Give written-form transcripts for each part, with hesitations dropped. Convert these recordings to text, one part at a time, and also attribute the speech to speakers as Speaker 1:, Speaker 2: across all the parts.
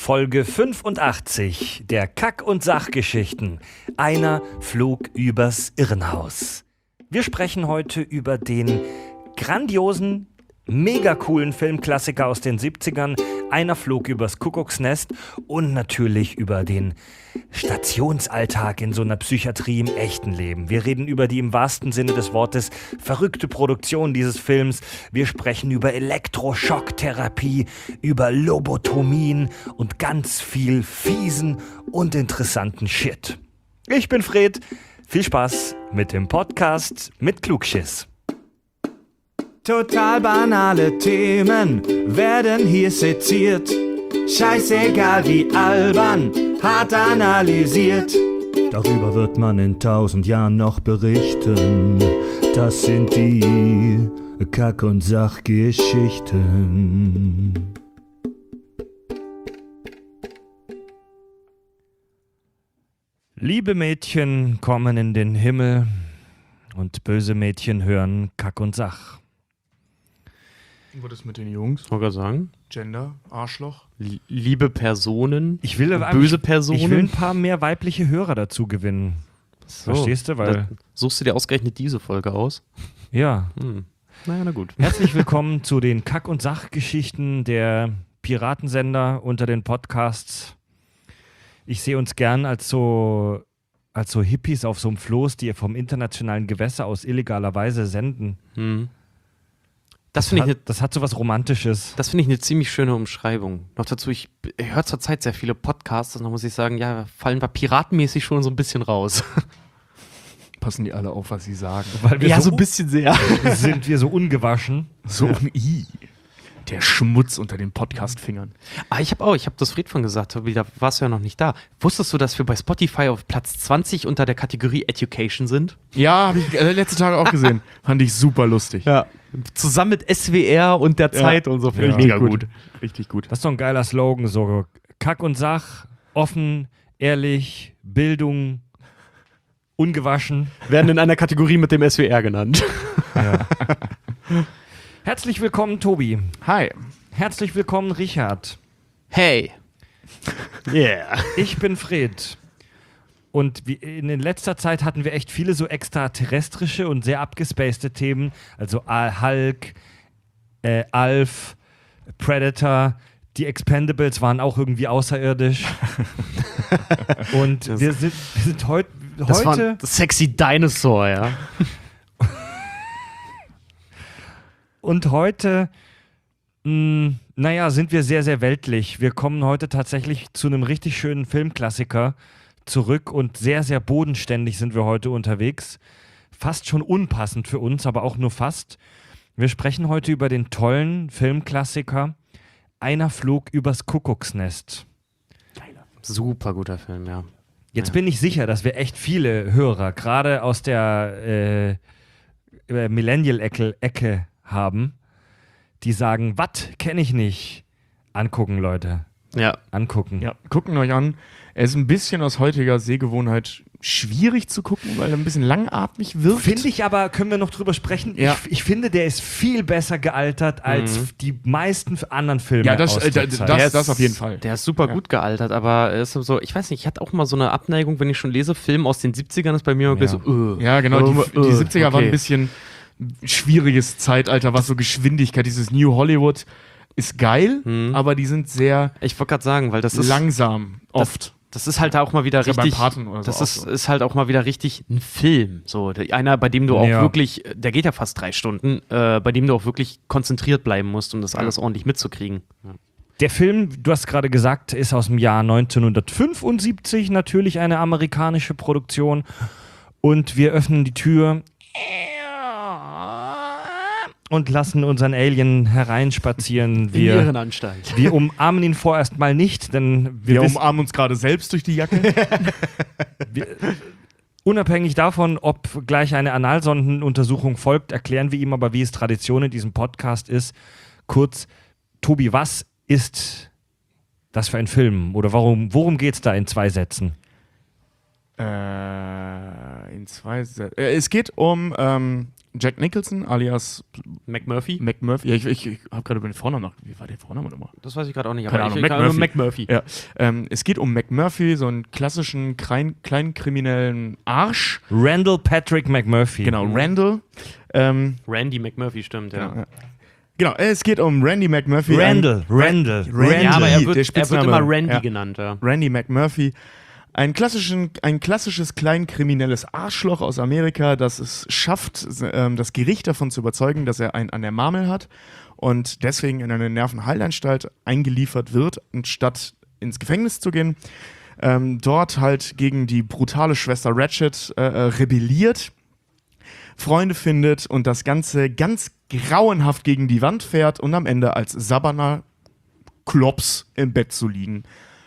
Speaker 1: Folge 85 der Kack- und Sachgeschichten. Einer flog übers Irrenhaus. Wir sprechen heute über den grandiosen, mega coolen Filmklassiker aus den 70ern. Einer flog übers Kuckucksnest und natürlich über den Stationsalltag in so einer Psychiatrie im echten Leben. Wir reden über die im wahrsten Sinne des Wortes verrückte Produktion dieses Films. Wir sprechen über Elektroschocktherapie, über Lobotomien und ganz viel fiesen und interessanten Shit. Ich bin Fred. Viel Spaß mit dem Podcast mit Klugschiss.
Speaker 2: Total banale Themen werden hier seziert. Scheißegal wie albern, hart analysiert. Darüber wird man in 1000 Jahren noch berichten. Das sind die Kack- und Sachgeschichten.
Speaker 1: Liebe Mädchen kommen in den Himmel und böse Mädchen hören Kack und Sach.
Speaker 3: Was ist mit den Jungs?
Speaker 4: Wollte gerade sagen.
Speaker 3: Gender, Arschloch.
Speaker 4: Liebe Personen,
Speaker 1: Ich will
Speaker 4: böse Personen.
Speaker 1: Ich will ein paar mehr weibliche Hörer dazu gewinnen.
Speaker 4: So,
Speaker 1: Verstehst du? Weil,
Speaker 4: suchst du dir ausgerechnet diese Folge aus?
Speaker 1: ja.
Speaker 4: Naja, na gut.
Speaker 1: Herzlich willkommen zu den Kack- und Sachgeschichten der Piratensender unter den Podcasts. Ich sehe uns gern als so Hippies auf so einem Floß, die vom internationalen Gewässer aus illegalerweise senden.
Speaker 4: Das finde
Speaker 1: Das hat so was Romantisches.
Speaker 4: ich eine ziemlich schöne Umschreibung. Noch dazu, ich höre zurzeit sehr viele Podcasts und da muss ich sagen, ja, fallen wir piratenmäßig schon so ein bisschen raus.
Speaker 3: Passen die alle auf, was sie sagen.
Speaker 1: Weil wir
Speaker 4: so ein bisschen sehr.
Speaker 1: sind wir so ungewaschen.
Speaker 3: So der Schmutz unter den Podcast-Fingern.
Speaker 4: Ich habe das Fred von gesagt, Tobi, da warst du ja noch nicht da. Wusstest du, dass wir bei Spotify auf Platz 20 unter der Kategorie Education sind?
Speaker 3: Ja, habe ich letzte Tage auch gesehen. Fand ich super lustig.
Speaker 4: Ja. Zusammen mit SWR und der Zeit und so.
Speaker 3: Ja.
Speaker 4: Mega
Speaker 3: Richtig
Speaker 4: gut.
Speaker 3: Richtig gut.
Speaker 1: Das ist doch ein geiler Slogan. So Kack und Sach, offen, ehrlich, Bildung, ungewaschen.
Speaker 4: Werden in einer Kategorie mit dem SWR genannt.
Speaker 1: Ja. Herzlich willkommen, Tobi.
Speaker 3: Hi.
Speaker 1: Herzlich willkommen, Richard.
Speaker 4: Hey. Yeah.
Speaker 1: Ich bin Fred. Und in letzter Zeit hatten wir echt viele so extraterrestrische und sehr abgespacede Themen. Also Hulk, Alf, Predator. Die Expendables waren auch irgendwie außerirdisch. Und wir sind heute...
Speaker 4: Das war ein sexy Dinosaur, ja.
Speaker 1: Und heute, sind wir sehr, sehr weltlich. Wir kommen heute tatsächlich zu einem richtig schönen Filmklassiker zurück und sehr, sehr bodenständig sind wir heute unterwegs. Fast schon unpassend für uns, aber auch nur fast. Wir sprechen heute über den tollen Filmklassiker Einer flog übers Kuckucksnest.
Speaker 4: Super guter Film, ja.
Speaker 1: Jetzt bin ich sicher, dass wir echt viele Hörer, gerade aus der Millennial-Ecke haben, die sagen, was kenne ich nicht. Angucken, Leute.
Speaker 4: Ja.
Speaker 1: Angucken.
Speaker 3: Ja, gucken euch an. Er ist ein bisschen aus heutiger Sehgewohnheit schwierig zu gucken, weil er ein bisschen langatmig wirkt.
Speaker 1: Finde ich aber, können wir noch drüber sprechen?
Speaker 3: Ja.
Speaker 1: Ich finde, der ist viel besser gealtert als die meisten anderen Filme.
Speaker 3: Ja, das
Speaker 1: aus der Zeit.
Speaker 3: das auf jeden Fall.
Speaker 4: Der ist super gut gealtert, aber es ist so, ich weiß nicht, ich hatte auch mal so eine Abneigung, wenn ich schon lese, Film aus den 70ern ist bei mir wirklich so,
Speaker 3: Ja, genau. Die 70er waren
Speaker 4: okay.
Speaker 3: ein bisschen schwieriges Zeitalter, was so Geschwindigkeit, dieses New Hollywood ist geil, aber die sind sehr
Speaker 4: Ich wollte gerade sagen, weil das ist
Speaker 3: langsam oft.
Speaker 4: Das ist halt auch mal wieder
Speaker 3: Ja
Speaker 4: richtig.
Speaker 3: beim Paten oder so
Speaker 4: das
Speaker 3: auch
Speaker 4: ist,
Speaker 3: so.
Speaker 4: ist halt auch mal wieder richtig ein Film. So, einer, bei dem du auch
Speaker 1: Ja.
Speaker 4: wirklich, der geht ja fast 3 Stunden, bei dem du auch wirklich konzentriert bleiben musst, um das alles ordentlich mitzukriegen. Ja.
Speaker 1: Der Film, du hast gerade gesagt, ist aus dem Jahr 1975, natürlich eine amerikanische Produktion. Und wir öffnen die Tür und lassen unseren Alien hereinspazieren.
Speaker 4: In ihren Anstalt.
Speaker 1: Wir umarmen ihn vorerst mal nicht, denn
Speaker 3: Wir umarmen uns gerade selbst durch die Jacke.
Speaker 1: unabhängig davon, ob gleich eine Analsondenuntersuchung folgt, erklären wir ihm aber, wie es Tradition in diesem Podcast ist. Kurz, Tobi, was ist das für ein Film? Oder worum geht es da in 2 Sätzen?
Speaker 3: In 2 Sätzen. Es geht um Jack Nicholson alias
Speaker 4: McMurphy?
Speaker 3: McMurphy. Ja, ich habe gerade über den Vornamen nach. Wie war der Vorname nochmal?
Speaker 4: Das weiß ich gerade auch nicht.
Speaker 3: Keine
Speaker 4: Aber
Speaker 3: Ahnung,
Speaker 4: McMurphy.
Speaker 3: Ja. Es geht um McMurphy, so einen klassischen kleinen kriminellen Arsch.
Speaker 1: Randall Patrick McMurphy.
Speaker 3: Genau, Randall.
Speaker 4: Randy McMurphy, stimmt, ja.
Speaker 3: Genau, es geht um Randy McMurphy.
Speaker 1: Randall.
Speaker 4: Ja, aber er wird immer Randy
Speaker 3: ja.
Speaker 4: genannt, ja.
Speaker 3: Randy McMurphy. Ein klassisches kleinkriminelles Arschloch aus Amerika, das es schafft, das Gericht davon zu überzeugen, dass er einen an der Marmel hat und deswegen in eine Nervenheilanstalt eingeliefert wird, anstatt ins Gefängnis zu gehen. Dort halt gegen die brutale Schwester Ratchet rebelliert, Freunde findet und das Ganze ganz grauenhaft gegen die Wand fährt und am Ende als Sabana Klops im Bett zu liegen.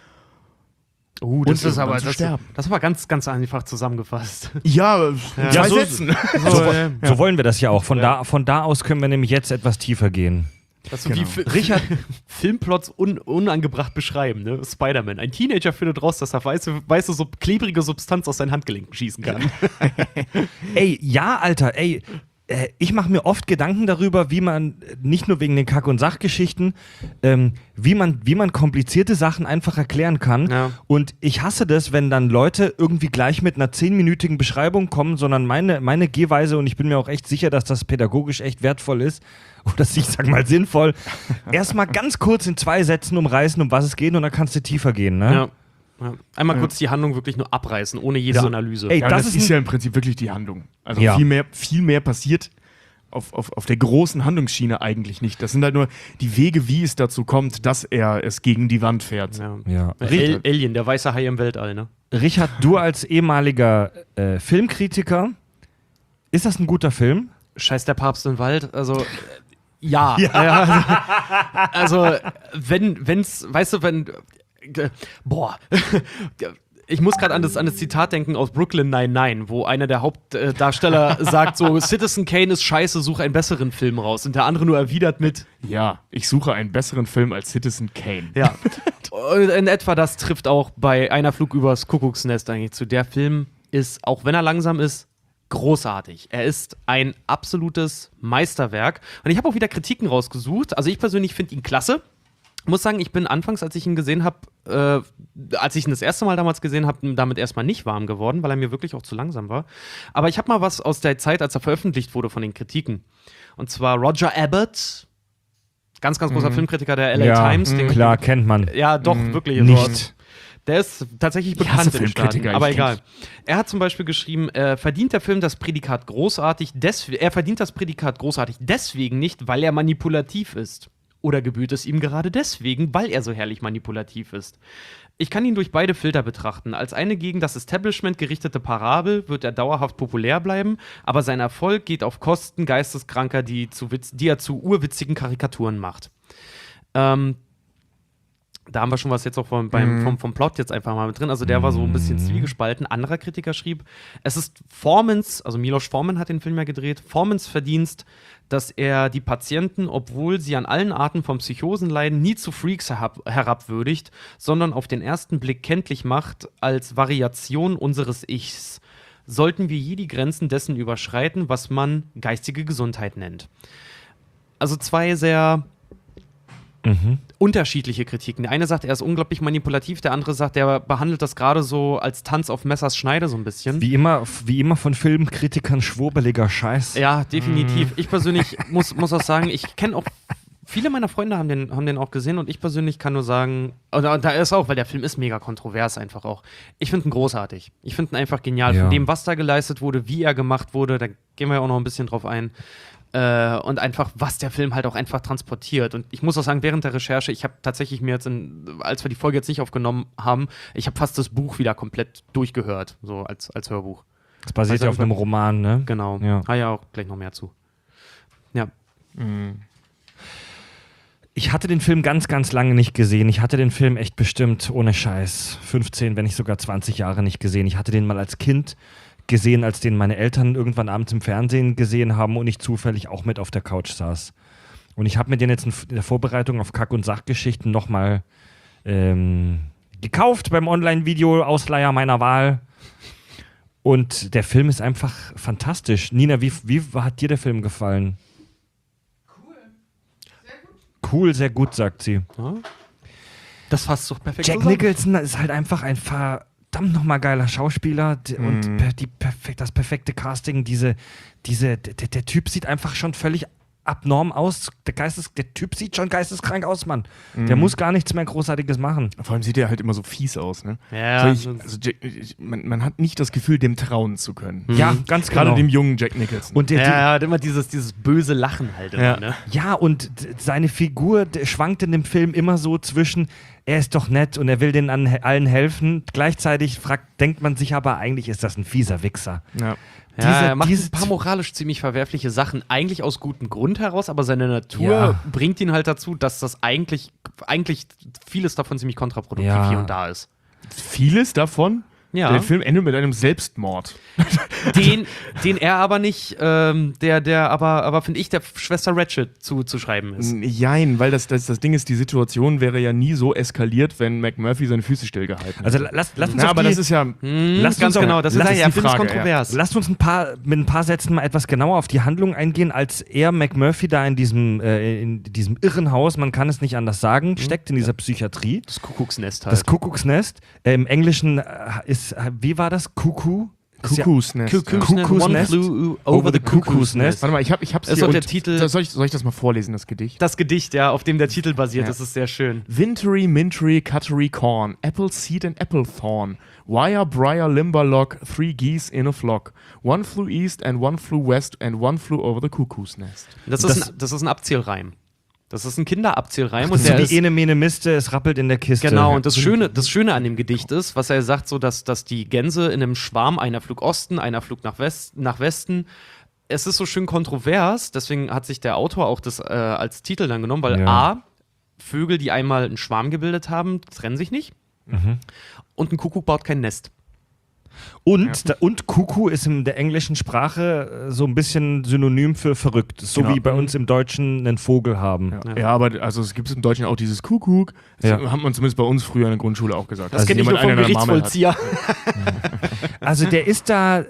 Speaker 4: Das ist aber ganz, ganz einfach zusammengefasst.
Speaker 3: Ja, zwei Sätzen.
Speaker 1: So wollen wir das ja auch. Von da aus können wir nämlich jetzt etwas tiefer gehen.
Speaker 4: Das ist so wie Richard Filmplots unangebracht beschreiben, ne? Spider-Man. Ein Teenager findet raus, dass er weiße klebrige Substanz aus seinen Handgelenken schießen kann.
Speaker 1: Ey, ja, Alter, ey. Ich mache mir oft Gedanken darüber, wie man, nicht nur wegen den Kack- und Sachgeschichten, wie man komplizierte Sachen einfach erklären kann.
Speaker 4: Ja.
Speaker 1: Und ich hasse das, wenn dann Leute irgendwie gleich mit einer 10-minütigen Beschreibung kommen, sondern meine Gehweise, und ich bin mir auch echt sicher, dass das pädagogisch echt wertvoll ist, oder ich sag mal sinnvoll, erstmal ganz kurz in 2 Sätzen umreißen, um was es geht, und dann kannst du tiefer gehen, ne?
Speaker 4: Ja. Ja. Einmal kurz die Handlung wirklich nur abreißen, ohne jede Analyse.
Speaker 1: Ey,
Speaker 3: Ja, das ist ja im Prinzip wirklich die Handlung. Also viel mehr passiert auf der großen Handlungsschiene eigentlich nicht. Das sind halt nur die Wege, wie es dazu kommt, dass er es gegen die Wand fährt.
Speaker 1: Ja.
Speaker 4: Alien, der weiße Hai im Weltall, ne?
Speaker 1: Richard, du als ehemaliger Filmkritiker, ist das ein guter Film?
Speaker 4: Scheiß der Papst im Wald, also ja. Also wenn's, weißt du, ich muss gerade an das Zitat denken aus Brooklyn Nine-Nine, wo einer der Hauptdarsteller sagt so, Citizen Kane ist scheiße, suche einen besseren Film raus. Und der andere nur erwidert mit,
Speaker 3: Ja, ich suche einen besseren Film als Citizen Kane.
Speaker 4: ja. Und in etwa das trifft auch bei Einer Flug übers Kuckucksnest eigentlich zu. Der Film ist, auch wenn er langsam ist, großartig. Er ist ein absolutes Meisterwerk. Und ich habe auch wieder Kritiken rausgesucht. Also ich persönlich finde ihn klasse. Ich muss sagen, ich bin anfangs, als ich ihn gesehen habe, als ich ihn das erste Mal damals gesehen habe, damit erstmal nicht warm geworden, weil er mir wirklich auch zu langsam war. Aber ich habe mal was aus der Zeit, als er veröffentlicht wurde, von den Kritiken. Und zwar Roger Ebert, ganz, ganz großer Filmkritiker der LA Times. Den,
Speaker 1: klar, kennt man.
Speaker 4: Ja, doch, wirklich.
Speaker 1: Nicht.
Speaker 4: Der ist tatsächlich bekannt in den Staaten,
Speaker 3: Filmkritiker,
Speaker 4: aber
Speaker 3: ich
Speaker 4: egal. Er hat zum Beispiel geschrieben, verdient der Film das Prädikat großartig, er verdient das Prädikat großartig deswegen nicht, weil er manipulativ ist. Oder gebührt es ihm gerade deswegen, weil er so herrlich manipulativ ist. Ich kann ihn durch beide Filter betrachten. Als eine gegen das Establishment gerichtete Parabel wird er dauerhaft populär bleiben, aber sein Erfolg geht auf Kosten Geisteskranker, die er zu urwitzigen Karikaturen macht. Da haben wir schon was jetzt auch vom Plot jetzt einfach mal mit drin. Also der war so ein bisschen zwiegespalten. Anderer Kritiker schrieb, es ist Formans, also Milos Forman hat den Film ja gedreht, Formans Verdienst, dass er die Patienten, obwohl sie an allen Arten von Psychosen leiden, nie zu Freaks herabwürdigt, sondern auf den ersten Blick kenntlich macht als Variation unseres Ichs. Sollten wir je die Grenzen dessen überschreiten, was man geistige Gesundheit nennt. Also 2 sehr unterschiedliche Kritiken. Der eine sagt, er ist unglaublich manipulativ, der andere sagt, er behandelt das gerade so als Tanz auf Messers Schneide so ein bisschen.
Speaker 1: Wie immer von Filmkritikern schwurbeliger Scheiß.
Speaker 4: Ja, definitiv. Ich persönlich muss auch sagen, ich kenne auch, viele meiner Freunde haben den auch gesehen und ich persönlich kann nur sagen, da ist auch, weil der Film ist mega kontrovers einfach auch. Ich finde ihn großartig. Ich finde ihn einfach genial.
Speaker 1: Ja.
Speaker 4: Von dem, was da geleistet wurde, wie er gemacht wurde, da gehen wir ja auch noch ein bisschen drauf ein. Und einfach, was der Film halt auch einfach transportiert. Und ich muss auch sagen, während der Recherche, ich habe tatsächlich mir jetzt, als wir die Folge jetzt nicht aufgenommen haben, ich habe fast das Buch wieder komplett durchgehört, so als Hörbuch.
Speaker 1: Das basiert ja auf einem Roman, ne?
Speaker 4: Genau.
Speaker 1: Ja.
Speaker 4: Ja, auch gleich noch mehr zu. Ja.
Speaker 1: Ich hatte den Film ganz, ganz lange nicht gesehen. Ich hatte den Film echt bestimmt, ohne Scheiß, 15, wenn nicht sogar 20 Jahre nicht gesehen. Ich hatte den mal als Kind gesehen, als den meine Eltern irgendwann abends im Fernsehen gesehen haben und ich zufällig auch mit auf der Couch saß. Und ich habe mir den jetzt in der Vorbereitung auf Kack- und Sachgeschichten nochmal gekauft beim Online-Video-Ausleiher meiner Wahl. Und der Film ist einfach fantastisch. Nina, wie hat dir der Film gefallen? Cool, sehr gut, sagt sie.
Speaker 4: Ja. Das fasst doch perfekt
Speaker 1: Jack
Speaker 4: zusammen.
Speaker 1: Nicholson ist halt einfach ein verdammt nochmal geiler Schauspieler und das perfekte Casting. Der Typ sieht einfach schon völlig abnorm aus. Der Typ sieht schon geisteskrank aus, Mann. Der muss gar nichts mehr Großartiges machen.
Speaker 3: Vor allem sieht er halt immer so fies aus, ne?
Speaker 4: Ja,
Speaker 3: Man hat nicht das Gefühl, dem trauen zu können.
Speaker 1: Ja, ganz
Speaker 3: Gerade
Speaker 1: genau.
Speaker 3: dem jungen Jack Nicholson.
Speaker 1: Und
Speaker 4: er hat immer dieses böse Lachen halt immer, ne?
Speaker 1: ja, und seine Figur schwankt in dem Film immer so zwischen, er ist doch nett und er will denen allen helfen. Gleichzeitig denkt man sich aber, eigentlich ist das ein fieser Wichser.
Speaker 3: Ja.
Speaker 4: Er macht ein paar moralisch ziemlich verwerfliche Sachen, eigentlich aus gutem Grund heraus, aber seine Natur bringt ihn halt dazu, dass das eigentlich vieles davon ziemlich kontraproduktiv hier und da ist.
Speaker 3: Vieles davon?
Speaker 4: Ja.
Speaker 3: Der Film endet mit einem Selbstmord.
Speaker 4: Den er aber nicht, der aber finde ich, der Schwester Ratchet zuzuschreiben ist.
Speaker 3: Jein, weil das Ding ist, die Situation wäre ja nie so eskaliert, wenn McMurphy seine Füße stillgehalten hätte.
Speaker 1: Also lass uns
Speaker 3: aber das ist ja...
Speaker 4: Ganz genau, das ist
Speaker 3: die Frage,
Speaker 4: kontrovers.
Speaker 1: Lasst uns mit ein paar Sätzen mal etwas genauer auf die Handlung eingehen, als er McMurphy da in diesem Irrenhaus, man kann es nicht anders sagen, steckt in dieser Psychiatrie.
Speaker 4: Das Kuckucksnest halt.
Speaker 1: Das Kuckucksnest. Im Englischen wie war das?
Speaker 3: Kuckucksnest.
Speaker 1: Kuckucksnest.
Speaker 4: One flew over the Cuckoo's Nest.
Speaker 3: Warte mal, ich hab's
Speaker 4: Das ist
Speaker 3: hier.
Speaker 4: doch der Titel.
Speaker 3: Soll ich das mal vorlesen, das Gedicht?
Speaker 4: Das Gedicht, ja, auf dem der Titel basiert,
Speaker 3: Ja.
Speaker 4: das ist sehr schön.
Speaker 3: Wintry, mintry, cuttery corn, apple seed and apple thorn, wire, briar, limberlock, 3 geese in a flock. One flew east and one flew west and one flew over the cuckoo's nest.
Speaker 4: Das ist ein Abzählreim. Das ist ein Kinderabzählreim.
Speaker 1: Und
Speaker 4: Und der
Speaker 1: so
Speaker 4: ist,
Speaker 1: wie Ene Mene Miste, es rappelt in der Kiste.
Speaker 4: genau, und das Schöne an dem Gedicht ist, was er sagt, so, dass die Gänse in einem Schwarm, einer flog Osten, einer flog nach Westen. Es ist so schön kontrovers, deswegen hat sich der Autor auch das als Titel dann genommen, weil A, Vögel, die einmal einen Schwarm gebildet haben, trennen sich nicht. Und ein Kuckuck baut kein Nest.
Speaker 1: Und Kuckuck ist in der englischen Sprache so ein bisschen synonym für verrückt. So
Speaker 3: Genau.
Speaker 1: wie bei uns im Deutschen einen Vogel haben.
Speaker 3: Ja, aber also es gibt im Deutschen auch dieses Kuckuck. Das hat man zumindest bei uns früher in der Grundschule auch gesagt.
Speaker 4: Das kenne ich nur vom Gerichtsvollzieher.
Speaker 1: Also der ist da,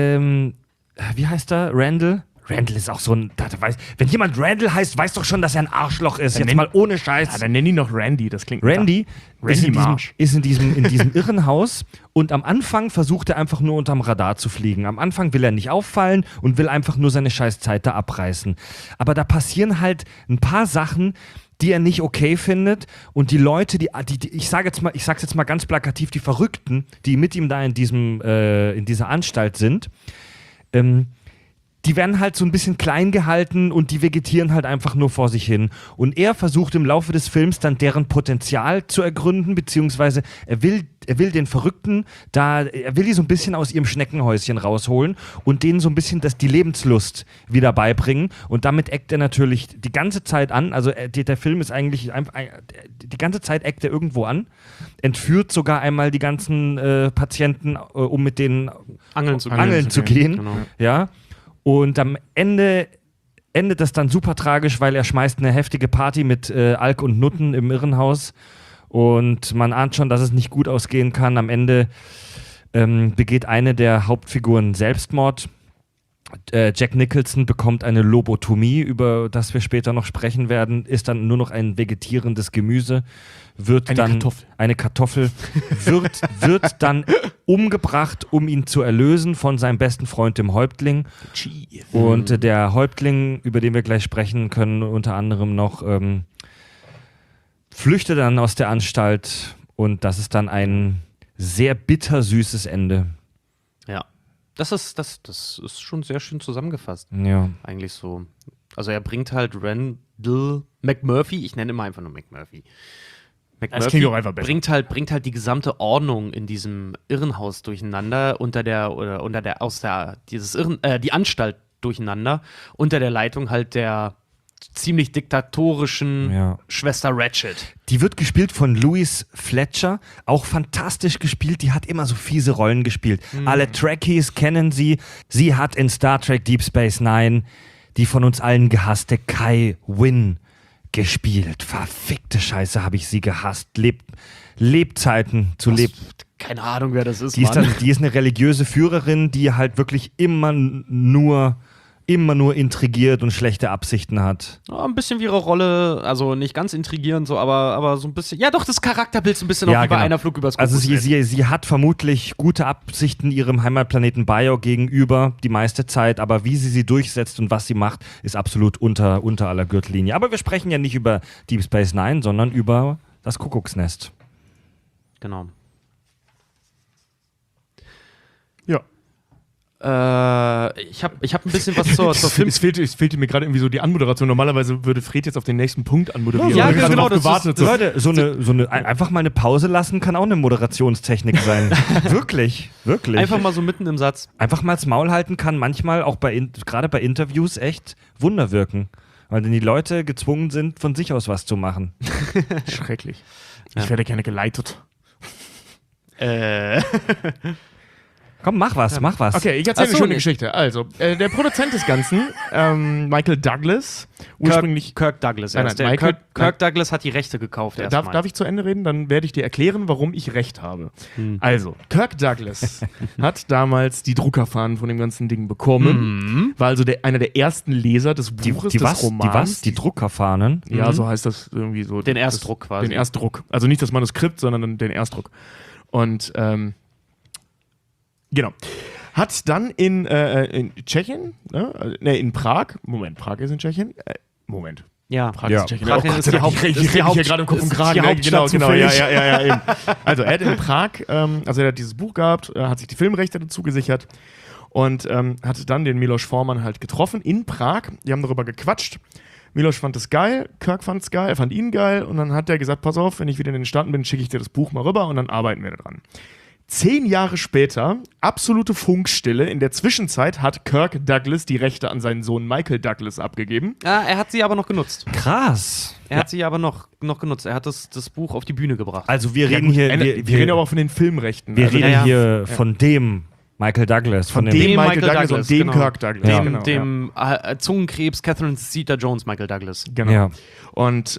Speaker 1: wie heißt er? Randall? Randall ist auch so ein, wenn jemand Randall heißt, weiß doch schon, dass er ein Arschloch ist. Jetzt mal ohne Scheiß.
Speaker 3: Ja, dann nenn ihn noch Randy, das klingt
Speaker 1: Randy
Speaker 3: Randy Marsh.
Speaker 1: ist in diesem Irrenhaus und am Anfang versucht er einfach nur unterm Radar zu fliegen. Am Anfang will er nicht auffallen und will einfach nur seine Scheißzeit da abreißen. Aber da passieren halt ein paar Sachen, die er nicht okay findet und die Leute, ich sag's jetzt mal ganz plakativ, die Verrückten, die mit ihm da in dieser Anstalt sind, die werden halt so ein bisschen klein gehalten und die vegetieren halt einfach nur vor sich hin. Und er versucht im Laufe des Films dann deren Potenzial zu ergründen, beziehungsweise er will den Verrückten er will die so ein bisschen aus ihrem Schneckenhäuschen rausholen und denen so ein bisschen die Lebenslust wieder beibringen. Und damit eckt er natürlich die ganze Zeit an. Also der Film ist eigentlich die ganze Zeit eckt er irgendwo an, entführt sogar einmal die ganzen Patienten, um mit denen
Speaker 4: Angeln
Speaker 1: zu gehen.
Speaker 4: Genau.
Speaker 1: Ja. Und am Ende endet das dann super tragisch, weil er schmeißt eine heftige Party mit Alk und Nutten im Irrenhaus. Und man ahnt schon, dass es nicht gut ausgehen kann. Am Ende begeht eine der Hauptfiguren Selbstmord. Jack Nicholson bekommt eine Lobotomie, über das wir später noch sprechen werden, ist dann nur noch ein vegetierendes Gemüse, eine Kartoffel, wird dann umgebracht, um ihn zu erlösen von seinem besten Freund, dem Häuptling. Und der Häuptling, über den wir gleich sprechen können, unter anderem noch, flüchtet dann aus der Anstalt und das ist dann ein sehr bittersüßes Ende.
Speaker 4: Ja. Das ist schon sehr schön zusammengefasst.
Speaker 1: Ja.
Speaker 4: Eigentlich so. Also er bringt halt Randall McMurphy, ich nenne immer einfach nur McMurphy.
Speaker 3: Das klingt auch einfach besser.
Speaker 4: Bringt halt die gesamte Ordnung in diesem Irrenhaus durcheinander, die Anstalt durcheinander, unter der Leitung halt der ziemlich diktatorischen Schwester Ratchet.
Speaker 1: Die wird gespielt von Louise Fletcher, auch fantastisch gespielt, die hat immer so fiese Rollen gespielt. Alle Trekkies kennen sie, sie hat in Star Trek Deep Space Nine die von uns allen gehasste Kai Wynn gespielt. Verfickte Scheiße, habe ich sie gehasst. Lebzeiten zu leben.
Speaker 4: Keine Ahnung, wer das ist,
Speaker 1: Die ist eine religiöse Führerin, die halt wirklich immer nur intrigiert und schlechte Absichten hat.
Speaker 4: Ja, ein bisschen wie ihre Rolle, also nicht ganz intrigierend, so, aber so ein bisschen. Ja, doch, das Charakterbild so ein bisschen auch wie bei einer Flug übers Kuckucksnest.
Speaker 1: Also sie hat vermutlich gute Absichten ihrem Heimatplaneten Bio gegenüber die meiste Zeit, aber wie sie durchsetzt und was sie macht, ist absolut unter aller Gürtellinie. Aber wir sprechen ja nicht über Deep Space Nine, sondern über das Kuckucksnest.
Speaker 4: Genau.
Speaker 3: Ja.
Speaker 4: Ich hab ein bisschen was zur Film.
Speaker 3: Es fehlte mir gerade irgendwie so die Anmoderation. Normalerweise würde Fred jetzt auf den nächsten Punkt anmoderieren.
Speaker 4: Ja,
Speaker 3: Ich hab
Speaker 4: genau,
Speaker 3: darauf gewartet.
Speaker 1: Leute, einfach mal eine Pause lassen kann auch eine Moderationstechnik sein. Wirklich.
Speaker 4: Einfach mal so mitten im Satz.
Speaker 1: Einfach mal das Maul halten kann manchmal auch gerade bei Interviews echt Wunder wirken. Weil dann die Leute gezwungen sind, von sich aus was zu machen.
Speaker 3: Schrecklich.
Speaker 4: Ja.
Speaker 3: Ich werde gerne geleitet.
Speaker 1: Komm, mach was.
Speaker 3: Okay, ich erzähle eine schöne Geschichte. Also, der Produzent des Ganzen, Michael Douglas, ursprünglich...
Speaker 4: Kirk Douglas.
Speaker 3: Nein,
Speaker 4: Kirk Douglas hat die Rechte gekauft erstmal.
Speaker 3: Darf ich zu Ende reden? Dann werde ich dir erklären, warum ich Recht habe. Also, Kirk Douglas hat damals die Druckerfahnen von dem ganzen Ding bekommen. War also einer der ersten Leser des Buches, des Romans.
Speaker 1: Die Druckerfahnen?
Speaker 3: Ja, so heißt das irgendwie so.
Speaker 4: Den Erstdruck quasi.
Speaker 3: Den Erstdruck. Also nicht das Manuskript, sondern den Erstdruck. Und, genau. Hat dann in Tschechien, in Prag, Prag ist in Tschechien,
Speaker 4: Ja.
Speaker 3: Prag ist in Tschechien.
Speaker 4: Prag ist die Hauptstadt.
Speaker 3: Ich rede hier gerade im Kopf und Kragen. Genau. Ja, eben. Also er hat in Prag, er hat dieses Buch gehabt, hat sich die Filmrechte dazu gesichert und hat dann den Milos Forman halt getroffen in Prag. Die haben darüber gequatscht. Milos fand es geil, Kirk fand es geil, er fand ihn geil und dann hat er gesagt, pass auf, wenn ich wieder in den Staaten bin, schicke ich dir das Buch mal rüber und dann arbeiten wir daran. 10 Jahre später, absolute Funkstille. In der Zwischenzeit hat Kirk Douglas die Rechte an seinen Sohn Michael Douglas abgegeben.
Speaker 4: Ja, er hat sie aber noch genutzt.
Speaker 1: Krass.
Speaker 4: Er hat sie aber noch genutzt. Er hat das Buch auf die Bühne gebracht.
Speaker 1: Also wir reden hier...
Speaker 3: Wir reden aber auch von den Filmrechten.
Speaker 1: Wir reden hier von dem Michael Douglas.
Speaker 3: Von dem Michael Douglas und dem
Speaker 4: genau.
Speaker 3: Kirk Douglas.
Speaker 4: Dem Zungenkrebs Catherine Zeta-Jones Michael Douglas.
Speaker 3: Genau.
Speaker 1: Ja.
Speaker 3: Und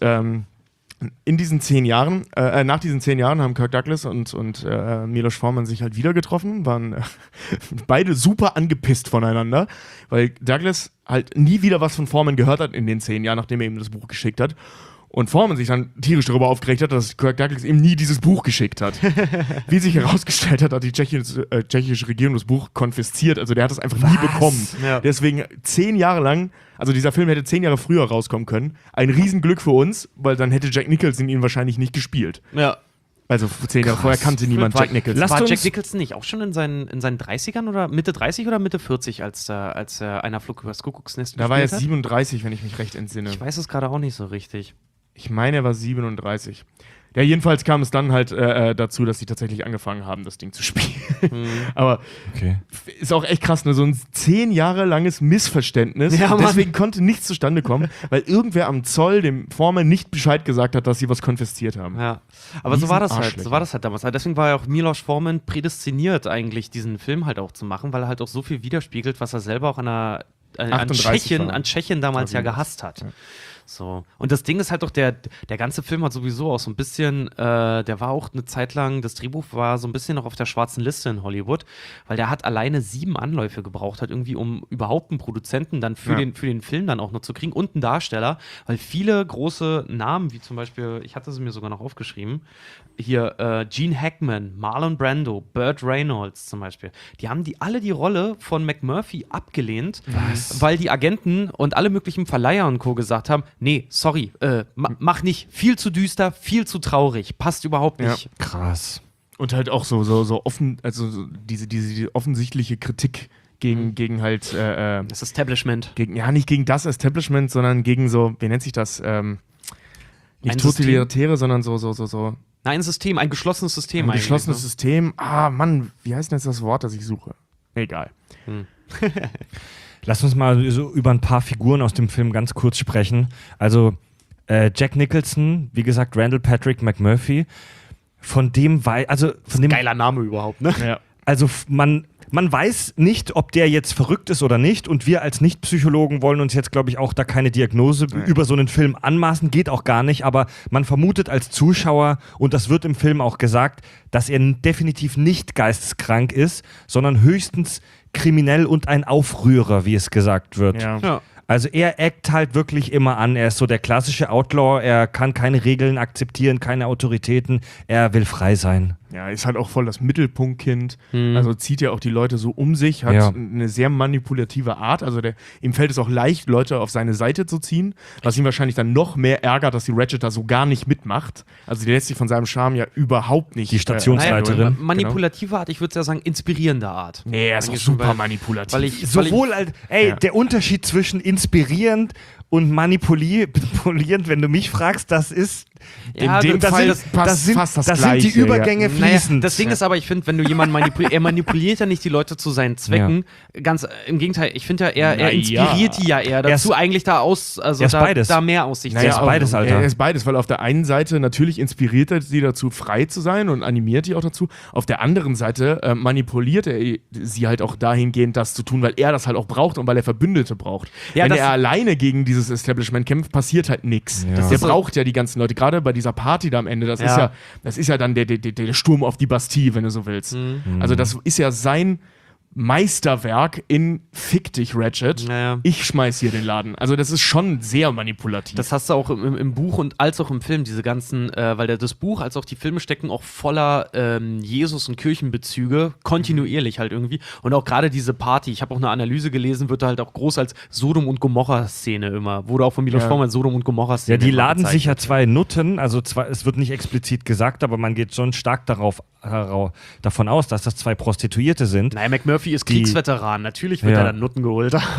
Speaker 3: in diesen 10 Jahren, nach diesen 10 Jahren haben Kirk Douglas und Milos Forman sich halt wieder getroffen, waren beide super angepisst voneinander, weil Douglas halt nie wieder was von Forman gehört hat in den 10 Jahren, nachdem er ihm das Buch geschickt hat. Und Forman sich dann tierisch darüber aufgeregt hat, dass Kirk Douglas ihm nie dieses Buch geschickt hat. Wie sich herausgestellt hat, hat die tschechische Regierung das Buch konfisziert. Also der hat es einfach nie bekommen. Ja. Deswegen 10 Jahre lang, also dieser Film hätte 10 Jahre früher rauskommen können. Ein Riesenglück für uns, weil dann hätte Jack Nicholson ihn wahrscheinlich nicht gespielt.
Speaker 4: Ja.
Speaker 3: Also 10 Jahre vorher kannte niemand Jack Nicholson.
Speaker 4: War Jack Nicholson nicht auch schon in seinen 30ern oder Mitte 30 oder Mitte 40, als er einer Flug übers Kuckucksnest gespielt hat?
Speaker 3: Da war er 37, wenn ich mich recht entsinne.
Speaker 4: Ich weiß es gerade auch nicht so richtig.
Speaker 3: Ich meine, er war 37. Ja, jedenfalls kam es dann halt dazu, dass sie tatsächlich angefangen haben, das Ding zu spielen. Aber ist auch echt krass, ne? So ein 10 Jahre langes Missverständnis.
Speaker 4: Ja,
Speaker 3: deswegen konnte nichts zustande kommen, weil irgendwer am Zoll dem Foreman nicht Bescheid gesagt hat, dass sie was konfisziert haben.
Speaker 4: Ja, aber so war das halt damals. Deswegen war ja auch Milos Forman prädestiniert eigentlich, diesen Film halt auch zu machen, weil er halt auch so viel widerspiegelt, was er selber auch an Tschechien damals ja gehasst hat. Ja. So. Und das Ding ist halt doch, der ganze Film hat sowieso auch so ein bisschen, der war auch eine Zeit lang, das Drehbuch war so ein bisschen noch auf der schwarzen Liste in Hollywood, weil der hat alleine 7 Anläufe gebraucht, halt irgendwie, um überhaupt einen Produzenten dann für den Film dann auch noch zu kriegen und einen Darsteller, weil viele große Namen, wie zum Beispiel, ich hatte sie mir sogar noch aufgeschrieben, hier Gene Hackman, Marlon Brando, Burt Reynolds zum Beispiel, die haben alle die Rolle von McMurphy abgelehnt, weil die Agenten und alle möglichen Verleiher und Co. gesagt haben, nee, sorry, mach nicht, viel zu düster, viel zu traurig, passt überhaupt nicht.
Speaker 1: Ja. Krass.
Speaker 3: Und halt auch so offen, also so diese offensichtliche Kritik gegen halt
Speaker 4: das Establishment.
Speaker 3: Nicht gegen das Establishment, sondern gegen so, wie nennt sich das? Nicht Totalitäre, sondern so.
Speaker 4: Nein, ein System, ein geschlossenes System
Speaker 3: eigentlich. Ein geschlossenes System. Mann, wie heißt denn jetzt das Wort, das ich suche? Egal.
Speaker 1: Lass uns mal so über ein paar Figuren aus dem Film ganz kurz sprechen. Also Jack Nicholson, wie gesagt, Randall Patrick McMurphy, geiler Name überhaupt, ne?
Speaker 3: Ja.
Speaker 1: Also man weiß nicht, ob der jetzt verrückt ist oder nicht, und wir als Nicht-Psychologen wollen uns jetzt, glaube ich, auch da keine Diagnose über so einen Film anmaßen, geht auch gar nicht, aber man vermutet als Zuschauer, und das wird im Film auch gesagt, dass er definitiv nicht geisteskrank ist, sondern höchstens kriminell und ein Aufrührer, wie es gesagt wird.
Speaker 4: Ja.
Speaker 1: Also er eckt halt wirklich immer an. Er ist so der klassische Outlaw. Er kann keine Regeln akzeptieren, keine Autoritäten. Er will frei sein.
Speaker 3: Ja, ist halt auch voll das Mittelpunktkind. Also zieht ja auch die Leute so um sich, hat eine sehr manipulative Art. Also ihm fällt es auch leicht, Leute auf seine Seite zu ziehen, was ihn wahrscheinlich dann noch mehr ärgert, dass die Ratchet da so gar nicht mitmacht. Also die lässt sich von seinem Charme ja überhaupt nicht.
Speaker 1: Die Stationsleiterin.
Speaker 4: Manipulative Art, ich würde ja sagen, inspirierende Art.
Speaker 3: Nee, er ist auch
Speaker 4: Eigentlich
Speaker 3: super
Speaker 4: weil-
Speaker 3: manipulativ.
Speaker 1: Sowohl als, der Unterschied zwischen inspirierend und manipulierend, wenn du mich fragst, das ist
Speaker 4: Ja,
Speaker 3: in dem
Speaker 4: das
Speaker 3: Fall
Speaker 4: sind-
Speaker 3: passt
Speaker 1: sind,
Speaker 3: fast das
Speaker 1: das
Speaker 3: Gleiche.
Speaker 1: sind die Übergänge
Speaker 4: Naja,
Speaker 1: fließend.
Speaker 4: das Ding ist aber, ich finde, wenn du jemanden manipuliert, er manipuliert ja nicht die Leute zu seinen Zwecken. Ganz im Gegenteil, ich finde ja, er inspiriert die ja eher dazu, eigentlich da
Speaker 1: er ist beides.
Speaker 4: da mehr aus sich zu
Speaker 1: er ist
Speaker 4: machen.
Speaker 1: beides, Alter.
Speaker 3: Er ist beides, weil auf der einen Seite natürlich inspiriert er sie dazu, frei zu sein und animiert die auch dazu. Auf der anderen Seite manipuliert er sie halt auch dahingehend, das zu tun, weil er das halt auch braucht und weil er Verbündete braucht.
Speaker 4: Ja,
Speaker 3: Wenn
Speaker 4: das-
Speaker 3: er alleine gegen dieses Establishment kämpft, passiert halt nichts. Der
Speaker 4: so-
Speaker 3: braucht ja die ganzen Leute, gerade bei dieser Party da am Ende, das ist ja dann der Sturm auf die Bastille, wenn du so willst. Also das ist ja sein Meisterwerk in Fick dich, Ratchet.
Speaker 4: Ja.
Speaker 3: Ich schmeiß hier den Laden. Also das ist schon sehr manipulativ.
Speaker 4: Das hast du auch im Buch und als auch im Film, diese ganzen, weil das Buch als auch die Filme stecken auch voller Jesus- und Kirchenbezüge, kontinuierlich halt irgendwie. Und auch gerade diese Party, ich habe auch eine Analyse gelesen, wird da halt auch groß als Sodom- und Gomorra-Szene immer, wurde auch von Milos Forman als Sodom- und Gomorra-Szene
Speaker 1: Ja, die
Speaker 4: immer
Speaker 1: laden sich ja
Speaker 4: bezeichnet.
Speaker 1: zwei Nutten, also es wird nicht explizit gesagt, aber man geht schon stark davon aus, dass das zwei Prostituierte sind.
Speaker 4: Naja, McMurphy ist
Speaker 1: Die-
Speaker 4: Kriegsveteran, natürlich wird
Speaker 1: Ja.
Speaker 4: er dann Nutten geholt haben.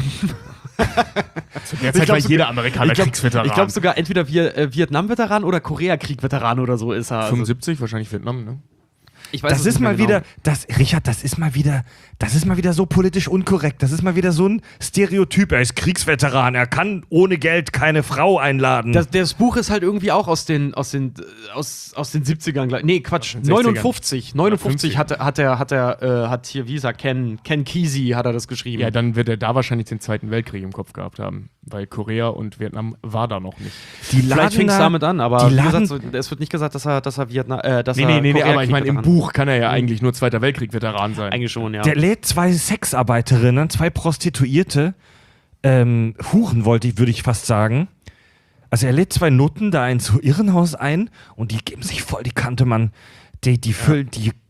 Speaker 3: Derzeit war jeder Amerikaner Kriegsveteran.
Speaker 4: Ich glaube sogar entweder Vietnam-Veteran oder Korea-Krieg-Veteran oder so ist er. Also,
Speaker 3: 75, wahrscheinlich Vietnam, ne?
Speaker 4: ich weiß
Speaker 1: Das
Speaker 4: es
Speaker 1: ist
Speaker 4: nicht mehr
Speaker 1: mal
Speaker 4: genau.
Speaker 1: wieder, Richard, das ist mal wieder so politisch unkorrekt. Das ist mal wieder so ein Stereotyp. Er ist Kriegsveteran, er kann ohne Geld keine Frau einladen.
Speaker 4: Das Buch ist halt irgendwie auch aus den 70ern. Nee, Quatsch,
Speaker 3: Aus den 60ern.
Speaker 4: 59 hat hier, wie gesagt, Ken Kesey hat er das geschrieben.
Speaker 3: Ja, dann wird er da wahrscheinlich den Zweiten Weltkrieg im Kopf gehabt haben, weil Korea und Vietnam war da noch nicht.
Speaker 1: die
Speaker 4: Vielleicht fing es damit an, aber
Speaker 1: die
Speaker 4: wie
Speaker 1: laden-
Speaker 4: gesagt, es wird nicht gesagt, dass er Vietnam, dass
Speaker 3: Nee,
Speaker 4: er
Speaker 3: aber ich meine, im
Speaker 4: Korea-Krieg-Veteran-
Speaker 3: Buch kann er ja eigentlich nur Zweiter Weltkrieg-Veteran sein.
Speaker 4: Eigentlich schon, ja.
Speaker 1: Der lädt zwei Sexarbeiterinnen, zwei Prostituierte, Huren würde ich fast sagen. Also er lädt zwei Nutten da ins Irrenhaus ein und die geben sich voll die Kante, Mann. Die füllen,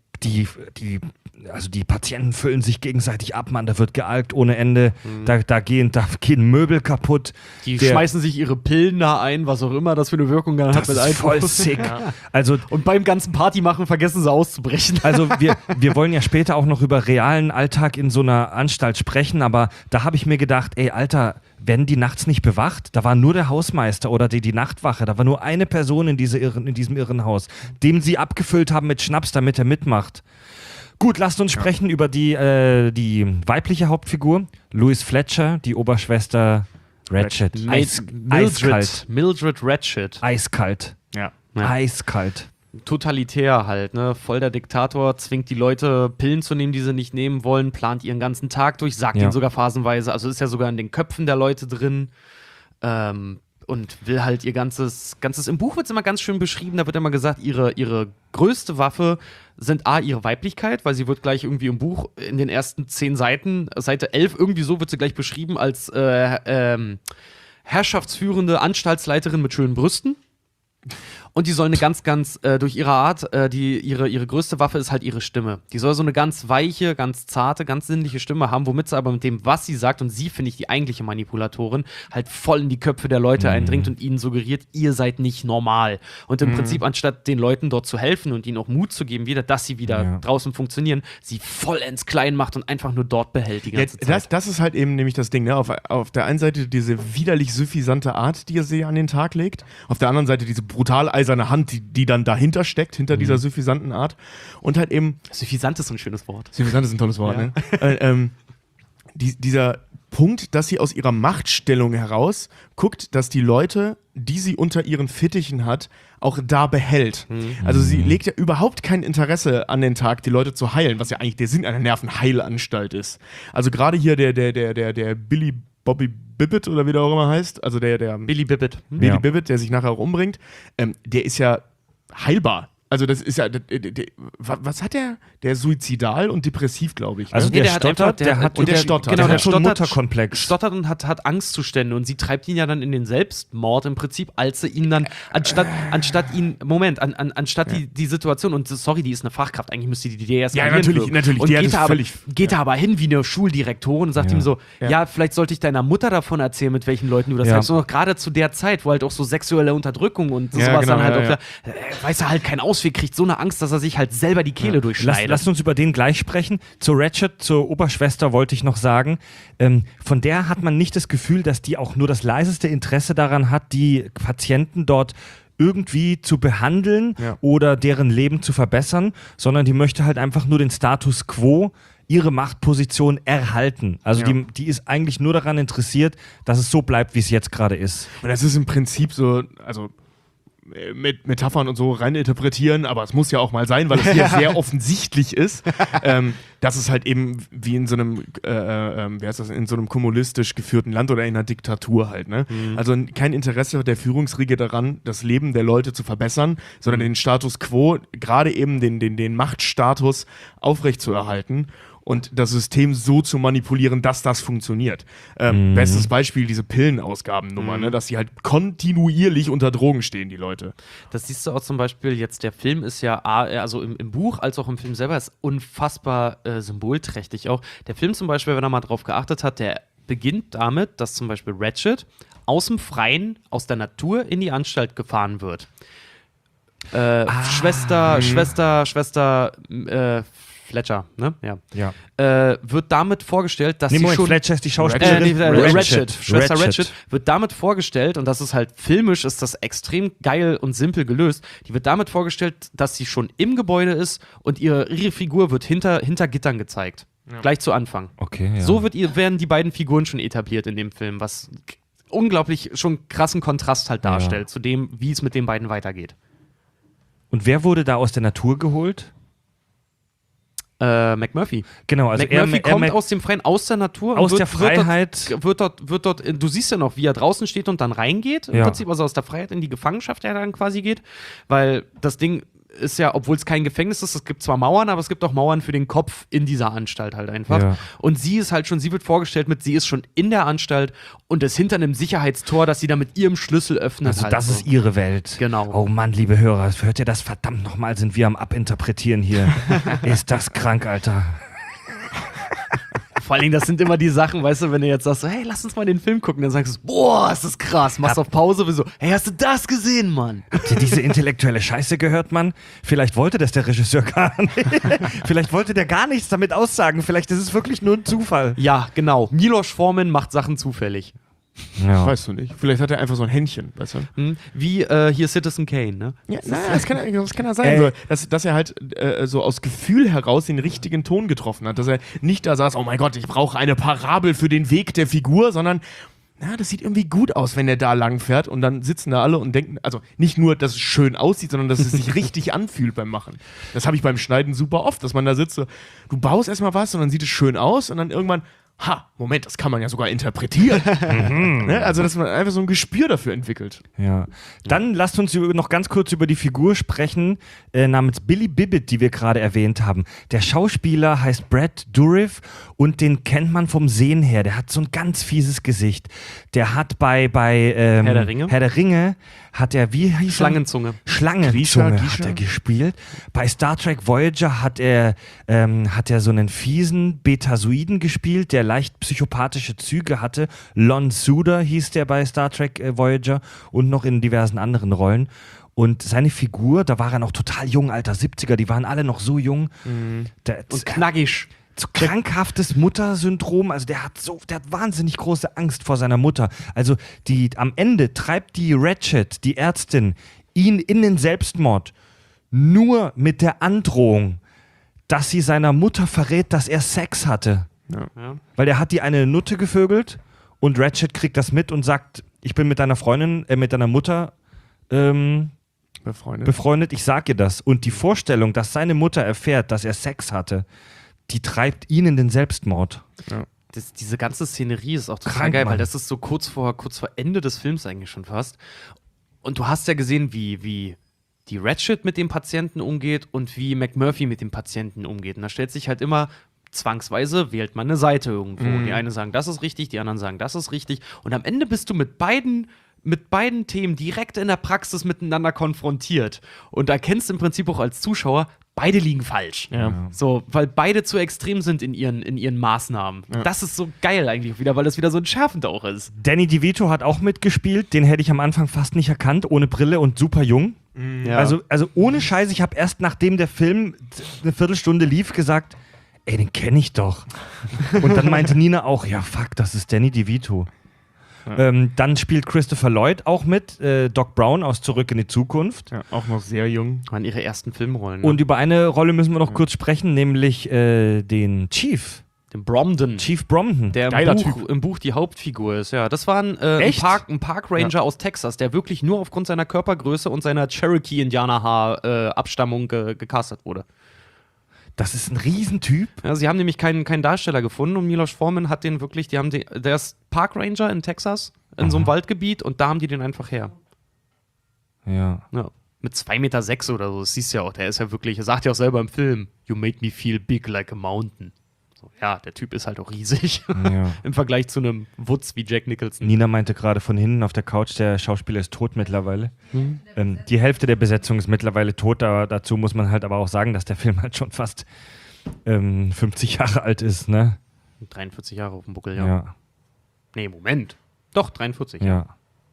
Speaker 1: also die Patienten füllen sich gegenseitig ab, Mann. Da wird gealkt ohne Ende. Da gehen Möbel kaputt.
Speaker 4: Die
Speaker 1: Der-
Speaker 4: schmeißen sich ihre Pillen da ein, was auch immer das für eine Wirkung dann hat.
Speaker 1: Das ist voll sick. Also
Speaker 4: Und beim ganzen Party machen vergessen sie auszubrechen.
Speaker 1: Also wir wollen ja später auch noch über realen Alltag in so einer Anstalt sprechen, aber da habe ich mir gedacht, ey, Alter, werden die nachts nicht bewacht? Da war nur der Hausmeister oder die Nachtwache, da war nur eine Person in diesem Irrenhaus, dem sie abgefüllt haben mit Schnaps, damit er mitmacht. Gut, lasst uns sprechen über die weibliche Hauptfigur, Louise Fletcher, die Oberschwester Ratchet. Eiskalt.
Speaker 4: Mildred Ratchet.
Speaker 1: Eiskalt.
Speaker 3: Ja.
Speaker 4: Ja.
Speaker 1: Eiskalt.
Speaker 4: Totalitär halt, ne? Voll der Diktator, zwingt die Leute, Pillen zu nehmen, die sie nicht nehmen wollen, plant ihren ganzen Tag durch, sagt
Speaker 1: Ja.
Speaker 4: ihnen sogar phasenweise, also ist ja sogar in den Köpfen der Leute drin. Und will halt ihr ganzes, im Buch wird es immer ganz schön beschrieben, da wird immer gesagt, ihre größte Waffe sind ihre Weiblichkeit, weil sie wird gleich irgendwie im Buch in den ersten 10 Seiten, Seite 11, irgendwie so wird sie gleich beschrieben als herrschaftsführende Anstaltsleiterin mit schönen Brüsten. Und die soll eine ganz, durch ihre Art, ihre größte Waffe ist halt ihre Stimme. Die soll so eine ganz weiche, ganz zarte, ganz sinnliche Stimme haben, womit sie aber mit dem, was sie sagt, und sie, finde ich, die eigentliche Manipulatorin, halt voll in die Köpfe der Leute eindringt und ihnen suggeriert, ihr seid nicht normal. Und im Prinzip, anstatt den Leuten dort zu helfen und ihnen auch Mut zu geben, dass sie wieder draußen funktionieren, sie vollends klein macht und einfach nur dort behält die ganze Zeit.
Speaker 3: Das ist halt eben nämlich das Ding, ne? Auf der einen Seite diese widerlich suffisante Art, die er sie an den Tag legt, auf der anderen Seite diese brutal eiserne Hand, die dann dahinter steckt, hinter dieser suffisanten Art. Und halt eben.
Speaker 4: Suffisant ist so ein schönes Wort.
Speaker 3: Suffisant ist ein tolles Wort,
Speaker 4: Ja.
Speaker 3: ne? Punkt, dass sie aus ihrer Machtstellung heraus guckt, dass die Leute, die sie unter ihren Fittichen hat, auch da behält. Also sie legt ja überhaupt kein Interesse an den Tag, die Leute zu heilen, was ja eigentlich der Sinn einer Nervenheilanstalt ist. Also gerade hier der Billy Bobby Bibbit oder wie der auch immer heißt, also der
Speaker 4: Billy Bibbit.
Speaker 3: Billy Bibbit, der sich nachher auch umbringt, der ist ja heilbar. Also das ist ja, was hat der? Der ist suizidal und depressiv, glaube ich. Ne?
Speaker 1: Also
Speaker 4: Nee,
Speaker 1: der stottert, der
Speaker 3: stottert.
Speaker 4: Genau,
Speaker 1: der
Speaker 4: der
Speaker 1: hat so einen
Speaker 4: stottert,
Speaker 1: Mutterkomplex.
Speaker 4: stottert und hat Angstzustände und sie treibt ihn ja dann in den Selbstmord im Prinzip, als sie ihn dann, anstatt die Situation, und sorry, die ist eine Fachkraft, eigentlich müsste die erst
Speaker 3: Ja,
Speaker 4: mal
Speaker 3: natürlich,
Speaker 4: hinwirken. Und
Speaker 3: die hat
Speaker 4: geht
Speaker 3: es
Speaker 4: da aber,
Speaker 3: völlig-
Speaker 4: geht da aber hin wie eine Schuldirektorin und sagt ihm so, ja, vielleicht sollte ich deiner Mutter davon erzählen, mit welchen Leuten du das treibst. Und auch gerade zu der Zeit, wo halt auch so sexuelle Unterdrückung und sowas
Speaker 3: genau,
Speaker 4: dann halt
Speaker 3: ja,
Speaker 4: auch, weiß er halt keinen Ausweg, kriegt so eine Angst, dass er sich halt selber die Kehle durchschneidet.
Speaker 1: Lasst uns über den gleich sprechen. Zu Ratchet, zur Oberschwester wollte ich noch sagen, von der hat man nicht das Gefühl, dass die auch nur das leiseste Interesse daran hat, die Patienten dort irgendwie zu behandeln oder deren Leben zu verbessern, sondern die möchte halt einfach nur den Status quo, ihre Machtposition erhalten. Also die ist eigentlich nur daran interessiert, dass es so bleibt, wie es jetzt gerade ist.
Speaker 3: Und das ist im Prinzip so, also mit Metaphern und so rein interpretieren, aber es muss ja auch mal sein, weil es hier sehr offensichtlich ist, dass es halt eben wie in so einem, wie heißt das, in so einem kommunistisch geführten Land oder in einer Diktatur halt, ne? Also kein Interesse der Führungsriege daran, das Leben der Leute zu verbessern, sondern den Status quo, gerade eben den Machtstatus aufrechtzuerhalten und das System so zu manipulieren, dass das funktioniert. Bestes Beispiel, diese Pillenausgabennummer, ne? Dass sie halt kontinuierlich unter Drogen stehen, die Leute.
Speaker 4: Das siehst du auch zum Beispiel jetzt, der Film ist ja, also im Buch als auch im Film selber, ist unfassbar symbolträchtig auch. Der Film zum Beispiel, wenn er mal drauf geachtet hat, der beginnt damit, dass zum Beispiel Ratchet aus dem Freien, aus der Natur in die Anstalt gefahren wird. Schwester Fletcher, ne? Ja. Wird damit vorgestellt, dass sie
Speaker 1: Moment,
Speaker 4: schon...
Speaker 1: Fletcher ist die Schauspielerin.
Speaker 4: Ratchet. Schwester Ratchet wird damit vorgestellt, und das ist halt filmisch, ist das extrem geil und simpel gelöst, die wird damit vorgestellt, dass sie schon im Gebäude ist und ihre Figur wird hinter Gittern gezeigt. Gleich zu Anfang.
Speaker 1: Okay, ja.
Speaker 4: So werden die beiden Figuren schon etabliert in dem Film, was unglaublich schon krassen Kontrast halt darstellt zu dem, wie es mit den beiden weitergeht.
Speaker 1: Und wer wurde da aus der Natur geholt?
Speaker 4: McMurphy.
Speaker 1: Genau, also
Speaker 4: McMurphy kommt aus dem Freien, aus der Natur.
Speaker 1: aus der Freiheit.
Speaker 4: Wird dort, du siehst ja noch, wie er draußen steht und dann reingeht, im Prinzip, also aus der Freiheit in die Gefangenschaft, der dann quasi geht, weil das Ding ist ja, obwohl es kein Gefängnis ist, es gibt zwar Mauern, aber es gibt auch Mauern für den Kopf in dieser Anstalt halt einfach.
Speaker 1: Ja.
Speaker 4: Und sie wird vorgestellt sie ist schon in der Anstalt und ist hinter einem Sicherheitstor, das sie da mit ihrem Schlüssel öffnet.
Speaker 1: Also
Speaker 4: halt
Speaker 1: das
Speaker 4: so.
Speaker 1: ist ihre Welt.
Speaker 4: Genau.
Speaker 1: Oh Mann, liebe Hörer, hört ihr das? Verdammt nochmal, sind wir am Abinterpretieren hier. Ist das krank, Alter.
Speaker 4: Vor allen Dingen, das sind immer die Sachen, weißt du, wenn du jetzt sagst, so, hey, lass uns mal den Film gucken, dann sagst du, boah, ist das krass, machst auf Pause, wie so, hey, hast du das gesehen, Mann?
Speaker 1: Habt ihr diese intellektuelle Scheiße gehört, Mann? Vielleicht wollte das der Regisseur gar nicht. Vielleicht wollte der gar nichts damit aussagen. Vielleicht ist es wirklich nur ein Zufall.
Speaker 4: Ja, genau. Milos Forman macht Sachen zufällig.
Speaker 1: Ja.
Speaker 3: Weißt du nicht. Vielleicht hat er einfach so ein Händchen, weißt du?
Speaker 4: Wie hier Citizen Kane, ne?
Speaker 3: Ja, das kann ja sein, so, dass er halt so aus Gefühl heraus den richtigen Ton getroffen hat. Dass er nicht da saß, oh mein Gott, ich brauche eine Parabel für den Weg der Figur, sondern das sieht irgendwie gut aus, wenn er da lang fährt und dann sitzen da alle und denken, also nicht nur, dass es schön aussieht, sondern dass es sich richtig anfühlt beim Machen. Das habe ich beim Schneiden super oft, dass man da sitzt, so, du baust erstmal was und dann sieht es schön aus und dann irgendwann, Moment, das kann man ja sogar interpretieren. Ne? Also, dass man einfach so ein Gespür dafür entwickelt.
Speaker 1: Ja. Dann lasst uns noch ganz kurz über die Figur sprechen, namens Billy Bibbit, die wir gerade erwähnt haben. Der Schauspieler heißt Brad Dourif und den kennt man vom Sehen her. Der hat so ein ganz fieses Gesicht. Der hat bei Herr der Ringe hat er, wie hieß
Speaker 4: Schlangenzunge.
Speaker 1: Schlangenzunge
Speaker 3: Grisha?
Speaker 1: hat er gespielt. Bei Star Trek Voyager hat er so einen fiesen Betasoiden gespielt, der leicht psychopathische Züge hatte. Lon Suder hieß der bei Star Trek Voyager und noch in diversen anderen Rollen. Und seine Figur, da war er noch total jung, Alter, 70er, die waren alle noch so jung.
Speaker 4: Und knackig.
Speaker 1: So krankhaftes Muttersyndrom, also der hat wahnsinnig große Angst vor seiner Mutter. Also am Ende treibt die Ratchet, die Ärztin, ihn in den Selbstmord nur mit der Androhung, dass sie seiner Mutter verrät, dass er Sex hatte.
Speaker 4: Ja.
Speaker 1: Weil der hat die eine Nutte gevögelt und Ratchet kriegt das mit und sagt, ich bin mit deiner Freundin, mit deiner Mutter befreundet, ich sag ihr das. Und die Vorstellung, dass seine Mutter erfährt, dass er Sex hatte, die treibt ihn in den Selbstmord.
Speaker 3: Ja.
Speaker 4: Diese ganze Szenerie ist auch total
Speaker 1: Krank,
Speaker 4: geil,
Speaker 1: Mann.
Speaker 4: weil das ist so kurz vor Ende des Films eigentlich schon fast. Und du hast ja gesehen, wie die Ratchet mit dem Patienten umgeht und wie McMurphy mit dem Patienten umgeht. Und da stellt sich halt immer zwangsweise, wählt man eine Seite irgendwo. Die einen sagen, das ist richtig, die anderen sagen, das ist richtig. Und am Ende bist du mit beiden Themen direkt in der Praxis miteinander konfrontiert. Und da kennst du im Prinzip auch als Zuschauer, beide liegen falsch.
Speaker 3: Ja.
Speaker 4: So, weil beide zu extrem sind in ihren Maßnahmen.
Speaker 3: Ja.
Speaker 4: Das ist so geil eigentlich wieder, weil das wieder so entschärfend auch ist.
Speaker 1: Danny DeVito hat auch mitgespielt, den hätte ich am Anfang fast nicht erkannt, ohne Brille und super jung.
Speaker 4: Ja.
Speaker 1: Also ohne Scheiß, ich habe erst nachdem der Film eine Viertelstunde lief gesagt, ey, den kenne ich doch. Und dann meinte Nina auch, ja fuck, das ist Danny DeVito. Dann spielt Christopher Lloyd auch mit, Doc Brown aus Zurück in die Zukunft.
Speaker 3: Ja, auch noch sehr jung.
Speaker 4: Waren ihre ersten Filmrollen. Ne?
Speaker 1: Und über eine Rolle müssen wir noch kurz sprechen, nämlich den Chief.
Speaker 4: den Bromden.
Speaker 1: Chief Bromden.
Speaker 4: Der
Speaker 3: Geiler
Speaker 4: im Buch die Hauptfigur ist, ja. Das war ein
Speaker 1: Echt?
Speaker 4: Park Ranger aus Texas, der wirklich nur aufgrund seiner Körpergröße und seiner Cherokee-Indianer-Abstammung gecastet wurde.
Speaker 1: Das ist ein Riesentyp.
Speaker 4: Ja, sie haben nämlich keinen Darsteller gefunden und Milos Forman hat den wirklich, der ist Park Ranger in Texas, in so einem Waldgebiet und da haben die den einfach her.
Speaker 1: Ja.
Speaker 4: Ja. Mit 2,6 Meter oder so, das siehst du ja auch, der ist ja wirklich, er sagt ja auch selber im Film, you made me feel big like a mountain. So, ja, der Typ ist halt auch riesig
Speaker 1: Ja.
Speaker 4: im Vergleich zu einem Wutz wie Jack Nicholson.
Speaker 1: Nina meinte gerade von hinten auf der Couch, der Schauspieler ist tot mittlerweile. Die Hälfte der Besetzung ist mittlerweile tot, aber dazu muss man halt aber auch sagen, dass der Film halt schon fast 50 Jahre alt ist, ne?
Speaker 4: 43 Jahre auf dem Buckel, ja.
Speaker 1: Ja.
Speaker 4: Nee, Moment. Doch, 43.
Speaker 1: Ja.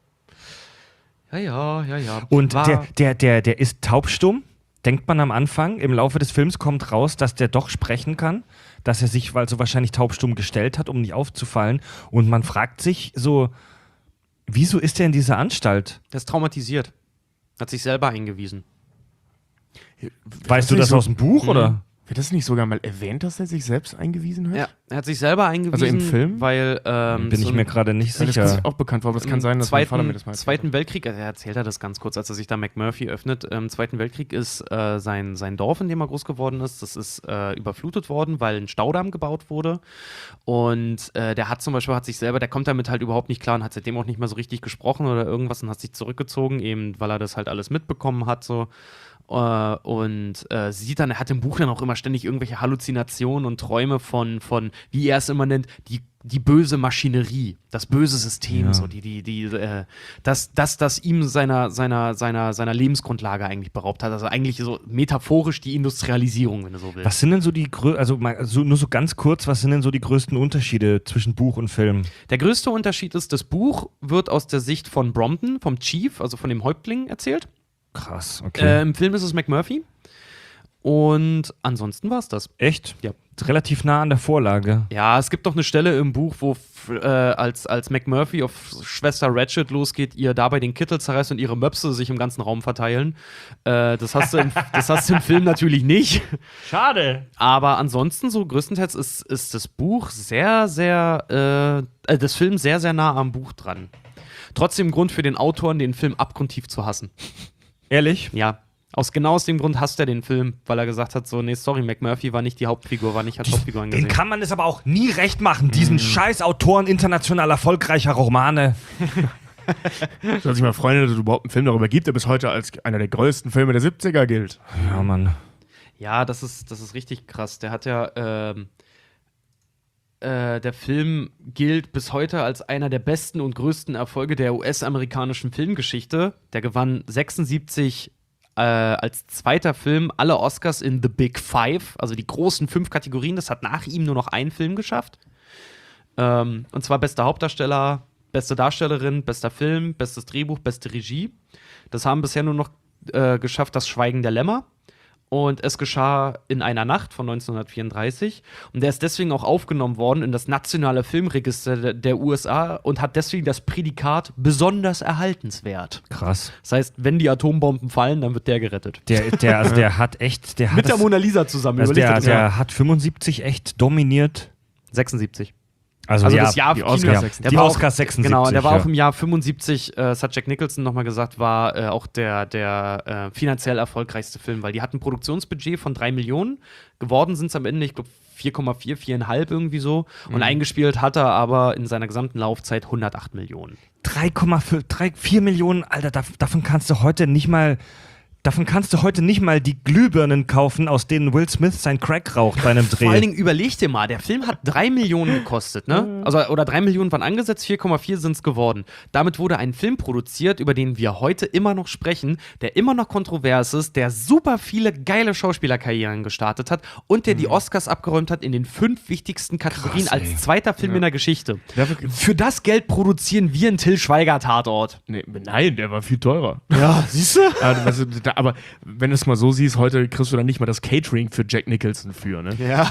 Speaker 4: Ja.
Speaker 1: Und der ist taubstumm, denkt man am Anfang. Im Laufe des Films kommt raus, dass der doch sprechen kann, dass er sich also wahrscheinlich taubstumm gestellt hat, um nicht aufzufallen. Und man fragt sich so, wieso ist er in dieser Anstalt?
Speaker 4: Der ist traumatisiert. Hat sich selber eingewiesen.
Speaker 1: Weißt du das aus dem Buch, oder?
Speaker 3: Wird das nicht sogar mal erwähnt, dass er sich selbst eingewiesen hat?
Speaker 4: Ja, er hat sich selber eingewiesen.
Speaker 3: Also im Film?
Speaker 4: Weil,
Speaker 1: Bin ich mir gerade nicht
Speaker 3: Weil das
Speaker 1: sicher.
Speaker 3: ist auch bekannt war, aber es kann sein, dass mein Vater mir das mal erzählt
Speaker 4: Zweiten Weltkrieg, also er erzählt das ganz kurz, als er sich da McMurphy öffnet. Im Zweiten Weltkrieg ist sein Dorf, in dem er groß geworden ist, das ist überflutet worden, weil ein Staudamm gebaut wurde. Und der hat zum Beispiel, der kommt damit halt überhaupt nicht klar und hat seitdem auch nicht mehr so richtig gesprochen oder irgendwas und hat sich zurückgezogen, eben weil er das halt alles mitbekommen hat, so. Sieht dann, er hat im Buch dann auch immer ständig irgendwelche Halluzinationen und Träume von wie er es immer nennt, die böse Maschinerie, das böse System,
Speaker 1: Ja.
Speaker 4: so das ihm seiner Lebensgrundlage eigentlich beraubt hat. Also eigentlich so metaphorisch die Industrialisierung, wenn du so willst.
Speaker 1: Was sind denn so nur so ganz kurz, was sind denn so die größten Unterschiede zwischen Buch und Film?
Speaker 4: Der größte Unterschied ist, das Buch wird aus der Sicht von Bromden, vom Chief, also von dem Häuptling, erzählt.
Speaker 1: Krass, okay.
Speaker 4: Im Film ist es McMurphy. Und ansonsten war es das.
Speaker 1: Echt?
Speaker 4: Ja.
Speaker 1: Relativ nah an der Vorlage.
Speaker 4: Ja, es gibt doch eine Stelle im Buch, wo als McMurphy auf Schwester Ratchet losgeht, ihr dabei den Kittel zerreißt und ihre Möpse sich im ganzen Raum verteilen. Das hast du im Film natürlich nicht.
Speaker 1: Schade.
Speaker 4: Aber ansonsten, so größtenteils ist das Buch das Film sehr, sehr nah am Buch dran. Trotzdem Grund für den Autoren, den Film abgrundtief zu hassen.
Speaker 1: Ehrlich?
Speaker 4: Ja. Genau aus dem Grund hasst er den Film, weil er gesagt hat, so, nee, sorry, McMurphy war nicht die Hauptfigur, war nicht als Hauptfigur angesehen.
Speaker 1: Den kann man es aber auch nie recht machen, diesen scheiß Autoren international erfolgreicher Romane.
Speaker 3: Soll sich mal freuen, dass es überhaupt einen Film darüber gibt, der bis heute als einer der größten Filme der 70er gilt.
Speaker 1: Ja, Mann.
Speaker 4: Ja, das ist richtig krass. Der hat ja, der Film gilt bis heute als einer der besten und größten Erfolge der US-amerikanischen Filmgeschichte. Der gewann 1976 als zweiter Film alle Oscars in The Big Five, also die großen 5 Kategorien. Das hat nach ihm nur noch ein Film geschafft. Und zwar bester Hauptdarsteller, beste Darstellerin, bester Film, bestes Drehbuch, beste Regie. Das haben bisher nur noch geschafft das Schweigen der Lämmer. Und es geschah in einer Nacht von 1934. Und der ist deswegen auch aufgenommen worden in das nationale Filmregister der USA und hat deswegen das Prädikat besonders erhaltenswert.
Speaker 1: Krass.
Speaker 4: Das heißt, wenn die Atombomben fallen, dann wird der gerettet.
Speaker 1: Der hat echt.
Speaker 4: Mit der Mona Lisa zusammen.
Speaker 1: Also
Speaker 4: Überleg dir das mal.
Speaker 1: der hat 75 echt dominiert.
Speaker 4: 76.
Speaker 1: Also,
Speaker 4: Also
Speaker 1: ja,
Speaker 4: das Jahr
Speaker 3: die
Speaker 4: Kino-
Speaker 3: Oscars
Speaker 4: der
Speaker 3: 76.
Speaker 1: die
Speaker 4: war auch-
Speaker 1: Oscars 76.
Speaker 4: Genau, der war
Speaker 1: ja.
Speaker 4: auch im Jahr 75, das hat Jack Nicholson nochmal gesagt, war auch der finanziell erfolgreichste Film, weil die hatten ein Produktionsbudget von 3 Millionen, geworden sind es am Ende, ich glaube 4,4, 4,5 irgendwie so und eingespielt hat er aber in seiner gesamten Laufzeit 108 Millionen.
Speaker 1: 4 Millionen, Alter, davon kannst du heute nicht mal die Glühbirnen kaufen, aus denen Will Smith sein Crack raucht bei einem Dreh.
Speaker 4: Vor allen Dingen überleg dir mal, der Film hat 3 Millionen gekostet, ne? Also, oder 3 Millionen waren angesetzt, 4,4 sind es geworden. Damit wurde ein Film produziert, über den wir heute immer noch sprechen, der immer noch kontrovers ist, der super viele geile Schauspielerkarrieren gestartet hat und der die Oscars abgeräumt hat in den 5 wichtigsten Kategorien
Speaker 1: Krass, ey.
Speaker 4: als zweiter Film in der Geschichte.
Speaker 3: Dafür-
Speaker 4: Für das Geld produzieren wir einen Till Schweiger-Tatort.
Speaker 3: Nee, nein, der war viel teurer.
Speaker 4: Ja, siehst du?
Speaker 3: Aber wenn du es mal so siehst, heute kriegst du dann nicht mal das Catering für Jack Nicholson für, ne?
Speaker 4: Ja.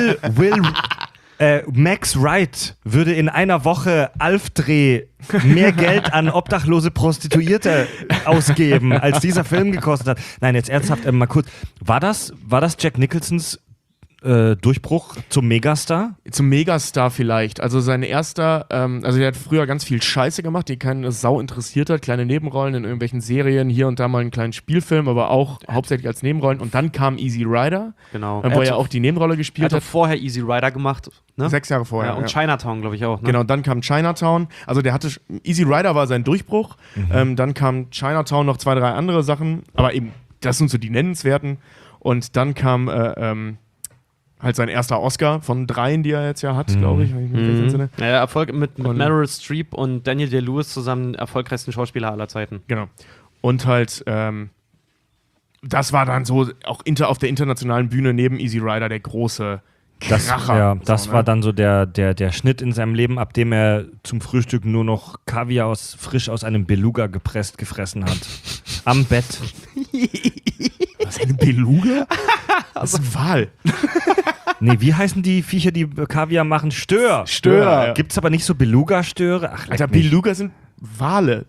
Speaker 1: Max Wright würde in einer Woche Alf-Dreh mehr Geld an obdachlose Prostituierte ausgeben, als dieser Film gekostet hat. Nein, jetzt ernsthaft, mal kurz. War das Jack Nicholsons Durchbruch zum Megastar?
Speaker 3: Zum Megastar vielleicht. Also sein erster, also der hat früher ganz viel Scheiße gemacht, die keine Sau interessiert hat. Kleine Nebenrollen in irgendwelchen Serien, hier und da mal einen kleinen Spielfilm, aber auch hauptsächlich als Nebenrollen. Und dann kam Easy Rider,
Speaker 4: Genau.
Speaker 3: wo er auch die Nebenrolle
Speaker 4: Er
Speaker 3: gespielt
Speaker 4: hat doch
Speaker 3: hat.
Speaker 4: vorher Easy Rider gemacht. Ne?
Speaker 3: 6 Jahre vorher.
Speaker 4: Ja, und Chinatown, glaube ich, auch. Ne?
Speaker 3: Genau, dann kam Chinatown. Also der hatte, Easy Rider war sein Durchbruch. Dann kam Chinatown, noch 2, 3 andere Sachen. Aber eben, das sind so die nennenswerten. Und dann kam halt sein erster Oscar von 3, die er jetzt ja hat, glaube ich, wenn ich mich recht entsinne.
Speaker 4: Ja, Erfolg mit Meryl Streep und Daniel Day-Lewis zusammen erfolgreichsten Schauspieler aller Zeiten.
Speaker 3: Genau. Und halt, das war dann so auch auf der internationalen Bühne neben Easy Rider der große Kracher.
Speaker 1: Das war dann so der Schnitt in seinem Leben, ab dem er zum Frühstück nur noch Kaviar frisch aus einem Beluga gefressen hat. Am Bett.
Speaker 3: Was, eine Beluga? Das ist ein Wal.
Speaker 1: Nee, wie heißen die Viecher, die Kaviar machen? Stör.
Speaker 3: Stör, ja.
Speaker 1: Gibt's aber nicht so Beluga-Störe? Ach,
Speaker 3: Alter,
Speaker 1: leck mich.
Speaker 3: Beluga sind Wale.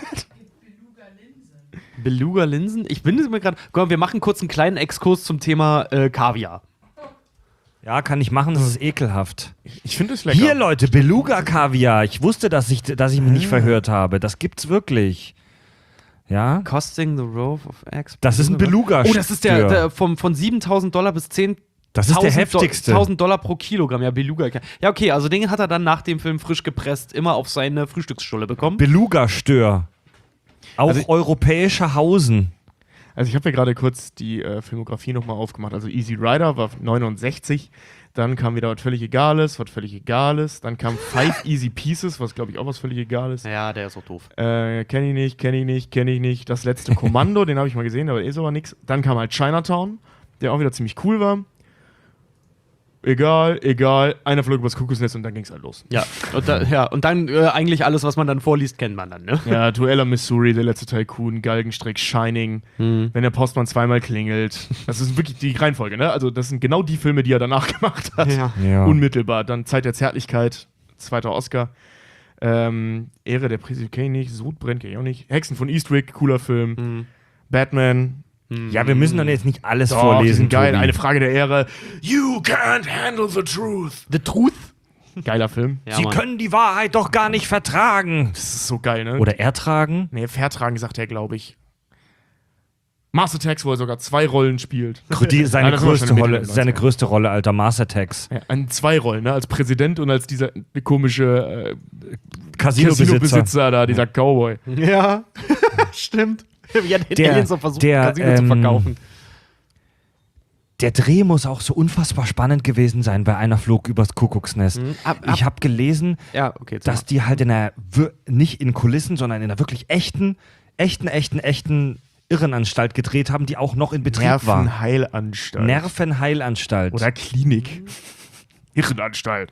Speaker 4: Beluga-Linsen? Ich bin mir gerade. Guck mal, wir machen kurz einen kleinen Exkurs zum Thema Kaviar.
Speaker 1: Ja, kann ich machen, das ist ekelhaft.
Speaker 3: Ich finde es lecker.
Speaker 1: Hier, Leute, Beluga-Kaviar. Ich wusste, dass ich mich nicht verhört habe. Das gibt's wirklich. Ja?
Speaker 4: Costing the Rove of Eggs.
Speaker 1: Das ist ein Beluga-Stör.
Speaker 4: Oh, das ist der von $7.000 bis 10.000
Speaker 1: Das ist der heftigste.
Speaker 4: $1.000 pro Kilogramm. Ja, Beluga. Ja, okay, also den hat er dann nach dem Film frisch gepresst immer auf seine Frühstücksstulle bekommen.
Speaker 1: Beluga-Stör. Auch
Speaker 3: Also
Speaker 1: europäischer Hausen.
Speaker 3: Also ich habe ja gerade kurz die Filmografie nochmal aufgemacht. Also Easy Rider war 69, dann kam wieder was völlig Egales. Dann kam 5 Easy Pieces, was glaube ich auch was völlig Egales.
Speaker 4: Ja, der ist auch doof.
Speaker 3: Kenn ich nicht. Das letzte Kommando, den habe ich mal gesehen, aber ist aber nix. Dann kam halt Chinatown, der auch wieder ziemlich cool war. Egal, einer flog übers Kuckucksnest und dann ging's halt los.
Speaker 4: Ja, und dann eigentlich alles, was man dann vorliest, kennt man dann, ne?
Speaker 3: Ja, Duell Missouri, der letzte Tycoon, Galgenstrick, Shining, wenn der Postmann zweimal klingelt. Das ist wirklich die Reihenfolge, ne? Also das sind genau die Filme, die er danach gemacht hat.
Speaker 1: Ja.
Speaker 3: Unmittelbar. Dann Zeit der Zärtlichkeit, 2. Oscar. Ehre der Präsident, kenn ich nicht. Sodbrennt, kenn ich auch nicht. Hexen von Eastwick, cooler Film. Batman.
Speaker 1: Ja, wir müssen dann jetzt nicht alles
Speaker 3: Doch,
Speaker 1: vorlesen.
Speaker 3: die sind geil.
Speaker 1: Tobi.
Speaker 3: Eine Frage der Ehre. You can't handle the truth.
Speaker 4: The Truth?
Speaker 3: Geiler Film.
Speaker 4: Ja,
Speaker 1: Sie
Speaker 4: Mann.
Speaker 1: können die Wahrheit doch gar nicht vertragen.
Speaker 3: Das ist so geil, ne?
Speaker 1: Oder ertragen.
Speaker 3: Nee, vertragen sagt er, glaube ich. Mars Attacks, wo er sogar 2 Rollen spielt.
Speaker 1: Seine
Speaker 3: das war schon in den
Speaker 1: seine
Speaker 3: 90ern.
Speaker 1: größte Rolle, Alter, Mars Attacks.
Speaker 3: Ja, an 2 Rollen, ne? Als Präsident und als dieser komische
Speaker 1: Casino-Besitzer.
Speaker 3: Casino-Besitzer da, dieser Cowboy.
Speaker 4: Ja, stimmt. Wie hat
Speaker 1: Der-
Speaker 4: Aliens so versucht,
Speaker 1: der,
Speaker 4: Casino zu verkaufen.
Speaker 1: Der Dreh muss auch so unfassbar spannend gewesen sein bei Einer flog übers Kuckucksnest. Ich habe gelesen,
Speaker 4: Ja, okay.
Speaker 1: dass die halt nicht in Kulissen, sondern in einer wirklich echten Irrenanstalt gedreht haben, die auch noch in Betrieb war.
Speaker 3: Nervenheilanstalt.
Speaker 1: Nervenheilanstalt.
Speaker 3: Oder Klinik. Irrenanstalt.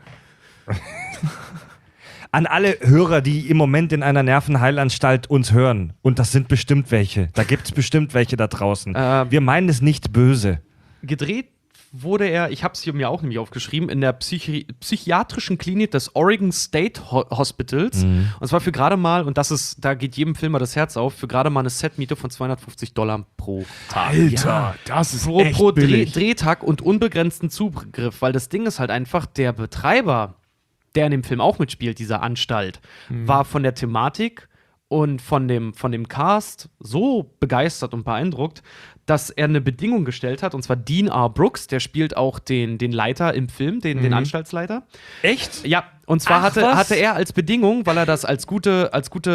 Speaker 1: An alle Hörer, die im Moment in einer Nervenheilanstalt uns hören, und das sind bestimmt welche, da gibt es bestimmt welche da draußen. Wir meinen es nicht böse.
Speaker 4: Gedreht wurde er, ich habe es hier mir auch nämlich aufgeschrieben, in der psychiatrischen Klinik des Oregon State Hospitals. Und zwar für gerade mal, und da geht jedem Filmer das Herz auf, für gerade mal eine Setmiete von $250 pro Tag.
Speaker 3: Alter, das ist echt
Speaker 4: Pro
Speaker 3: billig.
Speaker 4: Drehtag und unbegrenzten Zugriff, weil das Ding ist halt einfach, der Betreiber, der in dem Film auch mitspielt, dieser Anstalt, war von der Thematik und von dem Cast so begeistert und beeindruckt, dass er eine Bedingung gestellt hat, und zwar Dean R. Brooks, der spielt auch den Leiter im Film, den Anstaltsleiter.
Speaker 1: Echt?
Speaker 4: Ja, und zwar
Speaker 1: Ach, was?
Speaker 4: hatte er als Bedingung, weil er das als gute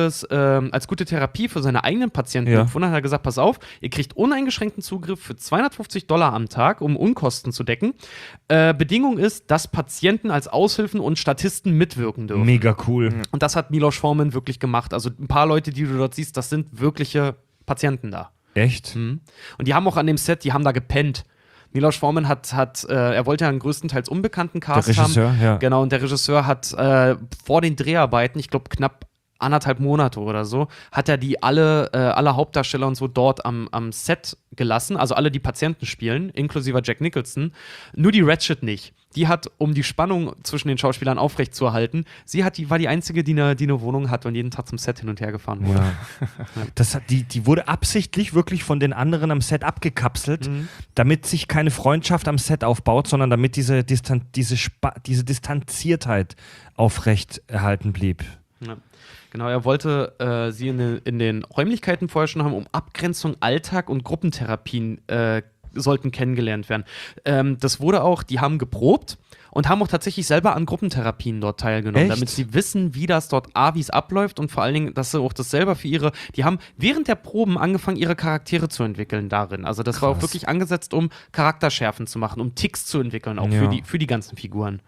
Speaker 4: Therapie für seine eigenen Patienten empfunden hat, hat er gesagt, pass auf, ihr kriegt uneingeschränkten Zugriff für $250 am Tag, um Unkosten zu decken. Bedingung ist, dass Patienten als Aushilfen und Statisten mitwirken dürfen.
Speaker 1: Mega cool.
Speaker 4: Und das hat Milos Forman wirklich gemacht. Also ein paar Leute, die du dort siehst, das sind wirkliche Patienten da.
Speaker 1: Echt?
Speaker 4: Und die haben auch an dem Set, die haben da gepennt. Milos Forman er wollte ja einen größtenteils unbekannten Cast
Speaker 1: Der Regisseur,
Speaker 4: haben.
Speaker 1: ja.
Speaker 4: Genau, und der Regisseur hat vor den Dreharbeiten, ich glaube knapp 1,5 Monate oder so, hat er die alle Hauptdarsteller und so dort am Set gelassen, also alle, die Patienten spielen, inklusive Jack Nicholson. Nur die Ratched nicht. Die hat, um die Spannung zwischen den Schauspielern aufrechtzuerhalten, war die Einzige, die eine Wohnung hatte und jeden Tag zum Set hin und her gefahren wurde.
Speaker 1: Ja. Die wurde absichtlich wirklich von den anderen am Set abgekapselt, damit sich keine Freundschaft am Set aufbaut, sondern damit diese Distanziertheit aufrecht erhalten blieb.
Speaker 4: Ja. Genau, er wollte sie in den Räumlichkeiten vorher schon haben, um Abgrenzung, Alltag und Gruppentherapien sollten kennengelernt werden. Das wurde auch, die haben geprobt und haben auch tatsächlich selber an Gruppentherapien dort teilgenommen,
Speaker 1: Echt?
Speaker 4: damit sie wissen, wie es abläuft und vor allen Dingen, dass sie auch das selber die haben während der Proben angefangen, ihre Charaktere zu entwickeln darin. Also das war auch wirklich angesetzt, um Charakterschärfen zu machen, um Ticks zu entwickeln, auch für die ganzen Figuren.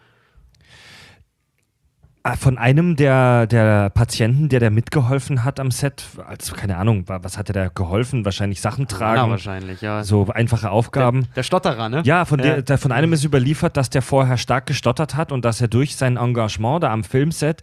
Speaker 1: Von einem der Patienten, der mitgeholfen hat am Set, also keine Ahnung, was hat er da geholfen? Wahrscheinlich Sachen tragen.
Speaker 4: Wahrscheinlich, ja.
Speaker 1: So einfache Aufgaben.
Speaker 4: Der Stotterer, ne?
Speaker 1: Ja, von einem ist überliefert, dass der vorher stark gestottert hat und dass er durch sein Engagement da am Filmset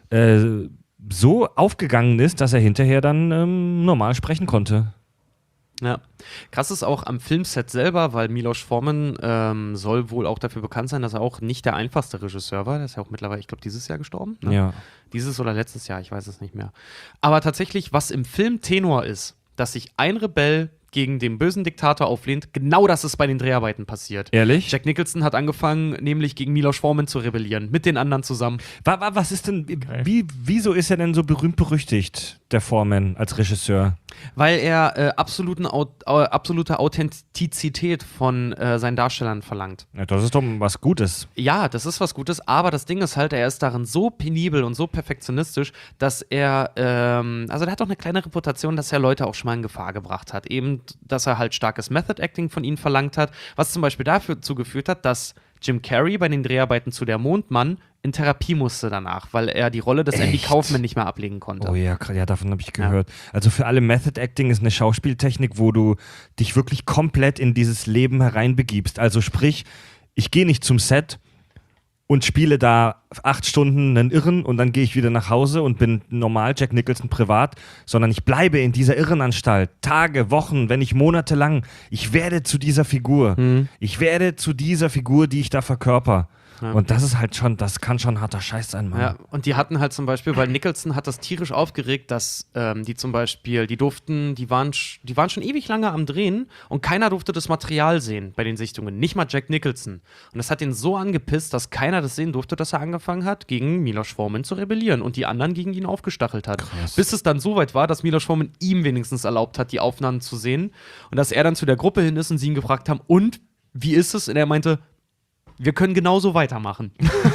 Speaker 1: so aufgegangen ist, dass er hinterher dann normal sprechen konnte.
Speaker 4: Ja. Krass ist auch am Filmset selber, weil Milos Forman soll wohl auch dafür bekannt sein, dass er auch nicht der einfachste Regisseur war. Der ist ja auch mittlerweile, ich glaube, dieses Jahr gestorben. Ne?
Speaker 1: Ja.
Speaker 4: Dieses oder letztes Jahr, ich weiß es nicht mehr. Aber tatsächlich, was im Film Tenor ist, dass sich ein Rebell gegen den bösen Diktator auflehnt, genau das ist bei den Dreharbeiten passiert.
Speaker 1: Ehrlich?
Speaker 4: Jack Nicholson hat angefangen, nämlich gegen Milos Forman zu rebellieren, mit den anderen zusammen.
Speaker 1: Was ist denn, wieso ist er denn so berühmt-berüchtigt, der Foreman, als Regisseur?
Speaker 4: Weil er absolute Authentizität von seinen Darstellern verlangt.
Speaker 1: Ja, das ist doch was Gutes.
Speaker 4: Ja, das ist was Gutes, aber das Ding ist halt, er ist darin so penibel und so perfektionistisch, dass er, also der hat auch eine kleine Reputation, dass er Leute auch schon mal in Gefahr gebracht hat. Eben, dass er halt starkes Method Acting von ihnen verlangt hat, was zum Beispiel dazu geführt hat, dass Jim Carrey bei den Dreharbeiten zu Der Mondmann in Therapie musste danach, weil er die Rolle des Andy Kaufman nicht mehr ablegen konnte.
Speaker 1: Oh ja, davon habe ich gehört. Also für alle Method Acting ist eine Schauspieltechnik, wo du dich wirklich komplett in dieses Leben hereinbegibst. Also sprich, ich gehe nicht zum Set und spiele da 8 Stunden einen Irren und dann gehe ich wieder nach Hause und bin normal Jack Nicholson privat, sondern ich bleibe in dieser Irrenanstalt Tage, Wochen, wenn nicht Monate lang. Ich werde zu dieser Figur. Ich werde zu dieser Figur, die ich da verkörper. Ja. Und das ist halt schon, das kann schon harter Scheiß sein, Mann.
Speaker 4: Ja, und die hatten halt zum Beispiel, weil Nicholson hat das tierisch aufgeregt, dass die zum Beispiel, die waren schon ewig lange am Drehen und keiner durfte das Material sehen bei den Sichtungen, nicht mal Jack Nicholson. Und das hat ihn so angepisst, dass keiner das sehen durfte, dass er angefangen hat, gegen Milos Forman zu rebellieren und die anderen gegen ihn aufgestachelt hat.
Speaker 1: Krass.
Speaker 4: Bis es dann so weit war, dass Milos Forman ihm wenigstens erlaubt hat, die Aufnahmen zu sehen und dass er dann zu der Gruppe hin ist und sie ihn gefragt haben, und wie ist es? Und er meinte, wir können genauso weitermachen.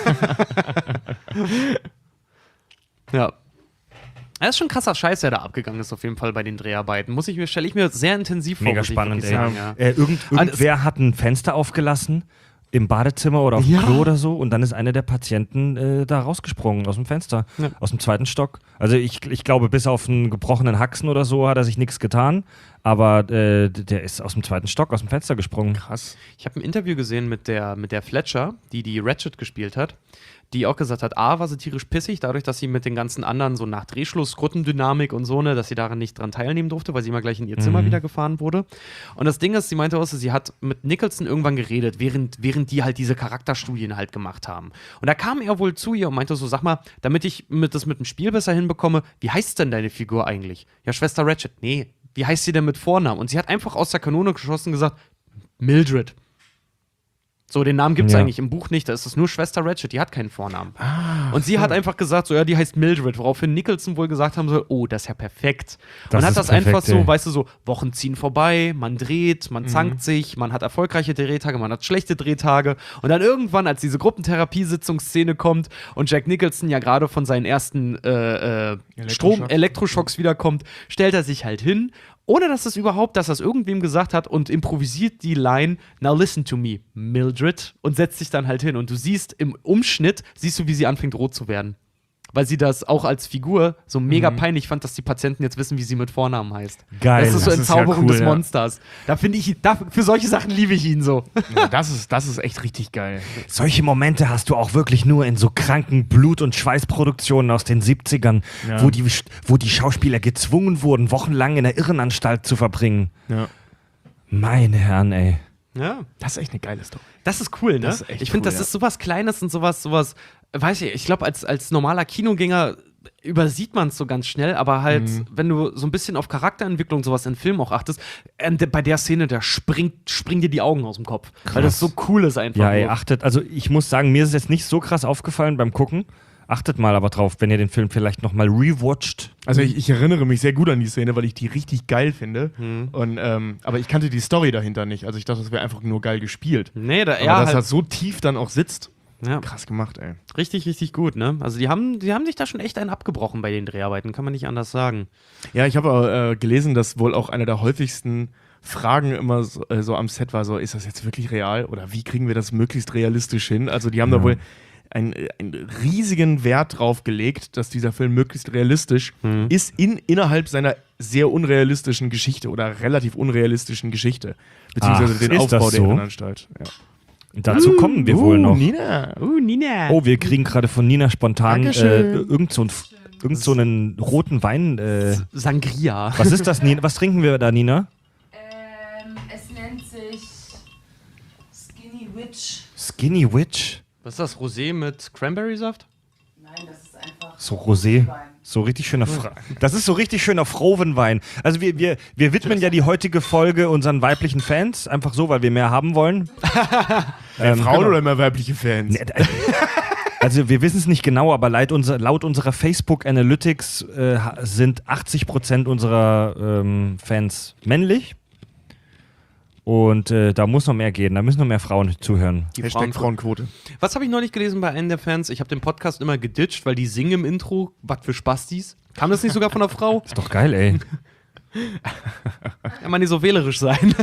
Speaker 4: Ja. Das ist schon krasser Scheiß, der da abgegangen ist, auf jeden Fall bei den Dreharbeiten. Stelle ich mir sehr intensiv vor.
Speaker 1: Mega spannend, ey.
Speaker 4: Sagen, ja.
Speaker 1: Irgendwer hat ein Fenster aufgelassen im Badezimmer oder auf dem Klo oder so und dann ist einer der Patienten da rausgesprungen aus dem Fenster, aus dem 2. Stock. Also ich glaube, bis auf einen gebrochenen Haxen oder so hat er sich nichts getan, aber der ist aus dem 2. Stock, aus dem Fenster gesprungen.
Speaker 3: Krass.
Speaker 4: Ich habe ein Interview gesehen mit der Fletcher, die Ratchet gespielt hat, die auch gesagt hat, A, war sie tierisch pissig, dadurch, dass sie mit den ganzen anderen so nach Drehschluss, Gruppendynamik und so, ne, dass sie daran nicht dran teilnehmen durfte, weil sie immer gleich in ihr Zimmer wieder gefahren wurde. Und das Ding ist, sie meinte auch, sie hat mit Nicholson irgendwann geredet, während die halt diese Charakterstudien halt gemacht haben. Und da kam er wohl zu ihr und meinte so, sag mal, damit ich das mit dem Spiel besser hinbekomme, wie heißt denn deine Figur eigentlich? Ja, Schwester Ratchet. Nee, wie heißt sie denn mit Vornamen? Und sie hat einfach aus der Kanone geschossen und gesagt, Mildred. So, den Namen gibt es eigentlich im Buch nicht, da ist es nur Schwester Ratchet, die hat keinen Vornamen. Und sie hat einfach gesagt, so, ja, die heißt Mildred, woraufhin Nicholson wohl gesagt haben soll, oh, das ist ja perfekt. Man hat das einfach so, weißt du, so, Wochen ziehen vorbei, man dreht, man zankt sich, man hat erfolgreiche Drehtage, man hat schlechte Drehtage und dann irgendwann, als diese Gruppentherapiesitzungsszene kommt und Jack Nicholson ja gerade von seinen ersten Elektroschocks wiederkommt, stellt er sich halt hin, ohne dass das irgendwem gesagt hat und improvisiert die Line, now listen to me, Mildred, und setzt sich dann halt hin. Und du siehst im Umschnitt, wie sie anfängt rot zu werden. Weil sie das auch als Figur so mega peinlich fand, dass die Patienten jetzt wissen, wie sie mit Vornamen heißt.
Speaker 1: Geil.
Speaker 4: Das ist so
Speaker 3: Das ist ja
Speaker 4: Entzauberung
Speaker 3: cool,
Speaker 4: des
Speaker 3: ja.
Speaker 4: Monsters. Da finde ich, für solche Sachen liebe ich ihn so.
Speaker 3: Ja, das ist echt richtig geil.
Speaker 1: Solche Momente hast du auch wirklich nur in so kranken Blut- und Schweißproduktionen aus den 70ern,
Speaker 3: Ja.
Speaker 1: wo die Schauspieler gezwungen wurden, wochenlang in der Irrenanstalt zu verbringen.
Speaker 3: Ja.
Speaker 1: Meine Herren, ey.
Speaker 4: Ja.
Speaker 3: Das ist echt eine geile Story.
Speaker 4: Das ist cool, ne?
Speaker 3: Das ist echt
Speaker 4: ich finde,
Speaker 3: cool,
Speaker 4: das
Speaker 3: ja.
Speaker 4: ist sowas Kleines und sowas, weiß ich glaube, als normaler Kinogänger übersieht man es so ganz schnell, aber halt, wenn du so ein bisschen auf Charakterentwicklung sowas in Filmen auch achtest, bei der Szene, da springen dir die Augen aus dem Kopf. Weil das so cool ist einfach.
Speaker 1: Ja, ey,
Speaker 4: nur.
Speaker 1: achtet, also ich muss sagen, mir ist es jetzt nicht so krass aufgefallen beim Gucken. Achtet mal aber drauf, wenn ihr den Film vielleicht nochmal rewatcht.
Speaker 3: Also ich erinnere mich sehr gut an die Szene, weil ich die richtig geil finde. Und, aber ich kannte die Story dahinter nicht. Also ich dachte, das wäre einfach nur geil gespielt.
Speaker 4: Nee,
Speaker 3: Aber dass das so tief dann auch sitzt,
Speaker 4: ja,
Speaker 3: krass gemacht, ey.
Speaker 4: richtig, richtig gut, ne? Also die haben sich da schon echt einen abgebrochen bei den Dreharbeiten, kann man nicht anders sagen.
Speaker 3: Ja, ich habe gelesen, dass wohl auch eine der häufigsten Fragen immer so am Set war, so, ist das jetzt wirklich real? Oder wie kriegen wir das möglichst realistisch hin? Also die haben da wohl einen riesigen Wert drauf gelegt, dass dieser Film möglichst realistisch ist innerhalb seiner sehr unrealistischen Geschichte oder relativ unrealistischen Geschichte. Beziehungsweise
Speaker 1: Ach,
Speaker 3: den
Speaker 1: ist
Speaker 3: Aufbau
Speaker 1: das
Speaker 3: der
Speaker 1: so?
Speaker 3: Irrenanstalt. Ja.
Speaker 1: Dazu kommen wir wohl noch.
Speaker 3: Nina.
Speaker 4: Nina.
Speaker 1: Oh, wir kriegen gerade von Nina spontan
Speaker 3: Dankeschön.
Speaker 1: irgend so einen roten Wein.
Speaker 4: Sangria.
Speaker 1: Was ist das, Nina? Was trinken wir da, Nina?
Speaker 5: Es nennt sich Skinny Witch.
Speaker 1: Skinny Witch?
Speaker 4: Was ist das, Rosé mit Cranberry-Saft?
Speaker 5: Nein, das ist einfach
Speaker 1: So Rosé.
Speaker 5: Wein.
Speaker 1: So richtig schöner Das ist so richtig schöner Frovenwein. Also wir widmen ja die heutige Folge unseren weiblichen Fans, einfach so, weil wir mehr haben wollen.
Speaker 3: Frauen oder immer weibliche Fans?
Speaker 1: Also wir wissen es nicht genau, aber laut unserer Facebook Analytics sind 80% unserer Fans männlich. Und da muss noch mehr gehen, da müssen noch mehr Frauen zuhören.
Speaker 3: Hashtag Frauenquote.
Speaker 4: Was habe ich neulich gelesen bei einem der Fans? Ich habe den Podcast immer geditcht, weil die singen im Intro, was für Spastis. Kam das nicht sogar von einer Frau?
Speaker 1: Ist doch geil, ey.
Speaker 4: Kann man nicht so wählerisch sein.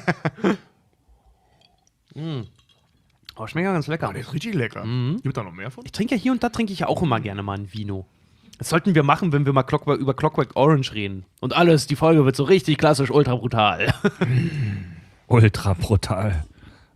Speaker 4: Oh, schmeckt ja ganz lecker.
Speaker 3: Der ist richtig lecker. Gibt da noch mehr von?
Speaker 4: Ich trinke ja hier und da trinke ich ja auch immer gerne mal ein Vino. Das sollten wir machen, wenn wir mal über Clockwork Orange reden. Und alles, die Folge wird so richtig klassisch ultra brutal.
Speaker 1: Ultra brutal.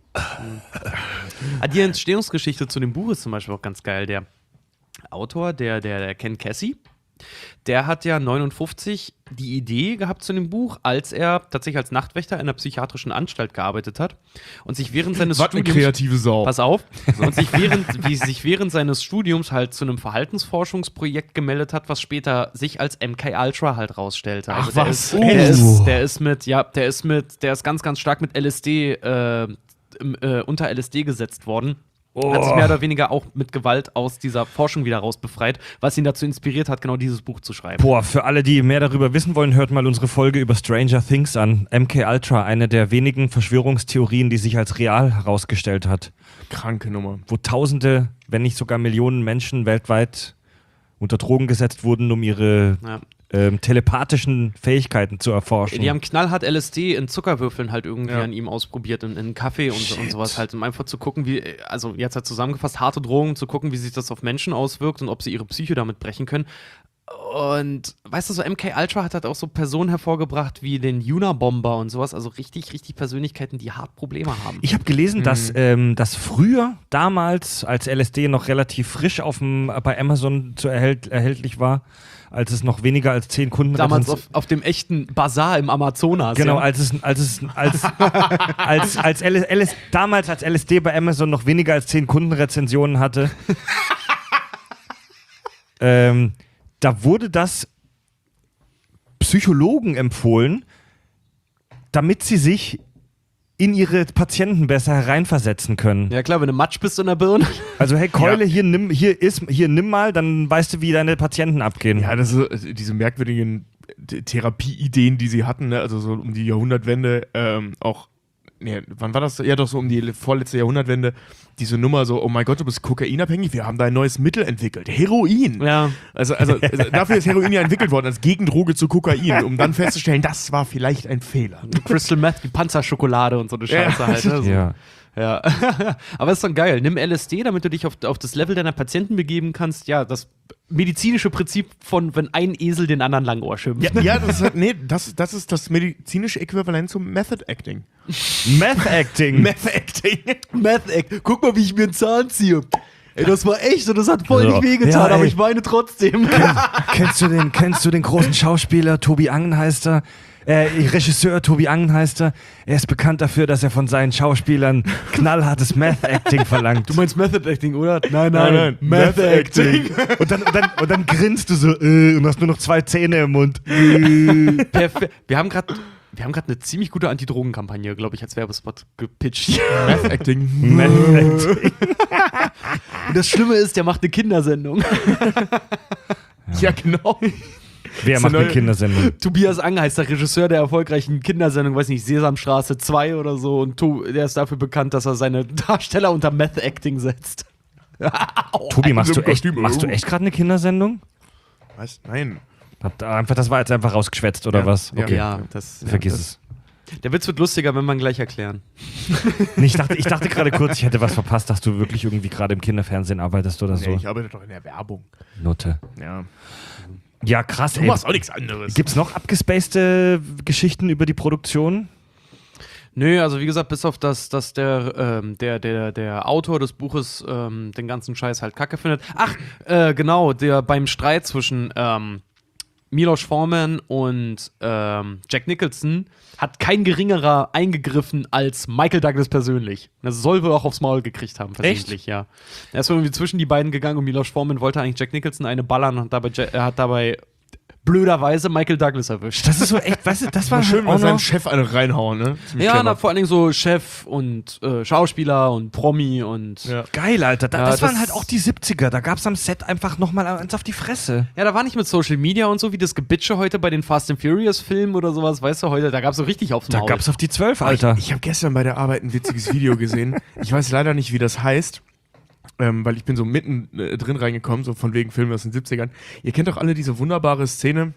Speaker 4: Die Entstehungsgeschichte zu dem Buch ist zum Beispiel auch ganz geil. Der Autor, der Ken Kesey, der hat ja 59 die Idee gehabt zu dem Buch, als er tatsächlich als Nachtwächter in einer psychiatrischen Anstalt gearbeitet hat und sich während seines
Speaker 3: Was eine
Speaker 4: Studiums...
Speaker 3: kreative Sau.
Speaker 4: Pass auf. Und sich während seines Studiums halt zu einem Verhaltensforschungsprojekt gemeldet hat, was später sich als MK Ultra halt rausstellte.
Speaker 3: Ach,
Speaker 4: der
Speaker 3: was?
Speaker 4: Der ist ganz, ganz stark mit LSD, unter LSD gesetzt worden. Hat sich mehr oder weniger auch mit Gewalt aus dieser Forschung wieder rausbefreit, was ihn dazu inspiriert hat, genau dieses Buch zu schreiben.
Speaker 1: Boah, für alle, die mehr darüber wissen wollen, hört mal unsere Folge über Stranger Things an. MK Ultra, eine der wenigen Verschwörungstheorien, die sich als real herausgestellt hat.
Speaker 3: Kranke Nummer.
Speaker 1: Wo Tausende, wenn nicht sogar Millionen Menschen weltweit unter Drogen gesetzt wurden, um ihre telepathischen Fähigkeiten zu erforschen.
Speaker 4: Die haben knallhart LSD in Zuckerwürfeln halt irgendwie an ihm ausprobiert, in Kaffee und sowas halt, um einfach zu gucken, also jetzt halt zusammengefasst, harte Drogen, zu gucken, wie sich das auf Menschen auswirkt und ob sie ihre Psyche damit brechen können. Und weißt du, so MK Ultra hat halt auch so Personen hervorgebracht wie den Unabomber und sowas, also richtig, richtig Persönlichkeiten, die hart Probleme haben.
Speaker 1: Ich habe gelesen, dass früher, damals, als LSD noch relativ frisch bei Amazon erhältlich war, als es noch weniger als 10 Kunden
Speaker 4: Damals auf dem echten Bazar im Amazonas.
Speaker 1: Genau,
Speaker 4: ja.
Speaker 1: Damals als LSD bei Amazon noch weniger als 10 Kundenrezensionen hatte, da wurde das Psychologen empfohlen, damit sie sich in ihre Patienten besser hereinversetzen können.
Speaker 4: Ja klar, wenn du Matsch bist in der Birne.
Speaker 1: Also hey Keule, hier nimm mal, dann weißt du, wie deine Patienten abgehen.
Speaker 3: Ja, das ist diese merkwürdigen Therapieideen, die sie hatten, ne? Also so um die Jahrhundertwende, wann war das? Ja, doch so um die vorletzte Jahrhundertwende. Diese Nummer so, oh mein Gott, du bist kokainabhängig, wir haben da ein neues Mittel entwickelt. Heroin.
Speaker 4: Ja.
Speaker 3: Also dafür ist Heroin ja entwickelt worden, als Gegendroge zu Kokain, um dann festzustellen, das war vielleicht ein Fehler.
Speaker 4: Crystal Meth, wie Panzerschokolade und so eine Scheiße halt. Ne? So.
Speaker 1: Ja.
Speaker 4: Ja. Aber ist doch geil. Nimm LSD, damit du dich auf das Level deiner Patienten begeben kannst. Ja, das medizinische Prinzip von, wenn ein Esel den anderen Langohr schimpft.
Speaker 3: Ja, das ist das medizinische Äquivalent zum Method Acting.
Speaker 1: Meth Acting.
Speaker 3: Meth Acting.
Speaker 4: Meth Act. Guck mal, wie ich mir einen Zahn ziehe. Ey, das war echt und das hat voll
Speaker 1: Ja.
Speaker 4: nicht wehgetan,
Speaker 1: Ja,
Speaker 4: aber
Speaker 1: ey.
Speaker 4: ich weine trotzdem.
Speaker 1: Kennst du den großen Schauspieler Tobi Angen heißt er? Regisseur Tobi Angen heißt er. Er ist bekannt dafür, dass er von seinen Schauspielern knallhartes Meth-Acting verlangt.
Speaker 4: Du meinst Method Acting, oder? Nein.
Speaker 3: Meth Acting.
Speaker 1: Und dann grinst du so und hast nur noch 2 Zähne im Mund.
Speaker 4: Perfekt. Wir haben gerade eine ziemlich gute Antidrogenkampagne, glaube ich, als Werbespot gepitcht.
Speaker 3: Meth Acting.
Speaker 4: Und das Schlimme ist, der macht eine Kindersendung.
Speaker 3: Ja, genau.
Speaker 1: Wer macht eine Kindersendung?
Speaker 4: Tobias Ang heißt der Regisseur der erfolgreichen Kindersendung, weiß nicht, Sesamstraße 2 oder so. Und der ist dafür bekannt, dass er seine Darsteller unter Meth Acting setzt.
Speaker 1: Tobi, machst du
Speaker 3: Kostüm.
Speaker 1: echt gerade eine Kindersendung?
Speaker 3: Was? Nein.
Speaker 1: Das war jetzt einfach rausgeschwätzt, oder
Speaker 3: Ja.
Speaker 1: was?
Speaker 3: Ja.
Speaker 1: Okay.
Speaker 4: Ja,
Speaker 1: Vergiss es.
Speaker 4: Der Witz wird lustiger, wenn wir ihn gleich erklären.
Speaker 1: Nee, ich dachte gerade kurz, ich hätte was verpasst, dass du wirklich irgendwie gerade im Kinderfernsehen arbeitest oder so.
Speaker 3: Nee, ich arbeite doch in der Werbung.
Speaker 1: Nutte.
Speaker 3: Ja.
Speaker 1: Ja, krass,
Speaker 3: Du
Speaker 1: ey.
Speaker 3: machst auch nichts anderes.
Speaker 1: Gibt's noch abgespacede Geschichten über die Produktion?
Speaker 4: Nö, also wie gesagt, bis auf dass der Autor des Buches den ganzen Scheiß halt kacke findet. Ach, genau, beim Streit zwischen Milos Forman und Jack Nicholson hat kein geringerer eingegriffen als Michael Douglas persönlich. Das soll wohl auch aufs Maul gekriegt haben, versehentlich, ja. Er ist irgendwie zwischen die beiden gegangen und Milos Forman wollte eigentlich Jack Nicholson eine ballern und hat dabei blöderweise Michael Douglas erwischt.
Speaker 1: Das ist so echt, weißt du, das war
Speaker 3: schön
Speaker 1: auch
Speaker 3: mal seinen
Speaker 1: noch.
Speaker 3: Chef eine reinhauen, ne? Ziemlich
Speaker 4: Ja,
Speaker 3: clever.
Speaker 4: vor allen Dingen so Chef und Schauspieler und Promi und
Speaker 3: Ja.
Speaker 1: Geil, Alter. Das
Speaker 4: Ja,
Speaker 1: waren halt auch die 70er. Da gab's am Set einfach nochmal eins auf die Fresse.
Speaker 4: ja, da war nicht mit Social Media und so wie das Gebitsche heute bei den Fast and Furious Filmen oder sowas, weißt du, heute, da gab's so richtig aufs
Speaker 1: Da
Speaker 4: Maul.
Speaker 1: gab's auf die 12, Alter.
Speaker 3: Ich habe gestern bei der Arbeit ein witziges Video gesehen. Ich weiß leider nicht, wie das heißt. Weil ich bin so mitten drin reingekommen, so von wegen Filmen aus den 70ern. Ihr kennt doch alle diese wunderbare Szene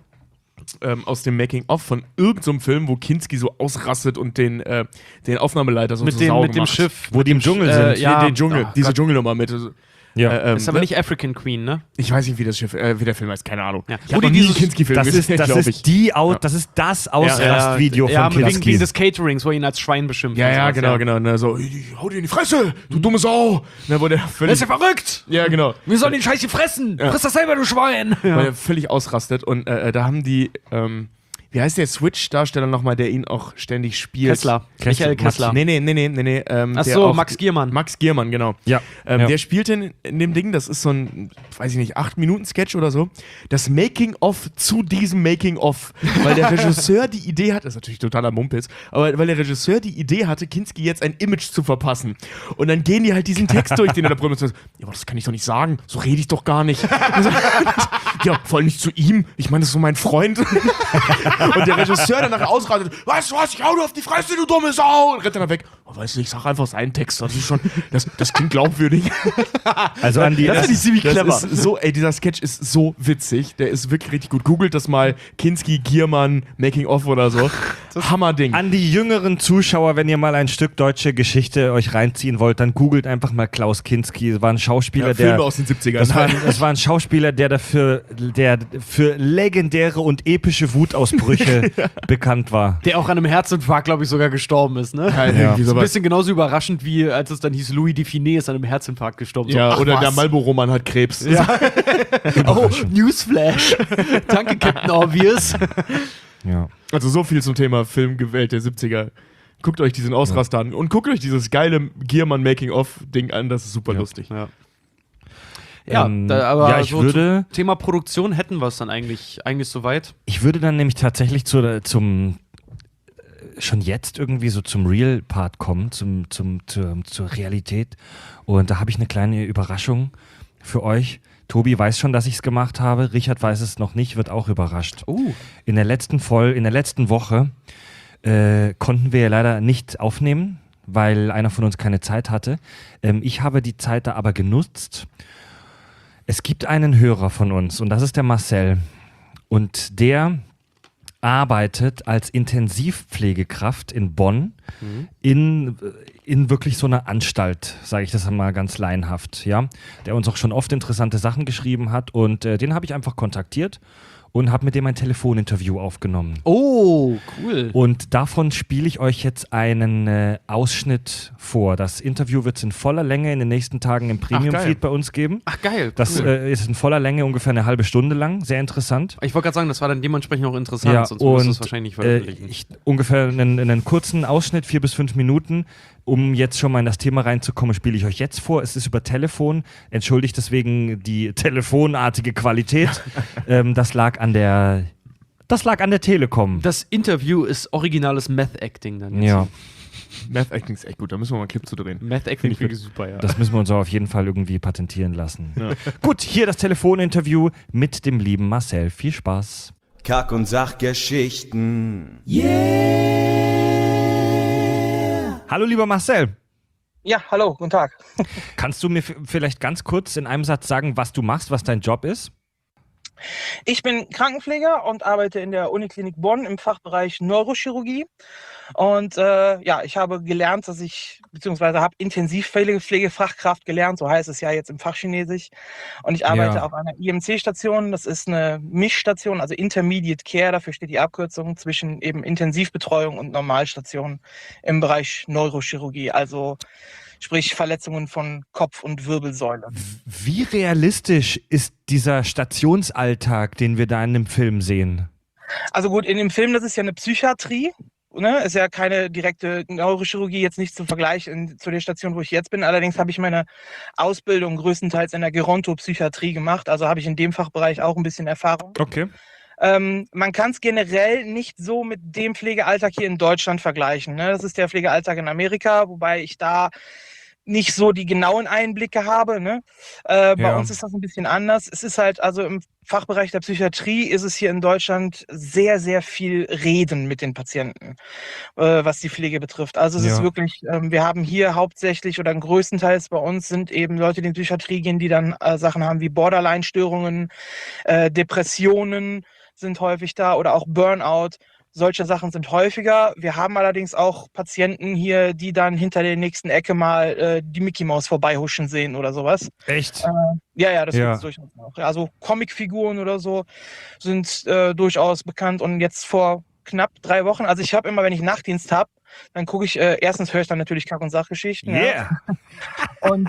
Speaker 3: aus dem Making-of von irgendeinem Film, wo Kinski so ausrastet und den Aufnahmeleiter so
Speaker 4: mit
Speaker 3: zur Sau
Speaker 4: dem
Speaker 3: macht.
Speaker 4: Schiff.
Speaker 1: Wo die im Dschungel sind.
Speaker 4: ja.
Speaker 3: Den Dschungel,
Speaker 4: Oh,
Speaker 3: diese
Speaker 4: Gott.
Speaker 3: Dschungelnummer mit.
Speaker 1: Ja.
Speaker 4: Ist aber nicht African Queen, ne?
Speaker 3: Ich weiß nicht, wie der Film heißt, keine Ahnung.
Speaker 4: Ja.
Speaker 3: Ich habe noch nie einen Kinski-Film
Speaker 1: Das ist,
Speaker 3: gesehen,
Speaker 1: das
Speaker 3: glaub
Speaker 1: ist
Speaker 3: ich.
Speaker 1: das ist das Ausrastvideo
Speaker 4: ja,
Speaker 1: von
Speaker 4: wegen
Speaker 1: Kinski.
Speaker 4: des Caterings, wo er ihn als Schwein beschimpft.
Speaker 3: Ja,
Speaker 4: und
Speaker 3: ja,
Speaker 4: sowas,
Speaker 3: genau. Ne, so, hau dir in die Fresse, du dumme Sau. Ne, wo der völlig,
Speaker 4: verrückt!
Speaker 3: ja, genau.
Speaker 4: Wir sollen den Scheiß hier fressen!
Speaker 3: Ja.
Speaker 4: Friss das selber, du Schwein!
Speaker 3: Weil er völlig ausrastet. Und da haben die, wie heißt der Switch-Darsteller nochmal, der ihn auch ständig spielt?
Speaker 4: Kessler. Michael Kessler.
Speaker 3: Nee.
Speaker 4: Ach
Speaker 3: der
Speaker 4: so,
Speaker 3: auch-
Speaker 4: Max Giermann.
Speaker 3: Max Giermann, genau.
Speaker 1: Ja. Ja.
Speaker 3: Der spielt in dem Ding, das ist so ein, weiß ich nicht, 8-Minuten-Sketch oder so, das Making-of zu diesem Making-of. Weil der Regisseur die Idee hat, das ist natürlich totaler Mumpitz, aber weil der Regisseur die Idee hatte, Kinski jetzt ein Image zu verpassen. Und dann gehen die halt diesen Text durch, den er da produziert. Ja, aber das kann ich doch nicht sagen, so rede ich doch gar nicht. Ja, vor allem nicht zu ihm, ich meine, das ist so mein Freund. Und der Regisseur dann nachher ausrastet, weißt du was, ich hau dir auf die Fresse, du dumme Sau! Und rennt dann weg. Oh, weißt du, ich sag einfach seinen Text, das klingt glaubwürdig.
Speaker 1: Also Andi,
Speaker 4: Das finde ich ziemlich clever.
Speaker 3: Das ist so, dieser Sketch ist so witzig, der ist wirklich richtig gut. Googelt das mal, Kinski, Giermann, Making of oder so. Hammerding.
Speaker 1: an die jüngeren Zuschauer, wenn ihr mal ein Stück deutsche Geschichte euch reinziehen wollt, dann googelt einfach mal Klaus Kinski. Das war ein Schauspieler,
Speaker 3: Filme
Speaker 1: der
Speaker 3: aus den 70ern.
Speaker 1: das war ein Schauspieler, der für legendäre und epische Wutausbrüche bekannt war.
Speaker 4: Der auch an einem Herzinfarkt, glaube ich, sogar gestorben ist, ne?
Speaker 3: Ja,
Speaker 1: Ja.
Speaker 3: irgendwie
Speaker 4: Ein
Speaker 3: sowas.
Speaker 4: bisschen genauso überraschend, wie als es dann hieß, Louis Define ist an einem Herzinfarkt gestorben. So,
Speaker 3: Ja,
Speaker 4: ach,
Speaker 3: oder
Speaker 4: was?
Speaker 3: der Marlboro-Mann hat Krebs.
Speaker 4: Oh, Newsflash. Danke, Captain Obvious.
Speaker 1: Ja.
Speaker 3: Also so viel zum Thema Filmwelt der 70er. Guckt euch diesen Ausraster an und guckt euch dieses geile Giermann Making-of-Ding an, das ist super lustig.
Speaker 4: Ja. Ja,
Speaker 1: Ähm,
Speaker 4: aber
Speaker 1: ja, ich
Speaker 4: so
Speaker 1: würde-
Speaker 4: zum Thema Produktion hätten wir es dann eigentlich soweit.
Speaker 1: Ich würde dann nämlich tatsächlich zum schon jetzt irgendwie so zum Real-Part kommen, zur Realität. Und da habe ich eine kleine Überraschung für euch. Tobi weiß schon, dass ich es gemacht habe. Richard weiß es noch nicht, wird auch überrascht. In der letzten Woche konnten wir ja leider nicht aufnehmen, weil einer von uns keine Zeit hatte. Ich habe die Zeit da aber genutzt. Es gibt einen Hörer von uns und das ist der Marcel. Und der arbeitet als Intensivpflegekraft in Bonn in wirklich so einer Anstalt, sage ich das mal ganz laienhaft, ja, der uns auch schon oft interessante Sachen geschrieben hat und den habe ich einfach kontaktiert und habe mit dem ein Telefoninterview aufgenommen.
Speaker 4: Oh, cool.
Speaker 1: Und davon spiele ich euch jetzt einen Ausschnitt vor. Das Interview wird es in voller Länge in den nächsten Tagen im Premium-Feed bei uns geben.
Speaker 4: Ach, geil.
Speaker 1: Das
Speaker 4: cool.
Speaker 1: ist in voller Länge ungefähr eine halbe Stunde lang. Sehr interessant.
Speaker 4: Ich wollte gerade sagen, das war dann dementsprechend auch interessant, sonst würdest du es wahrscheinlich nicht veröffentlichen.
Speaker 1: Ungefähr einen kurzen Ausschnitt, 4 bis 5 Minuten. Um jetzt schon mal in das Thema reinzukommen, spiele ich euch jetzt vor. Es ist über Telefon. Entschuldigt deswegen die telefonartige Qualität. Das lag an der Telekom.
Speaker 4: Das Interview ist originales Meth-Acting dann jetzt.
Speaker 1: Ja,
Speaker 3: Math Acting ist echt gut, da müssen wir mal einen Clip zu drehen.
Speaker 4: Meth-Acting
Speaker 3: ich
Speaker 4: finde ich super, ja.
Speaker 1: das müssen wir uns auch auf jeden Fall irgendwie patentieren lassen. Gut, hier das Telefoninterview mit dem lieben Marcel. Viel Spaß.
Speaker 2: Kack- und Sachgeschichten.
Speaker 1: Hallo lieber Marcel.
Speaker 6: Ja, hallo, guten Tag.
Speaker 1: Kannst du mir vielleicht ganz kurz in einem Satz sagen, was du machst, was dein Job ist?
Speaker 6: Ich bin Krankenpfleger und arbeite in der Uniklinik Bonn im Fachbereich Neurochirurgie. Und ich habe gelernt, beziehungsweise habe Intensivpflegefachkraft gelernt, so heißt es ja jetzt im Fachchinesisch. Und ich arbeite auf einer IMC-Station, das ist eine Mischstation, also Intermediate Care, dafür steht die Abkürzung, zwischen eben Intensivbetreuung und Normalstation im Bereich Neurochirurgie, also sprich Verletzungen von Kopf- und Wirbelsäule.
Speaker 1: Wie realistisch ist dieser Stationsalltag, den wir da in dem Film sehen?
Speaker 6: Also gut, in dem Film, das ist ja eine Psychiatrie, ne? Ist ja keine direkte Neurochirurgie, jetzt nicht zum Vergleich zu der Station, wo ich jetzt bin. Allerdings habe ich meine Ausbildung größtenteils in der Gerontopsychiatrie gemacht, also habe ich in dem Fachbereich auch ein bisschen Erfahrung.
Speaker 1: Okay.
Speaker 6: Man kann es generell nicht so mit dem Pflegealltag hier in Deutschland vergleichen, ne? Das ist der Pflegealltag in Amerika, wobei ich da nicht so die genauen Einblicke habe, ne? Bei uns ist das ein bisschen anders. Es ist halt, also im Fachbereich der Psychiatrie ist es hier in Deutschland sehr, sehr viel Reden mit den Patienten, was die Pflege betrifft. Also es ist wirklich, wir haben hier hauptsächlich oder größtenteils bei uns sind eben Leute, die in die Psychiatrie gehen, die dann Sachen haben wie Borderline-Störungen, Depressionen sind häufig da oder auch Burnout. Solche Sachen sind häufiger. Wir haben allerdings auch Patienten hier, die dann hinter der nächsten Ecke mal die Mickey Maus vorbeihuschen sehen oder sowas.
Speaker 1: Echt?
Speaker 6: Das gibt es durchaus auch. Also Comicfiguren oder so sind durchaus bekannt. Und jetzt vor knapp 3 Wochen, also ich habe immer, wenn ich Nachtdienst habe, dann gucke ich, erstens höre ich dann natürlich Kack- und Sachgeschichten.
Speaker 1: Yeah.
Speaker 6: Ja. Und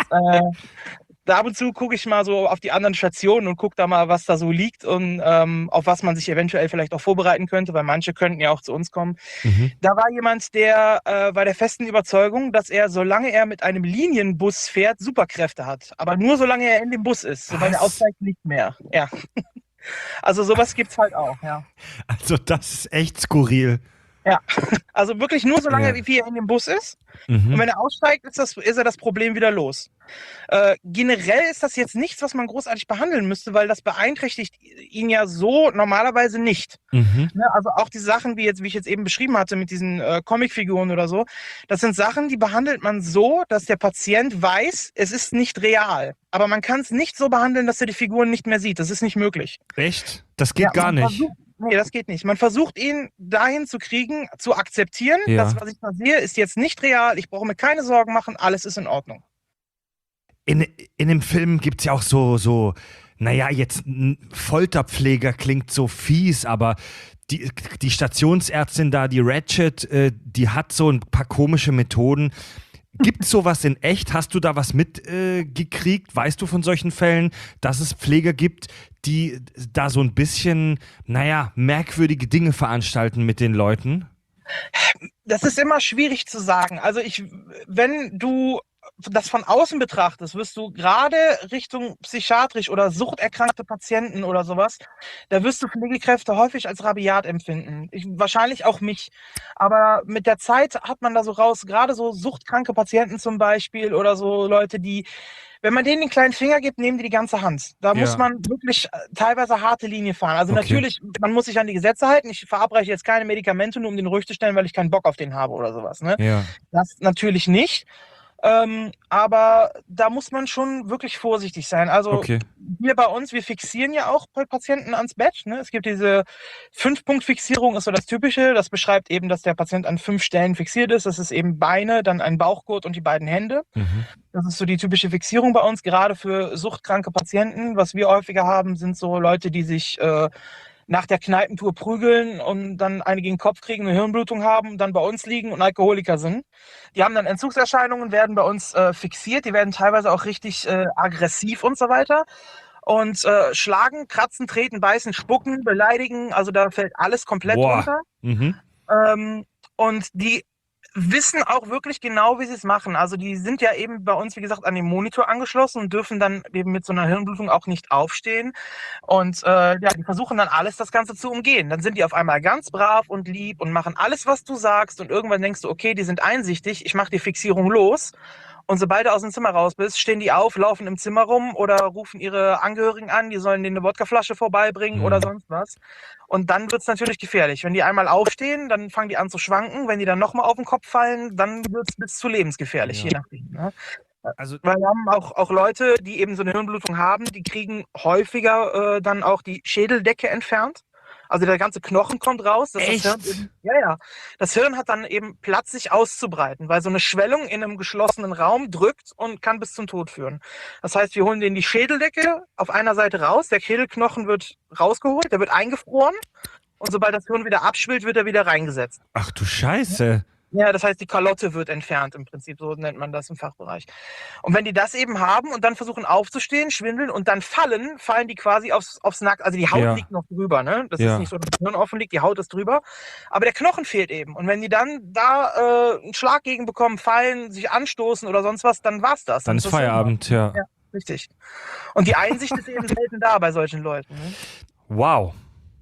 Speaker 6: da ab und zu gucke ich mal so auf die anderen Stationen und gucke da mal, was da so liegt und auf was man sich eventuell vielleicht auch vorbereiten könnte, weil manche könnten ja auch zu uns kommen. Da war jemand, der war der festen Überzeugung, dass er, solange er mit einem Linienbus fährt, Superkräfte hat. Aber nur solange er in dem Bus ist. Sobald er aussteigt, nicht mehr. Ja. Also sowas gibt's halt auch, ja.
Speaker 1: Also das ist echt skurril.
Speaker 6: Ja, also wirklich nur so lange,
Speaker 1: Ja.
Speaker 6: wie er in dem Bus ist. Und
Speaker 1: Mhm.
Speaker 6: wenn er aussteigt, ist er das Problem wieder los. Generell ist das jetzt nichts, was man großartig behandeln müsste, weil das beeinträchtigt ihn ja so normalerweise nicht.
Speaker 1: Mhm.
Speaker 6: Ne? Also auch die Sachen, wie ich jetzt eben beschrieben hatte mit diesen Comicfiguren oder so, das sind Sachen, die behandelt man so, dass der Patient weiß, es ist nicht real. Aber man kann es nicht so behandeln, dass er die Figuren nicht mehr sieht. Das ist nicht möglich.
Speaker 1: Echt? Das geht gar
Speaker 6: man
Speaker 1: nicht.
Speaker 6: Nee, das geht nicht. Man versucht ihn dahin zu kriegen, zu akzeptieren,
Speaker 1: Ja.
Speaker 6: das, was ich da sehe, ist jetzt nicht real, ich brauche mir keine Sorgen machen, alles ist in Ordnung.
Speaker 1: In dem Film gibt es ja auch so, naja, jetzt ein Folterpfleger klingt so fies, aber die Stationsärztin da, die Ratchet, die hat so ein paar komische Methoden. Gibt es sowas in echt? Hast du da was mitgekriegt? Weißt du von solchen Fällen, dass es Pfleger gibt, die da so ein bisschen, naja, merkwürdige Dinge veranstalten mit den Leuten?
Speaker 6: Das ist immer schwierig zu sagen. Also wenn du das von außen betrachtest, wirst du gerade Richtung psychiatrisch oder suchterkrankte Patienten oder sowas, da wirst du Pflegekräfte häufig als rabiat empfinden. Wahrscheinlich auch mich. Aber mit der Zeit hat man da so raus, gerade so suchtkranke Patienten zum Beispiel oder so Leute, die, wenn man denen den kleinen Finger gibt, nehmen die ganze Hand. Da muss man wirklich teilweise harte Linie fahren. Also
Speaker 1: Okay.
Speaker 6: natürlich, man muss sich an die Gesetze halten. Ich verabreiche jetzt keine Medikamente, nur um den ruhig zu stellen, weil ich keinen Bock auf den habe oder sowas. Ne?
Speaker 1: Ja.
Speaker 6: Das natürlich nicht. Aber da muss man schon wirklich vorsichtig sein. Also
Speaker 1: Okay.
Speaker 6: hier bei uns, wir fixieren ja auch Patienten ans Bett. Ne? Es gibt diese 5-Punkt-Fixierung, ist so das Typische. Das beschreibt eben, dass der Patient an 5 Stellen fixiert ist. Das ist eben Beine, dann ein Bauchgurt und die beiden Hände.
Speaker 1: Mhm.
Speaker 6: Das ist so die typische Fixierung bei uns, gerade für suchtkranke Patienten. Was wir häufiger haben, sind so Leute, die sich nach der Kneipentour prügeln und dann eine gegen den Kopf kriegen, eine Hirnblutung haben, dann bei uns liegen und Alkoholiker sind. Die haben dann Entzugserscheinungen, werden bei uns fixiert, die werden teilweise auch richtig aggressiv und so weiter. Und schlagen, kratzen, treten, beißen, spucken, beleidigen, also da fällt alles komplett runter.
Speaker 1: Mhm.
Speaker 6: Und die wissen auch wirklich genau, wie sie es machen. Also die sind ja eben bei uns, wie gesagt, an den Monitor angeschlossen und dürfen dann eben mit so einer Hirnblutung auch nicht aufstehen. Und die versuchen dann alles, das Ganze zu umgehen. Dann sind die auf einmal ganz brav und lieb und machen alles, was du sagst. Und irgendwann denkst du, okay, die sind einsichtig, ich mache die Fixierung los. Und sobald du aus dem Zimmer raus bist, stehen die auf, laufen im Zimmer rum oder rufen ihre Angehörigen an, die sollen denen eine Wodkaflasche vorbeibringen oder sonst was. Und dann wird es natürlich gefährlich. Wenn die einmal aufstehen, dann fangen die an zu schwanken. Wenn die dann nochmal auf den Kopf fallen, dann wird es bis zu lebensgefährlich, je nachdem. Ne?
Speaker 1: Also,
Speaker 6: Weil wir haben auch Leute, die eben so eine Hirnblutung haben, die kriegen häufiger dann auch die Schädeldecke entfernt. Also der ganze Knochen kommt raus. Dass
Speaker 1: echt?
Speaker 6: Das Hirn eben, das Hirn hat dann eben Platz, sich auszubreiten, weil so eine Schwellung in einem geschlossenen Raum drückt und kann bis zum Tod führen. Das heißt, wir holen denen die Schädeldecke auf einer Seite raus, der Schädelknochen wird rausgeholt, der wird eingefroren und sobald das Hirn wieder abschwillt, wird er wieder reingesetzt.
Speaker 1: Ach du Scheiße.
Speaker 6: Ja, das heißt, die Kalotte wird entfernt im Prinzip, so nennt man das im Fachbereich. Und wenn die das eben haben und dann versuchen aufzustehen, schwindeln und dann fallen die quasi aufs Nack, also die Haut liegt noch drüber, ne? Das ist nicht so, dass das Hirn offen liegt, die Haut ist drüber, aber der Knochen fehlt eben. Und wenn die dann da einen Schlag gegen bekommen, fallen, sich anstoßen oder sonst was, dann war's das.
Speaker 1: Dann ist Feierabend, ja.
Speaker 6: Ja, richtig. Und die Einsicht ist eben selten da bei solchen Leuten. Ne?
Speaker 1: Wow.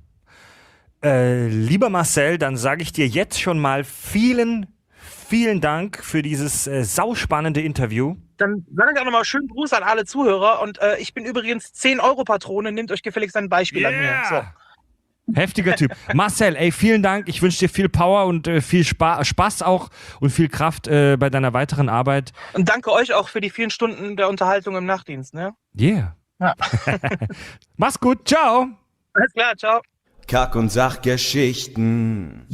Speaker 1: Lieber Marcel, dann sage ich dir jetzt schon mal vielen Dank für dieses sauspannende Interview.
Speaker 6: Dann sage ich auch nochmal schönen Gruß an alle Zuhörer und ich bin übrigens 10-Euro-Patrone, nehmt euch gefälligst ein Beispiel an mir. So.
Speaker 1: Heftiger Typ. Marcel, ey, vielen Dank. Ich wünsche dir viel Power und viel Spaß auch und viel Kraft bei deiner weiteren Arbeit.
Speaker 6: Und danke euch auch für die vielen Stunden der Unterhaltung im Nachtdienst. Ne?
Speaker 1: Yeah.
Speaker 6: Ja.
Speaker 1: Mach's gut. Ciao.
Speaker 6: Alles klar, ciao.
Speaker 2: Kack- und Sachgeschichten.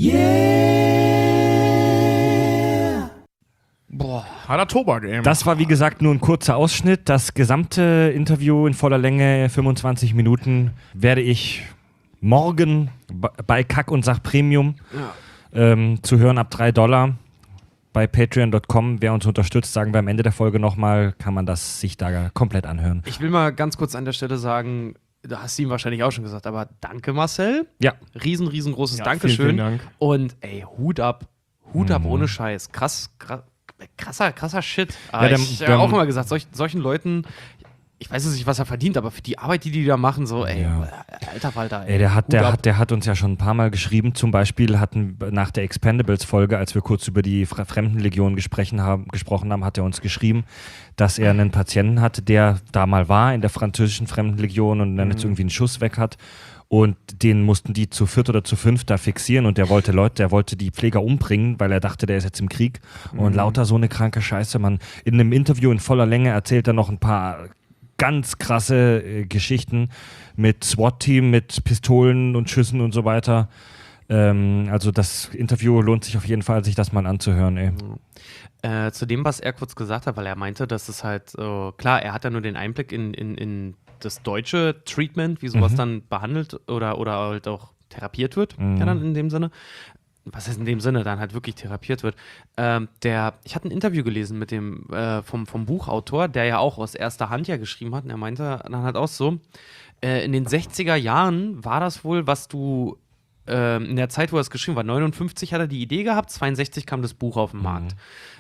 Speaker 3: Boah, harter Tobak, ey.
Speaker 1: Das war, wie gesagt, nur ein kurzer Ausschnitt. Das gesamte Interview in voller Länge, 25 Minuten, werde ich morgen bei Kack- und Sach Premium zu hören ab $3 bei patreon.com. Wer uns unterstützt, sagen wir am Ende der Folge nochmal, kann man das sich da komplett anhören.
Speaker 4: Ich will mal ganz kurz an der Stelle sagen, da hast du ihm wahrscheinlich auch schon gesagt, aber danke Marcel.
Speaker 1: Ja.
Speaker 4: Riesengroßes
Speaker 3: Ja,
Speaker 4: Dankeschön.
Speaker 3: vielen Dank.
Speaker 4: Und ey, Hut ab ohne Scheiß. Krasser Shit.
Speaker 1: Ja,
Speaker 4: Ich habe auch immer gesagt, solchen Leuten, ich weiß jetzt nicht, was er verdient, aber für die Arbeit, die da machen, so, ey, alter Falter, ey.
Speaker 1: Ey, der hat uns ja schon ein paar Mal geschrieben. Zum Beispiel hatten nach der Expendables-Folge, als wir kurz über die Fremdenlegion gesprochen haben, hat er uns geschrieben, dass er einen Patienten hatte, der da mal war in der französischen Fremdenlegion und dann jetzt irgendwie einen Schuss weg hat. Und den mussten die zu 4 oder zu 5 da fixieren und der wollte die Pfleger umbringen, weil er dachte, der ist jetzt im Krieg. Und lauter so eine kranke Scheiße. Man, in einem Interview in voller Länge erzählt er noch ein paar ganz krasse Geschichten mit SWAT-Team, mit Pistolen und Schüssen und so weiter. Also das Interview lohnt sich auf jeden Fall, sich das mal anzuhören. Ey.
Speaker 4: Zu dem, was er kurz gesagt hat, weil er meinte, dass es halt, klar, er hat ja nur den Einblick in das deutsche Treatment, wie sowas dann behandelt oder halt auch therapiert wird, ja dann in dem Sinne. Was heißt in dem Sinne, dann halt wirklich therapiert wird. Ich hatte ein Interview gelesen mit dem vom Buchautor, der ja auch aus erster Hand ja geschrieben hat, und er meinte dann halt auch so, in den 60er Jahren war das wohl, was du in der Zeit, wo er es geschrieben war, 59 hat er die Idee gehabt, 62 kam das Buch auf den Markt.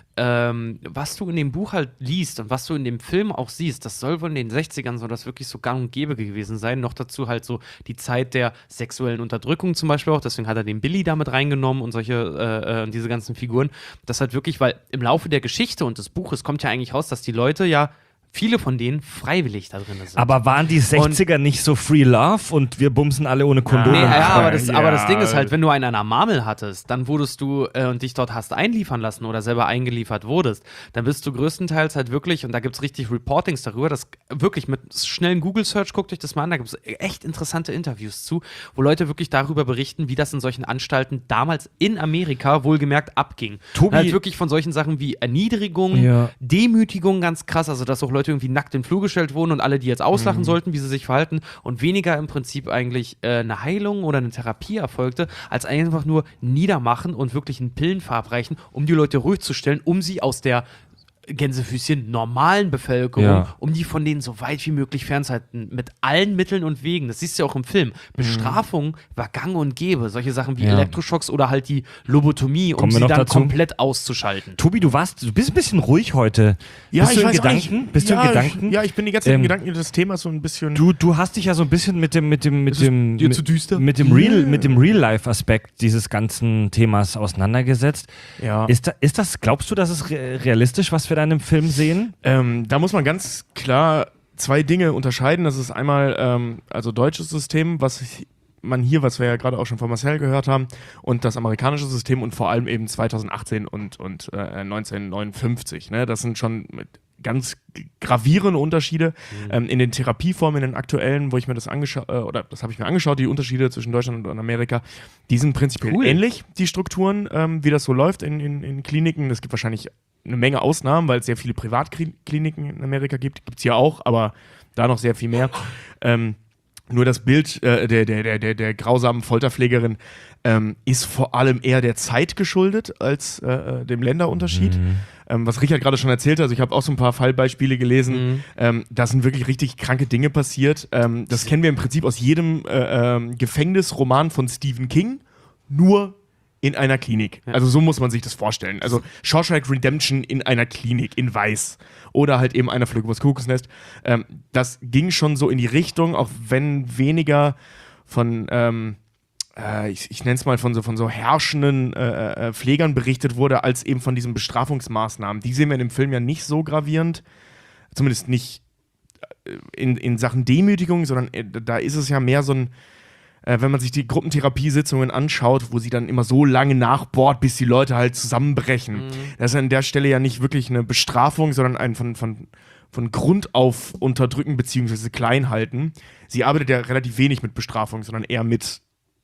Speaker 4: Was du in dem Buch halt liest und was du in dem Film auch siehst, das soll wohl in den 60ern so das wirklich so gang und gäbe gewesen sein. Noch dazu halt so die Zeit der sexuellen Unterdrückung zum Beispiel auch. Deswegen hat er den Billy damit reingenommen und solche, diese ganzen Figuren. Das halt wirklich, weil im Laufe der Geschichte und des Buches kommt ja eigentlich raus, dass die Leute ja viele von denen freiwillig da drin sind.
Speaker 1: Aber waren die 60er nicht so Free Love und wir bumsen alle ohne Kondom?
Speaker 4: Nee, aber das Ding ist halt, wenn du einen an der Marmel hattest, dann wurdest du und dich dort hast einliefern lassen oder selber eingeliefert wurdest, dann bist du größtenteils halt wirklich, und da gibt es richtig Reportings darüber, dass wirklich mit schnellen Google-Search, guckt euch das mal an, da gibt es echt interessante Interviews zu, wo Leute wirklich darüber berichten, wie das in solchen Anstalten damals in Amerika wohlgemerkt abging.
Speaker 1: Tobi,
Speaker 4: halt wirklich von solchen Sachen wie Erniedrigung, Demütigung, ganz krass, also dass auch Leute irgendwie nackt in den Flur gestellt wurden und alle, die jetzt auslachen sollten, wie sie sich verhalten, und weniger im Prinzip eigentlich eine Heilung oder eine Therapie erfolgte, als einfach nur niedermachen und wirklich einen Pillen verabreichen, um die Leute ruhig zu stellen, um sie aus der Gänsefüßchen normalen Bevölkerung, um die von denen so weit wie möglich fernzuhalten, mit allen Mitteln und Wegen. Das siehst du ja auch im Film. Bestrafung war gang und gäbe. Solche Sachen wie Elektroschocks oder halt die Lobotomie, um sie dann dazu komplett auszuschalten.
Speaker 1: Tobi, du bist ein bisschen ruhig heute.
Speaker 3: Ja,
Speaker 1: bist du in Gedanken? Bist du in Gedanken?
Speaker 3: Ja, ich bin die ganze Zeit in Gedanken des Themas so ein bisschen.
Speaker 1: Du hast dich ja so ein bisschen mit dem
Speaker 3: dir zu düster?
Speaker 1: mit dem Real-Life-Aspekt dieses ganzen Themas auseinandergesetzt.
Speaker 3: Ja.
Speaker 1: Glaubst du, dass es realistisch, was wir da in einem Film sehen?
Speaker 3: Da muss man ganz klar 2 Dinge unterscheiden. Das ist einmal also deutsches System, was wir ja gerade auch schon von Marcel gehört haben, und das amerikanische System und vor allem eben 2018 und 1959. Ne? Das sind schon ganz gravierende Unterschiede in den Therapieformen, in den aktuellen, wo ich mir das angeschaut, oder das habe ich mir angeschaut, die Unterschiede zwischen Deutschland und Amerika, die sind prinzipiell ähnlich, die Strukturen, wie das so läuft in Kliniken. Es gibt wahrscheinlich eine Menge Ausnahmen, weil es sehr viele Privatkliniken in Amerika gibt. Gibt es ja auch, aber da noch sehr viel mehr. Nur das Bild der grausamen Folterpflegerin ist vor allem eher der Zeit geschuldet als dem Länderunterschied. Was Richard gerade schon erzählt hat, also ich habe auch so ein paar Fallbeispiele gelesen, da sind wirklich richtig kranke Dinge passiert. Das kennen wir im Prinzip aus jedem Gefängnisroman von Stephen King, nur in einer Klinik. Ja. Also so muss man sich das vorstellen. Also Shawshank Redemption in einer Klinik in Weiß. Oder halt eben einer Flug übers Kuckucksnest. Das ging schon so in die Richtung, auch wenn weniger von, ich nenne es mal von so herrschenden Pflegern berichtet wurde, als eben von diesen Bestrafungsmaßnahmen. Die sehen wir in dem Film ja nicht so gravierend. Zumindest nicht in Sachen Demütigung, sondern da ist es ja mehr so ein, wenn man sich die Gruppentherapiesitzungen anschaut, wo sie dann immer so lange nachbohrt, bis die Leute halt zusammenbrechen. Das ist an der Stelle ja nicht wirklich eine Bestrafung, sondern ein von Grund auf unterdrücken bzw. klein halten. Sie arbeitet ja relativ wenig mit Bestrafung, sondern eher mit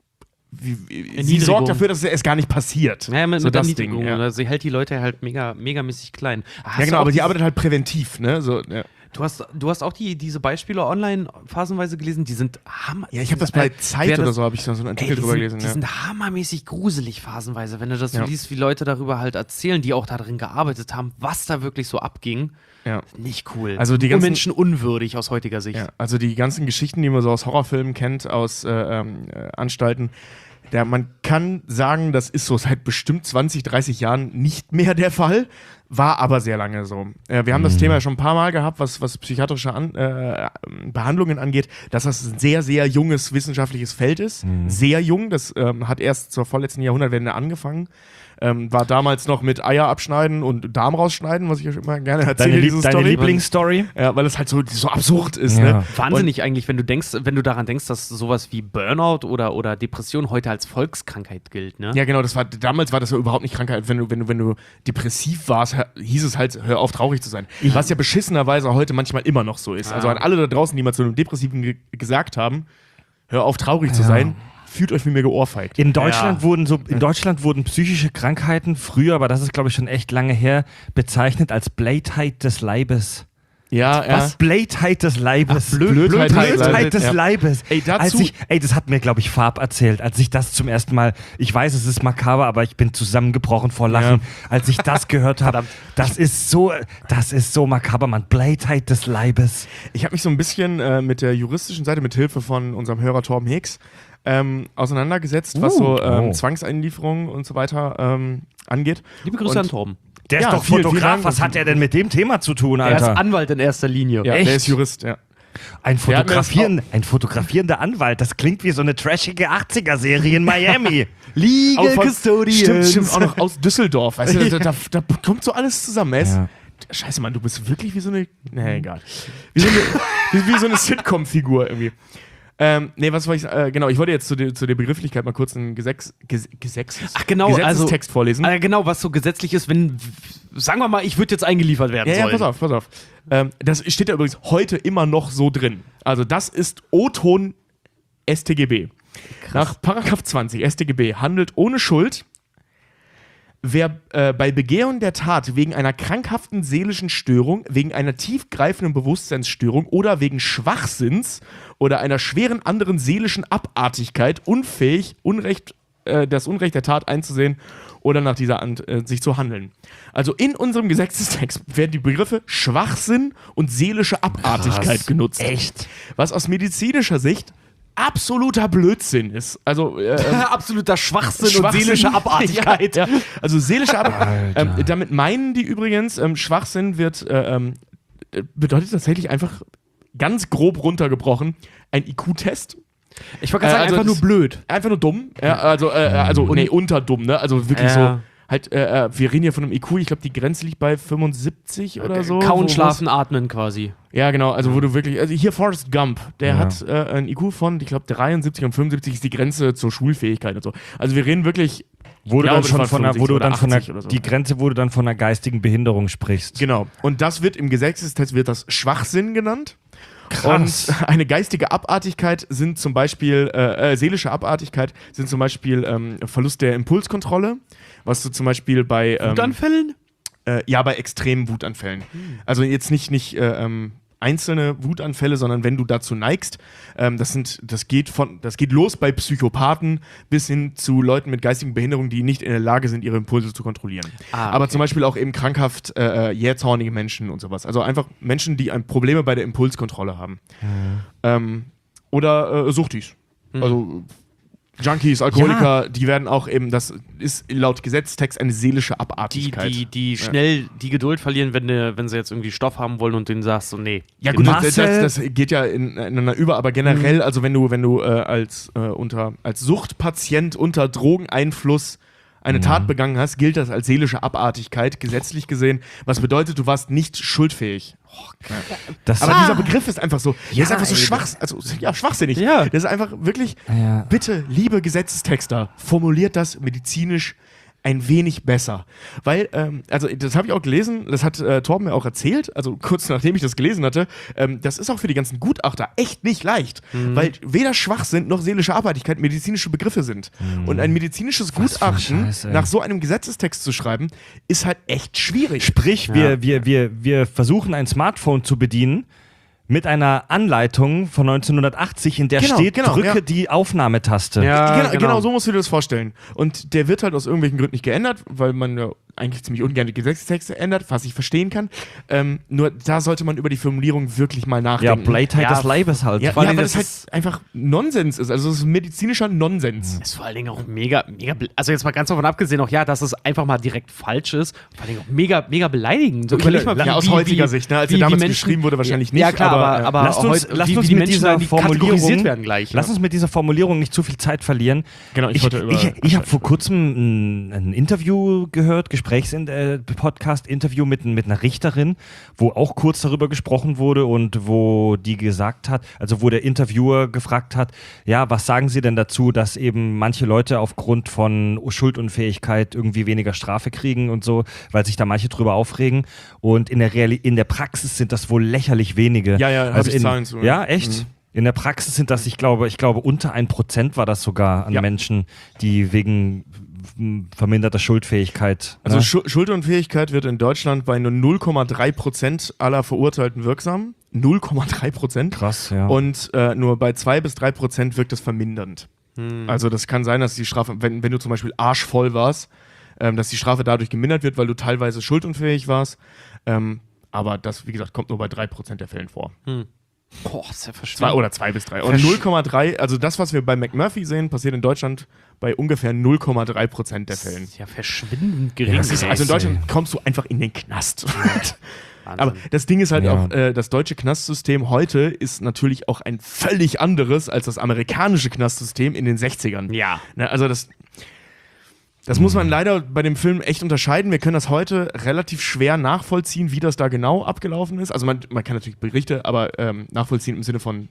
Speaker 3: sie sorgt dafür, dass es gar nicht passiert.
Speaker 4: Ja, mit
Speaker 3: so das
Speaker 4: Erniedrigung.
Speaker 3: Ding. Ja.
Speaker 4: Also sie hält die Leute halt megamäßig klein.
Speaker 3: Ja, genau, aber sie arbeitet halt präventiv, ne? So, ja.
Speaker 4: Du hast auch diese Beispiele online phasenweise gelesen, die sind hammer.
Speaker 3: Ja, ich habe das bei Zeit oder so, habe ich so einen Artikel drüber gelesen.
Speaker 4: Die sind hammermäßig gruselig phasenweise, wenn du das so liest, wie Leute darüber halt erzählen, die auch darin gearbeitet haben, was da wirklich so abging.
Speaker 3: Ja.
Speaker 4: Nicht cool.
Speaker 3: Also die ganzen,
Speaker 4: menschenunwürdig aus heutiger Sicht.
Speaker 3: Ja, also die ganzen Geschichten, die man so aus Horrorfilmen kennt, aus Anstalten, man kann sagen, das ist so seit bestimmt 20, 30 Jahren nicht mehr der Fall, war aber sehr lange so. Wir haben das Thema ja schon ein paar Mal gehabt, was psychiatrische Behandlungen angeht, dass das ein sehr, sehr junges wissenschaftliches Feld ist. Sehr jung, das hat erst zur vorletzten Jahrhundertwende angefangen. War damals noch mit Eier abschneiden und Darm rausschneiden, was ich euch immer gerne erzähle.
Speaker 1: Deine Lieblingsstory?
Speaker 3: Ja, weil es halt so absurd ist.
Speaker 1: Ja.
Speaker 3: Ne?
Speaker 4: Wahnsinnig eigentlich, wenn du daran denkst, dass sowas wie Burnout oder Depression heute als Volkskrankheit gilt, ne?
Speaker 3: Ja, genau, damals war das ja überhaupt nicht Krankheit. Wenn du depressiv warst, hieß es halt, hör auf, traurig zu sein. Was ja beschissenerweise heute manchmal immer noch so ist. Also an alle da draußen, die mal zu einem Depressiven gesagt haben, hör auf, traurig zu sein, fühlt euch mit mir geohrfeigt.
Speaker 1: In Deutschland wurden psychische Krankheiten früher, aber das ist, glaube ich, schon echt lange her, bezeichnet als Blödheit des Leibes.
Speaker 3: Ja,
Speaker 1: Was? Blödheit des Leibes.
Speaker 3: Blödheit
Speaker 1: des Leibes.
Speaker 3: Ey, dazu-
Speaker 1: Das hat mir, glaube ich, Farb erzählt, als ich das zum ersten Mal, ich weiß, es ist makaber, aber ich bin zusammengebrochen vor Lachen, als ich das gehört habe. Das ist so makaber, man. Blödheit des Leibes.
Speaker 3: Ich habe mich so ein bisschen mit der juristischen Seite, mit Hilfe von unserem Hörer Torben Hicks, auseinandergesetzt, was so Zwangseinlieferungen und so weiter angeht.
Speaker 4: Liebe Grüße an Torben.
Speaker 1: Der ist doch
Speaker 3: vielen
Speaker 1: Fotograf.
Speaker 3: Dank.
Speaker 1: Was hat er denn mit dem Thema zu tun,
Speaker 4: Er ist
Speaker 1: Alter?
Speaker 4: Anwalt in erster Linie.
Speaker 3: Ja,
Speaker 1: Echt?
Speaker 3: der ist Jurist, ja.
Speaker 1: Ein
Speaker 3: Der hat mir das
Speaker 1: fotografierender Anwalt. Das klingt wie so eine trashige 80er-Serie in Miami.
Speaker 4: Legal
Speaker 3: Stimmt, auch noch aus Düsseldorf. Weißt du, da kommt so alles zusammen. Scheiße, Mann, du bist wirklich wie so eine. Nee, egal. Wie so eine Sitcom-Figur irgendwie. Was wollte ich genau, ich wollte jetzt zu der Begrifflichkeit mal kurz einen Gesetzestext vorlesen.
Speaker 4: Genau, was so gesetzlich ist, wenn, sagen wir mal, ich würde jetzt eingeliefert werden sollen.
Speaker 3: Ja, pass auf. Das steht da übrigens heute immer noch so drin. Also das ist O-Ton StGB. Nach Paragraph 20 StGB handelt ohne Schuld, wer bei Begehung der Tat wegen einer krankhaften seelischen Störung, wegen einer tiefgreifenden Bewusstseinsstörung oder wegen Schwachsinns oder einer schweren anderen seelischen Abartigkeit unfähig, das Unrecht der Tat einzusehen oder nach dieser sich zu handeln. Also in unserem Gesetzestext werden die Begriffe Schwachsinn und seelische Abartigkeit genutzt.
Speaker 1: Echt?
Speaker 3: Was aus medizinischer Sicht absoluter Blödsinn ist. Also
Speaker 4: absoluter Schwachsinn und seelische Abartigkeit.
Speaker 3: Ja. Also seelische Abartigkeit. Damit meinen die übrigens, Schwachsinn bedeutet tatsächlich einfach ganz grob runtergebrochen ein IQ-Test.
Speaker 4: Ich wollte gerade sagen,
Speaker 3: also
Speaker 4: einfach nur blöd.
Speaker 3: Einfach nur dumm. Ja, unterdumm, ne? Also wirklich so. Halt, wir reden hier von einem IQ, ich glaube, die Grenze liegt bei 75 oder so.
Speaker 4: Kauen, schlafen, atmen quasi.
Speaker 3: Ja, genau, also wo du wirklich, also hier Forrest Gump, der hat ein IQ von, ich glaube, 73 und 75 ist die Grenze zur Schulfähigkeit und so. Also wir reden wirklich,
Speaker 1: die Grenze, wo du dann von einer geistigen Behinderung sprichst.
Speaker 3: Genau, und das wird im Gesetzestest wird Schwachsinn genannt.
Speaker 1: Krass.
Speaker 3: Und eine geistige Abartigkeit sind zum Beispiel, seelische Abartigkeit sind zum Beispiel Verlust der Impulskontrolle, was du zum Beispiel bei
Speaker 4: Wutanfällen?
Speaker 3: Bei extremen Wutanfällen. Also jetzt nicht einzelne Wutanfälle, sondern wenn du dazu neigst, das geht los bei Psychopathen bis hin zu Leuten mit geistigen Behinderungen, die nicht in der Lage sind, ihre Impulse zu kontrollieren. Aber zum Beispiel auch eben krankhaft jähzornige Menschen und sowas. Also einfach Menschen, die Probleme bei der Impulskontrolle haben. Oder Suchtis. Also Junkies, Alkoholiker, die werden auch eben, das ist laut Gesetzestext eine seelische Abartigkeit.
Speaker 4: Die schnell die Geduld verlieren, wenn sie jetzt irgendwie Stoff haben wollen und denen sagst so, nee.
Speaker 3: Ja gut, das geht ja ineinander über, aber generell, also wenn du als Suchtpatient unter Drogeneinfluss eine Tat begangen hast, gilt das als seelische Abartigkeit, gesetzlich gesehen, was bedeutet, du warst nicht schuldfähig. Aber dieser Begriff ist einfach so, der ist einfach so schwachsinnig.
Speaker 4: Ja.
Speaker 3: Das ist einfach wirklich, bitte, liebe Gesetzestexter, formuliert das medizinisch ein wenig besser. Weil, das habe ich auch gelesen, das hat Torben mir auch erzählt, also kurz nachdem ich das gelesen hatte, das ist auch für die ganzen Gutachter echt nicht leicht, weil weder Schwachsinn noch seelische Abartigkeit medizinische Begriffe sind. Und ein medizinisches Gutachten nach so einem Gesetzestext zu schreiben, ist halt echt schwierig.
Speaker 1: Sprich, wir versuchen ein Smartphone zu bedienen mit einer Anleitung von 1980, in der steht, drücke die Aufnahmetaste.
Speaker 3: Ja, genau, so musst du dir das vorstellen. Und der wird halt aus irgendwelchen Gründen nicht geändert, weil man ja eigentlich ziemlich ungern die Gesetzestexte ändert, was ich verstehen kann. Nur da sollte man über die Formulierung wirklich mal
Speaker 1: Ja,
Speaker 3: nachdenken.
Speaker 1: Blödheit des Leibes halt.
Speaker 3: Ja,
Speaker 4: Vor allem,
Speaker 3: weil
Speaker 4: das
Speaker 3: das halt einfach Nonsens ist. Also es ist medizinischer Nonsens.
Speaker 4: Ist vor allen Dingen auch mega, also jetzt mal ganz davon abgesehen, auch dass es einfach mal direkt falsch ist, vor allen Dingen auch mega beleidigend. So, überleg mal,
Speaker 3: Ja, aus heutiger Sicht, ne? Als er damals geschrieben wurde, wahrscheinlich nicht.
Speaker 4: Ja, klar, aber
Speaker 1: Lasst uns,
Speaker 4: heute,
Speaker 1: lasst
Speaker 4: wie
Speaker 1: uns
Speaker 4: die
Speaker 1: mit
Speaker 4: Menschen
Speaker 1: dieser
Speaker 4: dann kategorisiert
Speaker 1: Formulierung
Speaker 4: werden gleich.
Speaker 1: Lass uns mit dieser Formulierung nicht zu viel Zeit verlieren.
Speaker 3: Genau, ich wollte über-
Speaker 1: ich habe vor kurzem ein Interview gehört, Podcast-Interview mit einer Richterin, wo auch kurz darüber gesprochen wurde und wo die gesagt hat, also wo der Interviewer gefragt hat, ja, was sagen Sie denn dazu, dass eben manche Leute aufgrund von Schuldunfähigkeit irgendwie weniger Strafe kriegen und so, weil sich da manche drüber aufregen, und in der Praxis sind das wohl lächerlich wenige.
Speaker 3: Ja, hab ich Zahlen zu.
Speaker 1: Ja, echt?
Speaker 3: Mhm.
Speaker 1: In der Praxis sind das, ich glaube, unter 1% war das sogar an
Speaker 3: Ja.
Speaker 1: Menschen, die wegen verminderter Schuldfähigkeit.
Speaker 3: Also
Speaker 1: ne?
Speaker 3: Schuldunfähigkeit wird in Deutschland bei nur 0,3% aller Verurteilten wirksam. 0,3%.
Speaker 1: Krass, ja.
Speaker 3: Und nur bei 2-3% wirkt es vermindernd. Also das kann sein, dass die Strafe, wenn du zum Beispiel arschvoll warst, dass die Strafe dadurch gemindert wird, weil du teilweise schuldunfähig warst. Aber das, wie gesagt, kommt nur bei 3% der Fällen vor.
Speaker 4: Boah, ist ja verschwunden.
Speaker 3: 2 bis 3. Und 0,3, also das, was wir bei McMurphy sehen, passiert in Deutschland bei ungefähr 0,3% der Fällen.
Speaker 4: Ja, verschwindend gering.
Speaker 3: Das ist, also in
Speaker 1: ey.
Speaker 3: Deutschland kommst du einfach in den Knast.
Speaker 4: Wahnsinn.
Speaker 3: Aber das Ding ist halt
Speaker 1: Ja.
Speaker 3: auch, das deutsche Knastsystem heute ist natürlich auch ein völlig anderes als das amerikanische Knastsystem in den 60ern.
Speaker 4: Ja.
Speaker 3: Ne, also das muss man leider bei dem Film echt unterscheiden. Wir können das heute relativ schwer nachvollziehen, wie das da genau abgelaufen ist. Also man kann natürlich Berichte, aber nachvollziehen im Sinne von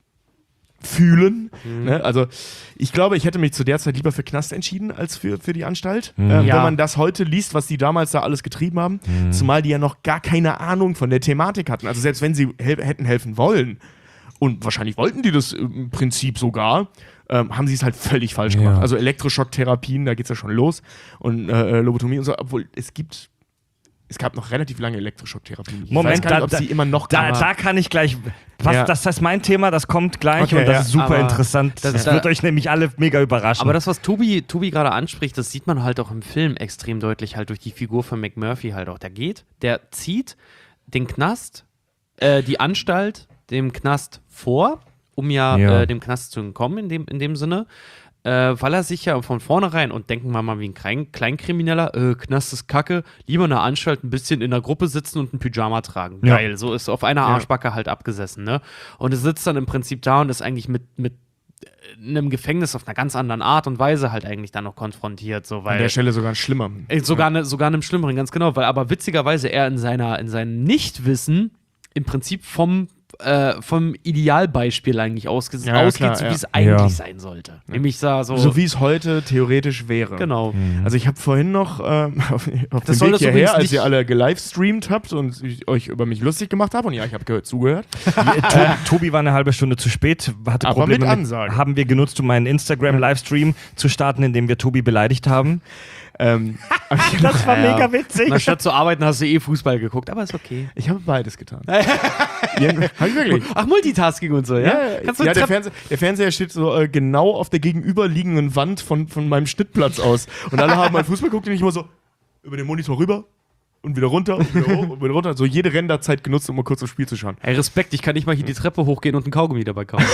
Speaker 3: fühlen. Ne? Also ich glaube, ich hätte mich zu der Zeit lieber für Knast entschieden als für die Anstalt. Wenn
Speaker 4: Ja.
Speaker 3: man das heute liest, was die damals da alles getrieben haben, zumal die ja noch gar keine Ahnung von der Thematik hatten. Also selbst wenn sie hätten helfen wollen, und wahrscheinlich wollten die das im Prinzip sogar, haben sie es halt völlig falsch gemacht.
Speaker 1: Ja.
Speaker 3: Also Elektroschocktherapien, da geht es ja schon los, und Lobotomie und so, obwohl es gab noch relativ lange Elektroschocktherapien. Ich weiß gar nicht, ob sie immer noch
Speaker 1: da kann ich gleich,
Speaker 3: Ja.
Speaker 1: das ist mein Thema, das kommt gleich,
Speaker 3: Okay,
Speaker 1: und das
Speaker 3: ja.
Speaker 1: ist super
Speaker 4: Aber
Speaker 1: interessant. Das
Speaker 4: das-
Speaker 1: wird euch nämlich alle mega überraschen.
Speaker 4: Aber das, was Tobi gerade anspricht, das sieht man halt auch im Film extrem deutlich, halt durch die Figur von McMurphy halt auch. Der zieht den Knast, die Anstalt dem Knast vor, um
Speaker 1: Ja.
Speaker 4: dem Knast zu entkommen in dem Sinne, weil er sich ja von vornherein, und denken wir mal wie ein Kleinkrimineller, Knast ist Kacke, lieber in der Anstalt ein bisschen in der Gruppe sitzen und ein Pyjama tragen.
Speaker 1: Ja.
Speaker 4: Geil, so ist auf einer Arschbacke halt abgesessen, ne? Und er sitzt dann im Prinzip da und ist eigentlich mit einem Gefängnis auf einer ganz anderen Art und Weise halt eigentlich dann noch konfrontiert, so,
Speaker 3: an
Speaker 4: weil
Speaker 3: der Stelle sogar schlimmer.
Speaker 4: sogar einem Schlimmeren, ganz genau, weil aber witzigerweise er in seinem Nichtwissen im Prinzip vom Idealbeispiel eigentlich ausgeht,
Speaker 3: klar,
Speaker 4: so wie
Speaker 3: ja.
Speaker 4: es eigentlich
Speaker 1: Ja.
Speaker 4: sein sollte. Nämlich so
Speaker 3: So wie es heute theoretisch wäre.
Speaker 4: genau.
Speaker 3: Also ich habe vorhin noch auf dem
Speaker 4: soll
Speaker 3: Weg
Speaker 4: das
Speaker 3: hierher,
Speaker 4: übrigens
Speaker 3: als
Speaker 4: nicht-
Speaker 3: ihr alle gelivestreamt habt und ich euch über mich lustig gemacht habe, und ja, ich habe zugehört.
Speaker 1: Tobi war eine halbe Stunde zu spät, hatte
Speaker 3: Aber
Speaker 1: Probleme
Speaker 3: mit Ansage.
Speaker 1: haben wir genutzt, um einen Instagram-Livestream zu starten, in dem wir Tobi beleidigt haben. Das war mega witzig.
Speaker 4: Und anstatt zu arbeiten hast du Fußball geguckt, aber ist okay.
Speaker 3: Ich habe beides getan. Hab ich wirklich.
Speaker 4: Ach, Multitasking und so, ja? Kannst du
Speaker 3: Der Fernseher steht so genau auf der gegenüberliegenden Wand von meinem Schnittplatz aus. Und alle haben mal Fußball geguckt und ich immer so über den Monitor rüber und wieder runter und wieder hoch und wieder runter. So jede Renderzeit genutzt, um mal kurz aufs Spiel zu schauen.
Speaker 4: Hey, Respekt, ich kann nicht mal hier die Treppe hochgehen und einen Kaugummi dabei kaufen.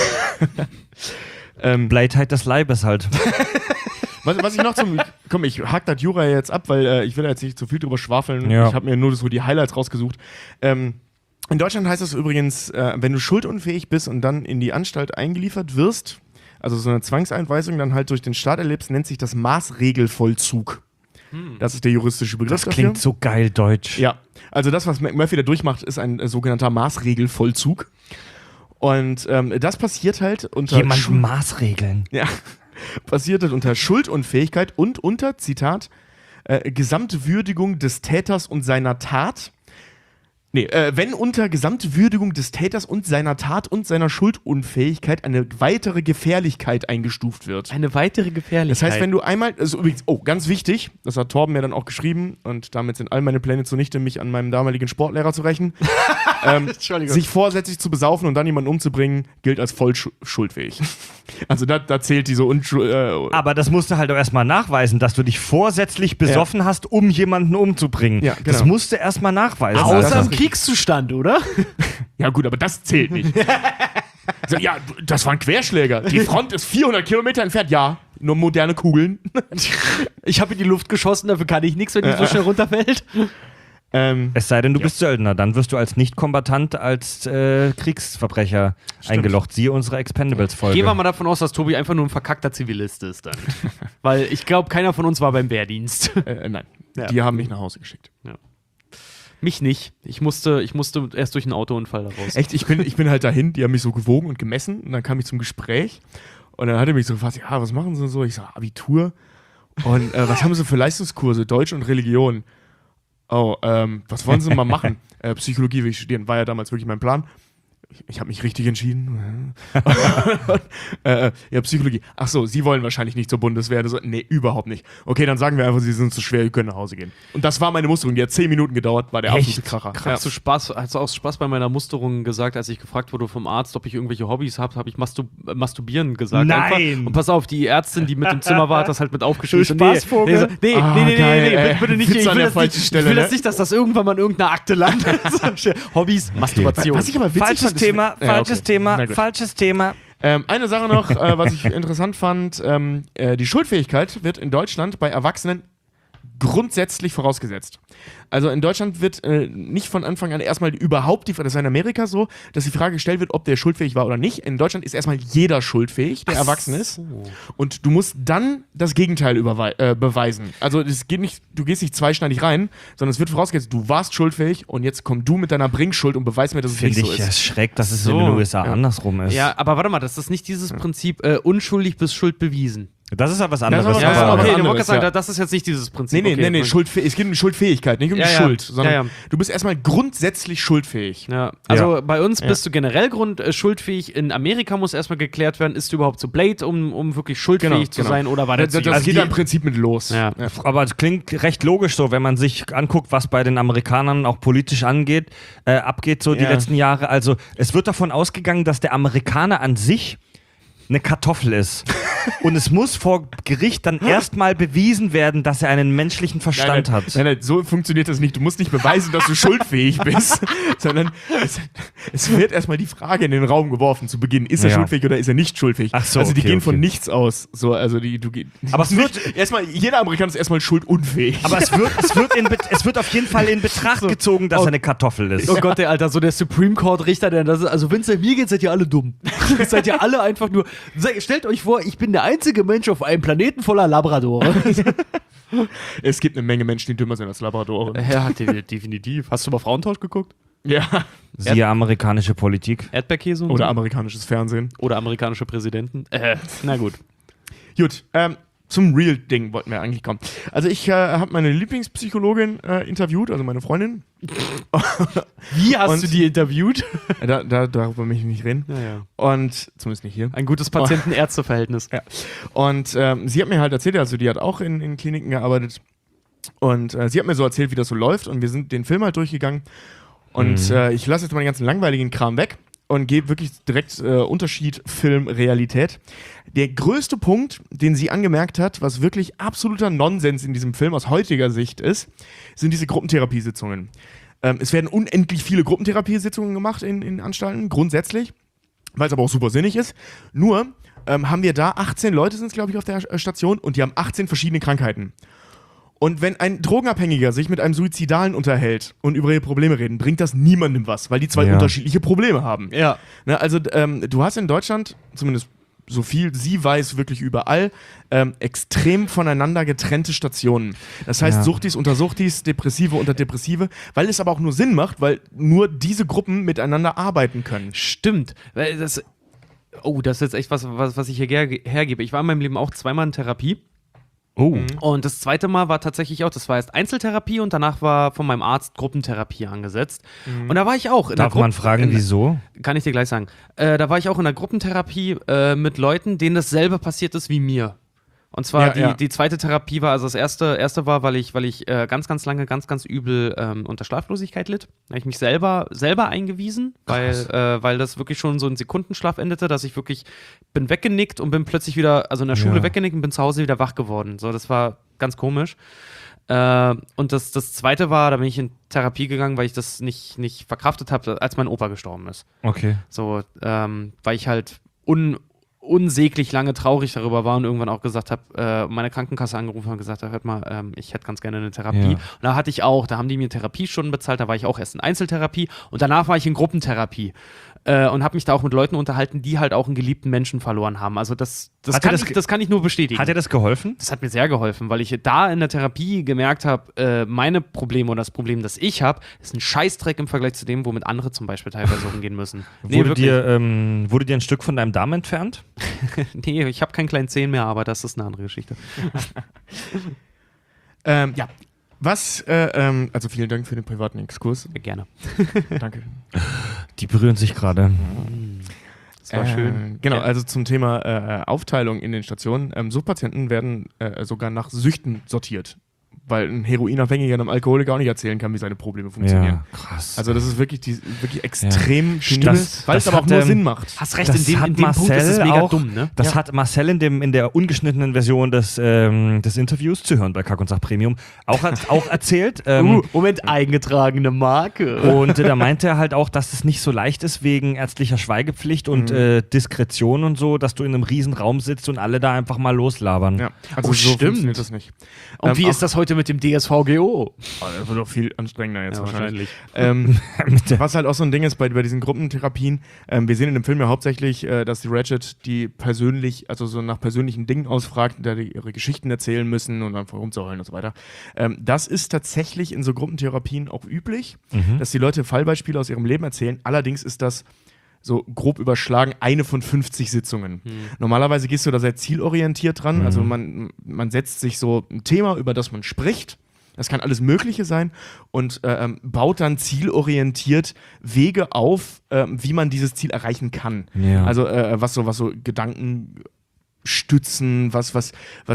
Speaker 1: Blödheit des Leibes halt.
Speaker 3: Was ich noch Komm, ich hack das Jura jetzt ab, weil ich will da jetzt nicht zu viel drüber schwafeln.
Speaker 1: Ja.
Speaker 3: Ich habe mir nur so die Highlights rausgesucht. In Deutschland heißt das übrigens, wenn du schuldunfähig bist und dann in die Anstalt eingeliefert wirst, also so eine Zwangseinweisung dann halt durch den Staat erlebst, nennt sich das Maßregelvollzug. Das ist der juristische Begriff
Speaker 1: Das klingt so geil deutsch.
Speaker 3: Ja, also das, was McMurphy da durchmacht, ist ein sogenannter Maßregelvollzug. Und das passiert halt unter
Speaker 1: Jemand Maßregeln.
Speaker 3: ja, passiert halt unter Schuldunfähigkeit und unter, Zitat, Gesamtwürdigung des Täters und seiner Tat Nee, wenn unter Gesamtwürdigung des Täters und seiner Tat und seiner Schuldunfähigkeit eine weitere Gefährlichkeit eingestuft wird.
Speaker 4: Eine weitere Gefährlichkeit.
Speaker 3: Das heißt, wenn du einmal, also übrigens, ganz wichtig, das hat Torben mir dann auch geschrieben und damit sind all meine Pläne zunichte, mich an meinem damaligen Sportlehrer zu rächen.
Speaker 4: Entschuldigung.
Speaker 3: Sich vorsätzlich zu besaufen und dann jemanden umzubringen, gilt als voll schuldfähig. Also da zählt diese Unschuld.
Speaker 1: Aber das musst du halt auch erstmal nachweisen, dass du dich vorsätzlich besoffen hast, um jemanden umzubringen.
Speaker 3: Ja, genau.
Speaker 1: Das musst du erstmal nachweisen.
Speaker 4: Außer
Speaker 1: Alter.
Speaker 4: im Kriegszustand, oder?
Speaker 3: Ja gut, aber das zählt nicht. So, ja, das war ein Querschläger. Die Front ist 400 Kilometer entfernt. Ja, nur moderne Kugeln.
Speaker 4: Ich habe in die Luft geschossen, dafür kann ich nichts, wenn die so schnell runterfällt.
Speaker 1: Es sei denn, du bist Söldner, dann wirst du als Nicht-Kombatant, als Kriegsverbrecher eingelocht. Siehe unsere Expendables-Folge.
Speaker 4: Gehen wir mal davon aus, dass Tobi einfach nur ein verkackter Zivilist ist dann. Weil ich glaube, keiner von uns war beim Wehrdienst.
Speaker 3: Nein,
Speaker 4: Ja.
Speaker 3: die haben mich nach Hause geschickt.
Speaker 4: Mich nicht. Ich musste erst durch einen Autounfall daraus.
Speaker 3: Echt, ich bin halt dahin, die haben mich so gewogen und gemessen und dann kam ich zum Gespräch und dann hat er mich so gefragt, ja, was machen Sie so? Ich sag, Abitur und was haben Sie für Leistungskurse? Deutsch und Religion. Oh, was wollen Sie mal machen? Psychologie will ich studieren, war ja damals wirklich mein Plan. Ich habe mich richtig entschieden. Ja, Psychologie. Ach so, Sie wollen wahrscheinlich nicht zur Bundeswehr. So, nee, überhaupt nicht. Okay, dann sagen wir einfach, Sie sind zu schwer, Sie können nach Hause gehen. Und das war meine Musterung. Die hat 10 Minuten gedauert, war der absolute Kracher.
Speaker 4: Hast du aus Spaß bei meiner Musterung gesagt, als ich gefragt wurde vom Arzt, ob ich irgendwelche Hobbys habe ich Masturbieren gesagt.
Speaker 1: Nein!
Speaker 4: Einfach. Und pass auf, die Ärztin, die mit im Zimmer war, hat das halt mit aufgeschrieben.
Speaker 1: Du Spaßvogel.
Speaker 4: Nee, bitte nicht.
Speaker 3: Witz an der falschen Stelle,
Speaker 4: Ich will
Speaker 3: ne?
Speaker 4: jetzt nicht, dass das irgendwann mal in irgendeiner Akte landet. Hobbys, Masturbation.
Speaker 3: Was ich aber witzig
Speaker 1: Falsches
Speaker 3: fand, ist-
Speaker 1: Thema,
Speaker 3: Ja,
Speaker 1: falsches
Speaker 3: okay.
Speaker 1: Thema,
Speaker 3: Na gut.
Speaker 1: falsches Thema.
Speaker 3: Eine Sache noch, was ich interessant fand, die Schuldfähigkeit wird in Deutschland bei Erwachsenen grundsätzlich vorausgesetzt. Also in Deutschland wird nicht von Anfang an erstmal überhaupt das ist in Amerika so, dass die Frage gestellt wird, ob der schuldfähig war oder nicht. In Deutschland ist erstmal jeder schuldfähig, der erwachsen ist. Und du musst dann das Gegenteil beweisen. Also es geht nicht, du gehst nicht zweischneidig rein, sondern es wird vorausgesetzt, du warst schuldfähig und jetzt komm du mit deiner Bringschuld und beweis mir, dass es nicht
Speaker 1: Finde
Speaker 3: so
Speaker 1: ich
Speaker 3: ist.
Speaker 1: es schräg, dass es
Speaker 4: So.
Speaker 1: in den USA
Speaker 3: Ja.
Speaker 1: andersrum ist.
Speaker 4: Ja, aber warte mal, das ist nicht dieses Prinzip unschuldig bis Schuld bewiesen.
Speaker 1: Das ist ja was
Speaker 3: Das
Speaker 1: anderes.
Speaker 3: ist aber was
Speaker 4: Ja,
Speaker 3: anderes.
Speaker 4: okay, du
Speaker 3: anderes,
Speaker 4: wolltest sagen,
Speaker 3: ja.
Speaker 4: das ist jetzt nicht dieses Prinzip.
Speaker 3: Nee,
Speaker 4: okay.
Speaker 3: es geht um Schuldfähigkeit, nicht um
Speaker 4: Ja,
Speaker 3: die
Speaker 4: ja.
Speaker 3: Schuld, sondern
Speaker 4: Ja, ja.
Speaker 3: du bist erstmal grundsätzlich schuldfähig.
Speaker 4: Ja, also bei uns bist du generell schuldfähig. In Amerika muss erstmal geklärt werden, ist du überhaupt so blade, um wirklich schuldfähig zu sein, oder war der
Speaker 3: Das
Speaker 1: Also
Speaker 3: geht
Speaker 1: die-
Speaker 3: da im Prinzip mit los.
Speaker 4: Ja.
Speaker 1: Aber es klingt recht logisch so, wenn man sich anguckt, was bei den Amerikanern auch politisch abgeht so die
Speaker 3: Ja.
Speaker 1: letzten Jahre. Also es wird davon ausgegangen, dass der Amerikaner an sich eine Kartoffel ist. Und es muss vor Gericht dann erstmal bewiesen werden, dass er einen menschlichen Verstand hat.
Speaker 3: Nein, so funktioniert das nicht. Du musst nicht beweisen, dass du schuldfähig bist, sondern es wird erstmal die Frage in den Raum geworfen zu Beginn. Ist er
Speaker 1: Ja.
Speaker 3: schuldfähig oder ist er nicht schuldfähig?
Speaker 1: Ach so,
Speaker 3: also die
Speaker 1: okay,
Speaker 3: gehen
Speaker 1: okay.
Speaker 3: von nichts aus. So, also
Speaker 1: Aber es wird,
Speaker 3: erstmal, jeder Amerikaner ist erstmal schuldunfähig.
Speaker 1: aber es wird auf jeden Fall in Betracht gezogen, dass er eine Kartoffel ist.
Speaker 4: Oh Gott, der Alter, so der Supreme Court Richter, also wenn es nach mir geht, seid ihr alle dumm. Seid ihr alle einfach nur, stellt euch vor, ich bin der einzige Mensch auf einem Planeten voller Labradore.
Speaker 3: Es gibt eine Menge Menschen, die dümmer sind als Labradore.
Speaker 4: Ja, definitiv. Hast du mal Frauentausch geguckt?
Speaker 3: Ja.
Speaker 1: Siehe amerikanische Politik.
Speaker 4: Erdbeerkäse und
Speaker 3: Oder
Speaker 4: so?
Speaker 3: amerikanisches Fernsehen.
Speaker 4: Oder amerikanische Präsidenten? Na gut.
Speaker 3: Gut, zum Real-Ding wollten wir eigentlich kommen. Also ich habe meine Lieblingspsychologin interviewt, also meine Freundin.
Speaker 4: Wie hast
Speaker 3: Und-
Speaker 4: du die interviewt?
Speaker 3: Darüber möchte ich nicht reden.
Speaker 4: Ja.
Speaker 3: Und zumindest nicht hier.
Speaker 4: Ein gutes Patienten-Ärzte-Verhältnis.
Speaker 3: Ja. Und sie hat mir halt erzählt, also die hat auch in Kliniken gearbeitet. Und sie hat mir so erzählt, wie das so läuft. Und wir sind den Film halt durchgegangen. Und ich lasse jetzt mal den ganzen langweiligen Kram weg und gehe wirklich direkt Unterschied Film, Realität. Der größte Punkt, den sie angemerkt hat, was wirklich absoluter Nonsens in diesem Film aus heutiger Sicht ist, sind diese Gruppentherapiesitzungen. Es werden unendlich viele Gruppentherapiesitzungen gemacht in Anstalten, grundsätzlich, weil es aber auch super sinnig ist. Nur haben wir da 18 Leute sind es, glaube ich, auf der Station und die haben 18 verschiedene Krankheiten. Und wenn ein Drogenabhängiger sich mit einem Suizidalen unterhält und über ihre Probleme reden, bringt das niemandem was, weil die zwei
Speaker 1: Ja.
Speaker 3: unterschiedliche Probleme haben.
Speaker 4: Ja.
Speaker 3: Ne, also du hast in Deutschland, zumindest so viel sie weiß, wirklich überall, extrem voneinander getrennte Stationen. Das heißt,
Speaker 1: Ja.
Speaker 3: Suchtis unter Suchtis, Depressive unter Depressive, weil es aber auch nur Sinn macht, weil nur diese Gruppen miteinander arbeiten können.
Speaker 4: Stimmt. Weil das ist jetzt echt was ich hier hergebe. Ich war in meinem Leben auch zweimal in Therapie.
Speaker 1: Oh.
Speaker 4: Und das zweite Mal war tatsächlich auch, das war erst Einzeltherapie und danach war von meinem Arzt Gruppentherapie angesetzt. Und da war ich auch in der
Speaker 1: Darf man fragen, wieso?
Speaker 4: Kann ich dir gleich sagen. Da war ich auch in der Gruppentherapie mit Leuten, denen dasselbe passiert ist wie mir. Und zwar die zweite Therapie war, also das erste war, weil ich ganz, ganz lange, ganz, ganz übel unter Schlaflosigkeit litt. Da habe ich mich selber eingewiesen, weil das wirklich schon so ein Sekundenschlaf endete, dass ich wirklich bin weggenickt und bin plötzlich wieder, also in der Schule weggenickt und bin zu Hause wieder wach geworden. So, das war ganz komisch. Und das zweite war, da bin ich in Therapie gegangen, weil ich das nicht verkraftet habe, als mein Opa gestorben ist.
Speaker 1: Okay.
Speaker 4: So, weil ich halt unsäglich lange traurig darüber war und irgendwann auch gesagt habe, meine Krankenkasse angerufen und gesagt habe, hört mal, ich hätte ganz gerne eine Therapie.
Speaker 1: Ja.
Speaker 4: Und da haben die mir Therapiestunden bezahlt, da war ich auch erst in Einzeltherapie und danach war ich in Gruppentherapie und habe mich da auch mit Leuten unterhalten, die halt auch einen geliebten Menschen verloren haben. Also das kann ich nur bestätigen.
Speaker 1: Hat dir das geholfen?
Speaker 4: Das hat mir sehr geholfen, weil ich da in der Therapie gemerkt habe, meine Probleme oder das Problem, das ich habe, ist ein Scheißdreck im Vergleich zu dem, womit andere zum Beispiel teilweise umgehen müssen.
Speaker 1: Wurde dir ein Stück von deinem Darm entfernt?
Speaker 4: Nee, ich habe keinen kleinen Zehen mehr, aber das ist eine andere Geschichte.
Speaker 3: Ja. Also vielen Dank für den privaten Exkurs.
Speaker 4: Gerne.
Speaker 3: Danke.
Speaker 1: Die berühren sich gerade.
Speaker 4: Das war schön.
Speaker 3: Genau,
Speaker 4: Ja.
Speaker 3: also zum Thema Aufteilung in den Stationen. Suchtpatienten werden sogar nach Süchten sortiert, weil ein Heroinabhängiger einem Alkoholiker auch nicht erzählen kann, wie seine Probleme funktionieren.
Speaker 1: Ja, krass.
Speaker 3: Also das ist wirklich extrem penibel,
Speaker 1: Das
Speaker 3: weil es aber auch
Speaker 1: hat,
Speaker 3: nur Sinn macht.
Speaker 4: Hast recht,
Speaker 1: Das
Speaker 4: in
Speaker 1: hat
Speaker 4: dem Punkt ist es
Speaker 1: Marcel
Speaker 4: mega
Speaker 1: auch-
Speaker 4: dumm, ne?
Speaker 1: Das hat Marcel in der ungeschnittenen Version des Interviews zu hören bei Kack und Sach Premium auch erzählt.
Speaker 4: Moment, eingetragene Marke.
Speaker 1: Und da meinte er halt auch, dass es nicht so leicht ist wegen ärztlicher Schweigepflicht und Diskretion und so, dass du in einem riesen Raum sitzt und alle da einfach mal loslabern.
Speaker 3: Ja, also
Speaker 4: Oh,
Speaker 3: so
Speaker 4: stimmt.
Speaker 3: funktioniert das nicht.
Speaker 4: Und wie
Speaker 3: auch-
Speaker 4: ist das heute mit dem DSVGO?
Speaker 3: Das wird doch viel anstrengender jetzt
Speaker 4: Ja,
Speaker 3: wahrscheinlich. Was halt auch so ein Ding ist bei diesen Gruppentherapien, wir sehen in dem Film ja hauptsächlich, dass die Ratchet die persönlich, also so nach persönlichen Dingen ausfragt, da die ihre Geschichten erzählen müssen und dann rumzuheulen und so weiter. Das ist tatsächlich in so Gruppentherapien auch üblich, dass die Leute Fallbeispiele aus ihrem Leben erzählen. Allerdings ist das so grob überschlagen eine von 50 Sitzungen. Normalerweise gehst du da sehr zielorientiert dran, also man setzt sich so ein Thema, über das man spricht. Das kann alles Mögliche sein und baut dann zielorientiert Wege auf, wie man dieses Ziel erreichen kann.
Speaker 1: Ja.
Speaker 3: Also was so Gedanken stützen, was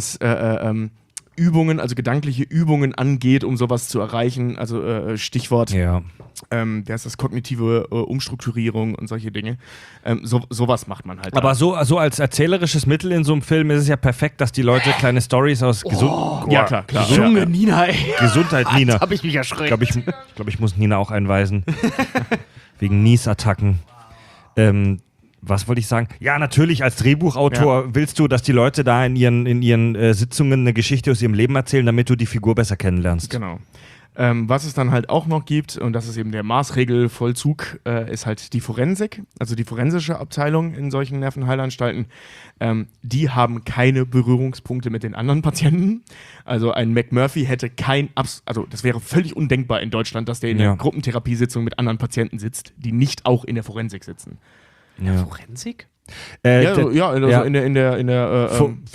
Speaker 3: Übungen, also gedankliche Übungen angeht, um sowas zu erreichen. Also Stichwort,
Speaker 1: Ja.
Speaker 3: der ist das kognitive Umstrukturierung und solche Dinge. Sowas macht man halt.
Speaker 1: Aber so als erzählerisches Mittel in so einem Film ist es ja perfekt, dass die Leute kleine Storys aus
Speaker 3: ja, klar.
Speaker 4: Junge, Nina, ey.
Speaker 1: Gesundheit, Nina.
Speaker 4: Jetzt hab ich mich erschreckt.
Speaker 1: Ich glaube, ich muss Nina auch einweisen. Wegen Niesattacken. Was wollte ich sagen? Ja, natürlich, als Drehbuchautor willst du, dass die Leute da in ihren Sitzungen eine Geschichte aus ihrem Leben erzählen, damit du die Figur besser kennenlernst.
Speaker 3: Genau. Was es dann halt auch noch gibt, und das ist eben der Maßregelvollzug, ist halt die Forensik, also die forensische Abteilung in solchen Nervenheilanstalten. Die haben keine Berührungspunkte mit den anderen Patienten. Also ein McMurphy hätte also das wäre völlig undenkbar in Deutschland, dass der in einer Gruppentherapiesitzung mit anderen Patienten sitzt, die nicht auch in der Forensik sitzen.
Speaker 4: Forensik?
Speaker 3: In der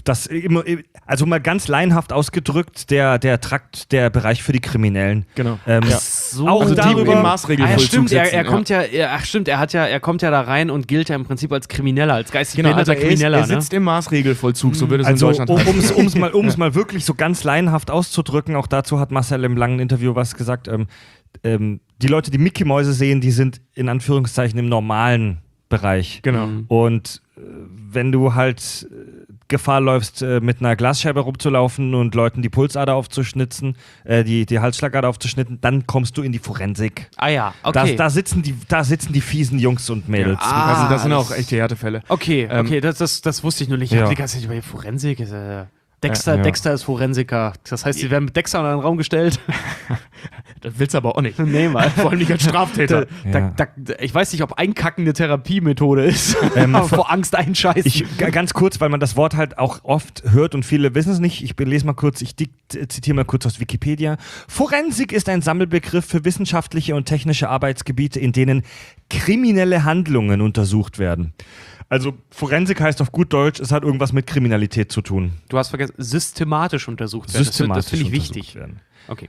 Speaker 1: Also mal ganz laienhaft ausgedrückt, der Bereich für die Kriminellen.
Speaker 3: genau.
Speaker 4: So.
Speaker 1: Auch
Speaker 3: Also die
Speaker 1: darüber-
Speaker 3: im Maßregelvollzug
Speaker 4: stimmt,
Speaker 3: sitzen.
Speaker 4: er kommt er kommt ja da rein und gilt ja im Prinzip als Krimineller, als geistig
Speaker 3: Genau, also
Speaker 4: behinderter Krimineller,
Speaker 3: er sitzt im Maßregelvollzug, so würde es
Speaker 1: Also,
Speaker 3: in Deutschland heißen.
Speaker 1: um es mal wirklich so ganz laienhaft auszudrücken, auch dazu hat Marcel im langen Interview was gesagt, die Leute, die Mickey-Mäuse sehen, die sind in Anführungszeichen im normalen Bereich.
Speaker 3: Genau.
Speaker 1: Und wenn du halt Gefahr läufst, mit einer Glasscheibe rumzulaufen und Leuten die Pulsader aufzuschnitzen, die Halsschlagader aufzuschnitten, dann kommst du in die Forensik.
Speaker 4: Ah ja, okay.
Speaker 1: Da sitzen die fiesen Jungs und Mädels.
Speaker 4: Ah,
Speaker 3: Das sind auch
Speaker 4: das-
Speaker 3: echte Härtefälle.
Speaker 4: Okay, das wusste ich nur nicht. Ich
Speaker 1: Ja.
Speaker 4: hab die ganze Zeit über Forensik. Dexter,
Speaker 1: Ja.
Speaker 4: Dexter ist Forensiker. Das heißt, sie werden mit Dexter in einen Raum gestellt.
Speaker 3: Das willst du aber auch nicht.
Speaker 4: Nee, mal.
Speaker 3: Vor allem nicht als Straftäter.
Speaker 4: Ich weiß nicht, ob Einkacken eine Therapiemethode ist. Aber vor Angst einscheißen.
Speaker 1: Ganz kurz, weil man das Wort halt auch oft hört und viele wissen es nicht. Ich lese mal kurz, zitiere mal kurz aus Wikipedia. Forensik ist ein Sammelbegriff für wissenschaftliche und technische Arbeitsgebiete, in denen kriminelle Handlungen untersucht werden. Also Forensik heißt auf gut Deutsch, es hat irgendwas mit Kriminalität zu tun.
Speaker 4: Du hast vergessen, systematisch untersucht werden. Das finde ich wichtig.
Speaker 1: Werden.
Speaker 4: Okay.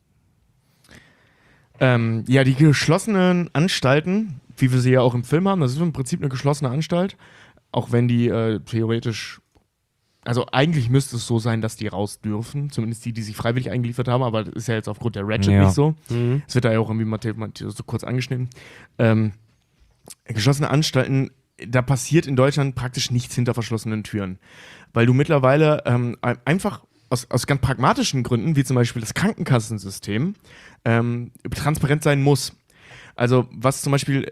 Speaker 3: Ja, die geschlossenen Anstalten, wie wir sie ja auch im Film haben, das ist im Prinzip eine geschlossene Anstalt, auch wenn die theoretisch, also eigentlich müsste es so sein, dass die raus dürfen, zumindest die sich freiwillig eingeliefert haben, aber das ist ja jetzt aufgrund der Ratchet nicht so. Es wird da ja auch irgendwie mal so kurz angeschnitten. Geschlossene Anstalten, da passiert in Deutschland praktisch nichts hinter verschlossenen Türen, weil du mittlerweile einfach aus ganz pragmatischen Gründen, wie zum Beispiel das Krankenkassensystem, transparent sein muss. Also was zum Beispiel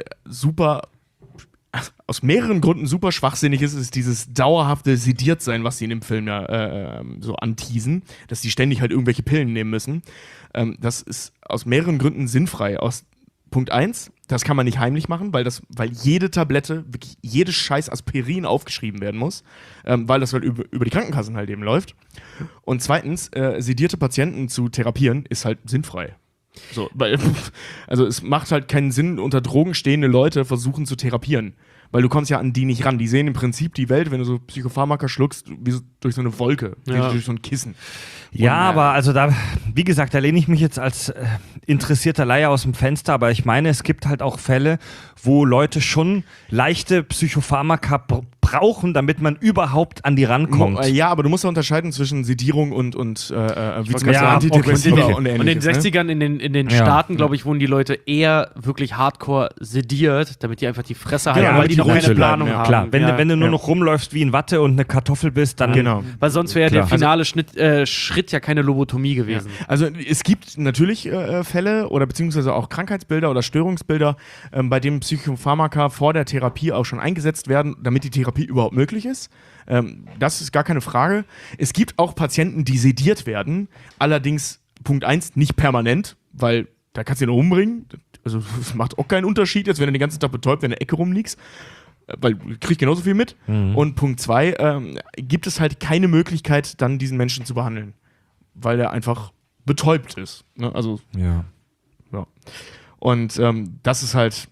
Speaker 3: aus mehreren Gründen super schwachsinnig ist dieses dauerhafte Sediertsein, was sie in dem Film ja so anteasen, dass sie ständig halt irgendwelche Pillen nehmen müssen. Das ist aus mehreren Gründen sinnfrei. Aus Punkt 1, das kann man nicht heimlich machen, weil jede Tablette, wirklich jedes scheiß Aspirin aufgeschrieben werden muss, weil das halt über die Krankenkassen halt eben läuft. Und zweitens, sedierte Patienten zu therapieren, ist halt sinnfrei. So, also es macht halt keinen Sinn, unter Drogen stehende Leute versuchen zu therapieren. Weil du kommst ja an die nicht ran. Die sehen im Prinzip die Welt, wenn du so Psychopharmaka schluckst, wie so durch so eine Wolke, durch so ein Kissen.
Speaker 1: Ja, aber also da, wie gesagt, da lehne ich mich jetzt als interessierter Laie aus dem Fenster, aber ich meine, es gibt halt auch Fälle, wo Leute schon leichte Psychopharmaka brauchen, damit man überhaupt an die rankommt.
Speaker 3: Ja, aber du musst ja unterscheiden zwischen Sedierung und wie zum Beispiel
Speaker 1: ja,
Speaker 3: Antidepressiva
Speaker 1: okay.
Speaker 3: und
Speaker 4: Und in den
Speaker 3: ähnliches.
Speaker 4: 60ern in den Staaten, glaube ich, wurden die Leute eher wirklich hardcore sediert, damit die einfach die Fresse halten,
Speaker 3: Genau,
Speaker 4: weil die noch
Speaker 3: ruhig
Speaker 4: keine
Speaker 3: bleiben,
Speaker 4: Planung
Speaker 3: ja.
Speaker 4: haben.
Speaker 1: Klar, wenn du nur
Speaker 3: Ja.
Speaker 1: noch rumläufst wie in Watte und eine Kartoffel bist, dann
Speaker 3: Genau.
Speaker 4: Weil sonst wäre der
Speaker 1: Klar.
Speaker 4: finale Schritt ja keine Lobotomie gewesen.
Speaker 3: Also es gibt natürlich Fälle oder beziehungsweise auch Krankheitsbilder oder Störungsbilder, bei denen Psychopharmaka vor der Therapie auch schon eingesetzt werden, damit die Therapie überhaupt möglich ist. Das ist gar keine Frage. Es gibt auch Patienten, die sediert werden, allerdings Punkt 1 nicht permanent, weil da kannst du ihn nur umbringen. Also es macht auch keinen Unterschied, jetzt wenn du den ganzen Tag betäubt in der Ecke rumliegst. Weil du kriegst genauso viel mit. Und Punkt 2, gibt es halt keine Möglichkeit, dann diesen Menschen zu behandeln. Weil er einfach betäubt ist. Ne? Also,
Speaker 1: ja.
Speaker 3: ja. Und das ist halt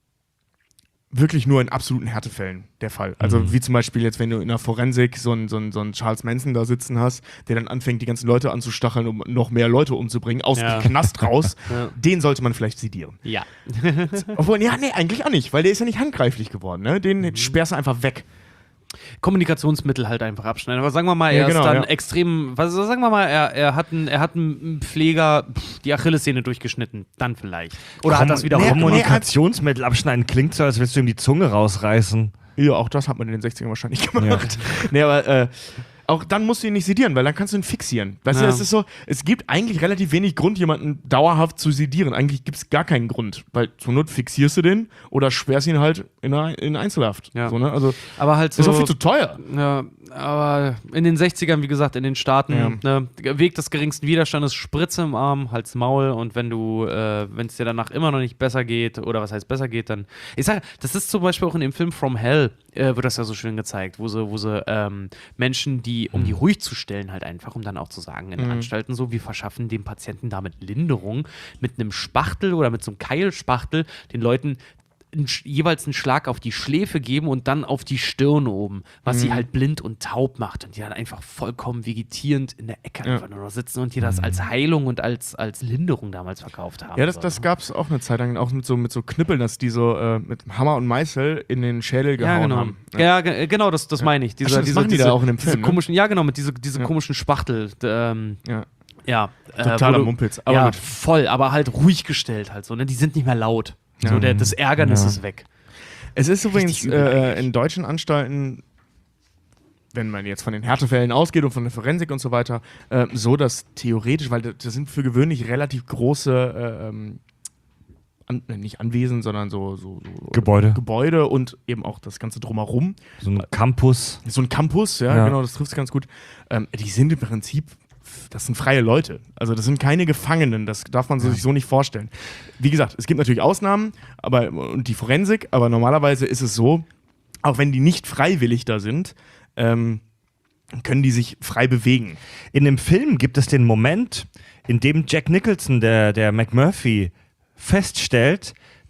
Speaker 3: wirklich nur in absoluten Härtefällen der Fall. Also wie zum Beispiel jetzt, wenn du in der Forensik so einen Charles Manson da sitzen hast, der dann anfängt, die ganzen Leute anzustacheln, um noch mehr Leute umzubringen, aus dem Knast raus, den sollte man vielleicht sedieren.
Speaker 4: Ja.
Speaker 3: Obwohl, ja, nee, eigentlich auch nicht, weil der ist ja nicht handgreiflich geworden. Ne? Den sperrst du einfach weg.
Speaker 4: Kommunikationsmittel halt einfach abschneiden. Aber sagen wir mal,
Speaker 3: Ja,
Speaker 4: er
Speaker 3: genau,
Speaker 4: ist dann
Speaker 3: ja.
Speaker 4: extrem, sagen wir mal, er hat einen Pfleger die Achillessehne durchgeschnitten, dann vielleicht. Oder hat das wieder
Speaker 1: Kommunikationsmittel abschneiden klingt so, als willst du ihm die Zunge rausreißen.
Speaker 3: Ja, auch das hat man in den 60ern wahrscheinlich gemacht. Nee, aber auch dann musst du ihn nicht sedieren, weil dann kannst du ihn fixieren. Weißt du,
Speaker 4: Ja.
Speaker 3: es ist so, es gibt eigentlich relativ wenig Grund, jemanden dauerhaft zu sedieren. Eigentlich gibt es gar keinen Grund, weil zur Not fixierst du den oder sperrst ihn halt in Einzelhaft.
Speaker 4: Ja.
Speaker 3: So, ne? Also,
Speaker 4: Aber halt so.
Speaker 3: ist auch viel zu teuer.
Speaker 4: Ja, aber in den 60ern, wie gesagt, in den Staaten, ne, Weg des geringsten Widerstandes, Spritze im Arm, Hals, Maul, und wenn es dir danach immer noch nicht besser geht, oder was heißt besser geht, dann, ich sage, das ist zum Beispiel auch in dem Film From Hell, wird das ja so schön gezeigt, wo sie Menschen, um die ruhig zu stellen halt einfach, um dann auch zu sagen, in Anstalten so, wir verschaffen dem Patienten damit Linderung, mit einem Spachtel oder mit so einem Keilspachtel den Leuten jeweils einen Schlag auf die Schläfe geben und dann auf die Stirn oben, was sie halt blind und taub macht und die dann einfach vollkommen vegetierend in der Ecke einfach nur noch sitzen und die das als Heilung und als Linderung damals verkauft haben.
Speaker 3: Ja, das gab es auch eine Zeit lang, auch mit so Knüppeln, dass die so mit Hammer und Meißel in den Schädel gehauen haben.
Speaker 4: Ja, genau, das meine ich.
Speaker 3: Ach, das machen die da auch in dem Film, ne?
Speaker 4: komischen, ja, genau, mit diese komischen Spachtel. Ja.
Speaker 3: Totaler Mumpitz. Aber
Speaker 4: ja,
Speaker 3: gut.
Speaker 4: voll, aber halt ruhig gestellt halt so, ne? Die sind nicht mehr laut. So, das Ärgernis ist weg.
Speaker 3: Es ist übrigens
Speaker 4: übel eigentlich.
Speaker 3: in deutschen Anstalten, wenn man jetzt von den Härtefällen ausgeht und von der Forensik und so weiter, so, dass theoretisch, weil das sind für gewöhnlich relativ große, nicht Anwesen, sondern so Gebäude und eben auch das Ganze drumherum.
Speaker 1: So ein Campus.
Speaker 3: So ein Campus, ja. Genau, das trifft es ganz gut. Die sind im Prinzip, das sind freie Leute. Also das sind keine Gefangenen, das darf man sich so nicht vorstellen. Wie gesagt, es gibt natürlich Ausnahmen und die Forensik, aber normalerweise ist es so, auch wenn die nicht freiwillig da sind, können die sich frei bewegen.
Speaker 1: In dem Film gibt es den Moment, in dem Jack Nicholson, der McMurphy, feststellt,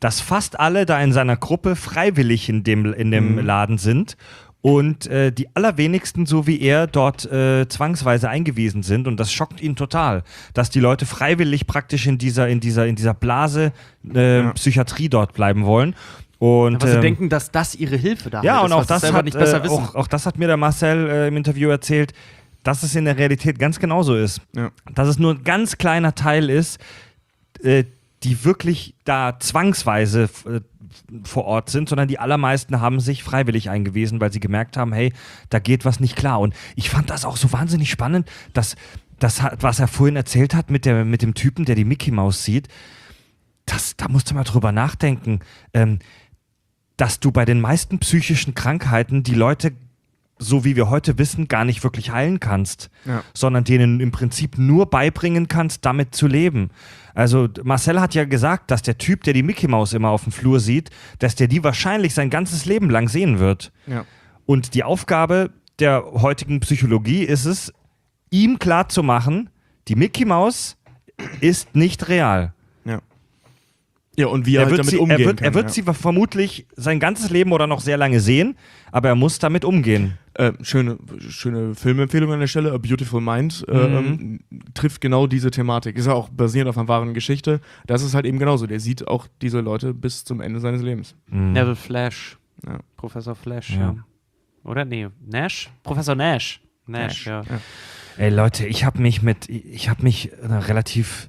Speaker 1: dass fast alle da in seiner Gruppe freiwillig in dem Laden sind und die allerwenigsten, so wie er, dort zwangsweise eingewiesen sind. Und das schockt ihn total, dass die Leute freiwillig praktisch in dieser Blase Psychiatrie dort bleiben wollen. Und,
Speaker 4: weil sie denken, dass das ihre Hilfe da
Speaker 1: ja,
Speaker 4: ist,
Speaker 1: und auch das,
Speaker 4: nicht besser wissen.
Speaker 1: auch das hat mir der Marcel im Interview erzählt, dass es in der Realität ganz genauso ist.
Speaker 3: Ja.
Speaker 1: Dass es nur ein ganz kleiner Teil ist, die wirklich da zwangsweise vor Ort sind, sondern die allermeisten haben sich freiwillig eingewiesen, weil sie gemerkt haben, hey, da geht was nicht klar. Und ich fand das auch so wahnsinnig spannend, dass das, was er vorhin erzählt hat mit dem Typen, der die Mickey Maus sieht, da musst du mal drüber nachdenken, dass du bei den meisten psychischen Krankheiten die Leute, so wie wir heute wissen, gar nicht wirklich heilen kannst, sondern denen im Prinzip nur beibringen kannst, damit zu leben. Also Marcel hat ja gesagt, dass der Typ, der die Mickey Maus immer auf dem Flur sieht, dass der die wahrscheinlich sein ganzes Leben lang sehen wird.
Speaker 3: Ja.
Speaker 1: Und die Aufgabe der heutigen Psychologie ist es, ihm klarzumachen, die Mickey Maus ist nicht real.
Speaker 3: Ja, und wie er halt damit umgehen kann.
Speaker 1: Er wird sie vermutlich sein ganzes Leben oder noch sehr lange sehen, aber er muss damit umgehen.
Speaker 3: Schöne Filmempfehlung an der Stelle. A Beautiful Mind trifft genau diese Thematik. Ist ja auch basierend auf einer wahren Geschichte. Das ist halt eben genauso. Der sieht auch diese Leute bis zum Ende seines Lebens.
Speaker 4: Neville Flash.
Speaker 3: Ja.
Speaker 4: Professor Flash,
Speaker 1: Ja.
Speaker 4: Oder? Nee, Nash? Professor Nash. Nash, ja.
Speaker 1: Ey Leute, ich habe mich relativ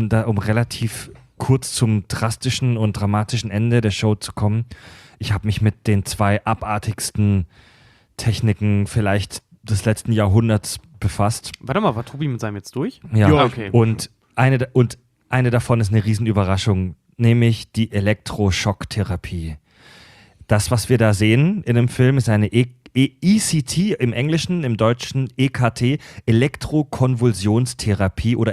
Speaker 1: kurz zum drastischen und dramatischen Ende der Show zu kommen. Ich habe mich mit den 2 abartigsten Techniken vielleicht des letzten Jahrhunderts befasst.
Speaker 4: Warte mal, war Tobi mit seinem jetzt durch?
Speaker 1: Ja,
Speaker 3: Ja,
Speaker 4: okay.
Speaker 1: Und eine davon ist eine Riesenüberraschung, nämlich die Elektroschocktherapie. Das, was wir da sehen in dem Film, ist eine ECT im Englischen, im Deutschen EKT, Elektrokonvulsionstherapie oder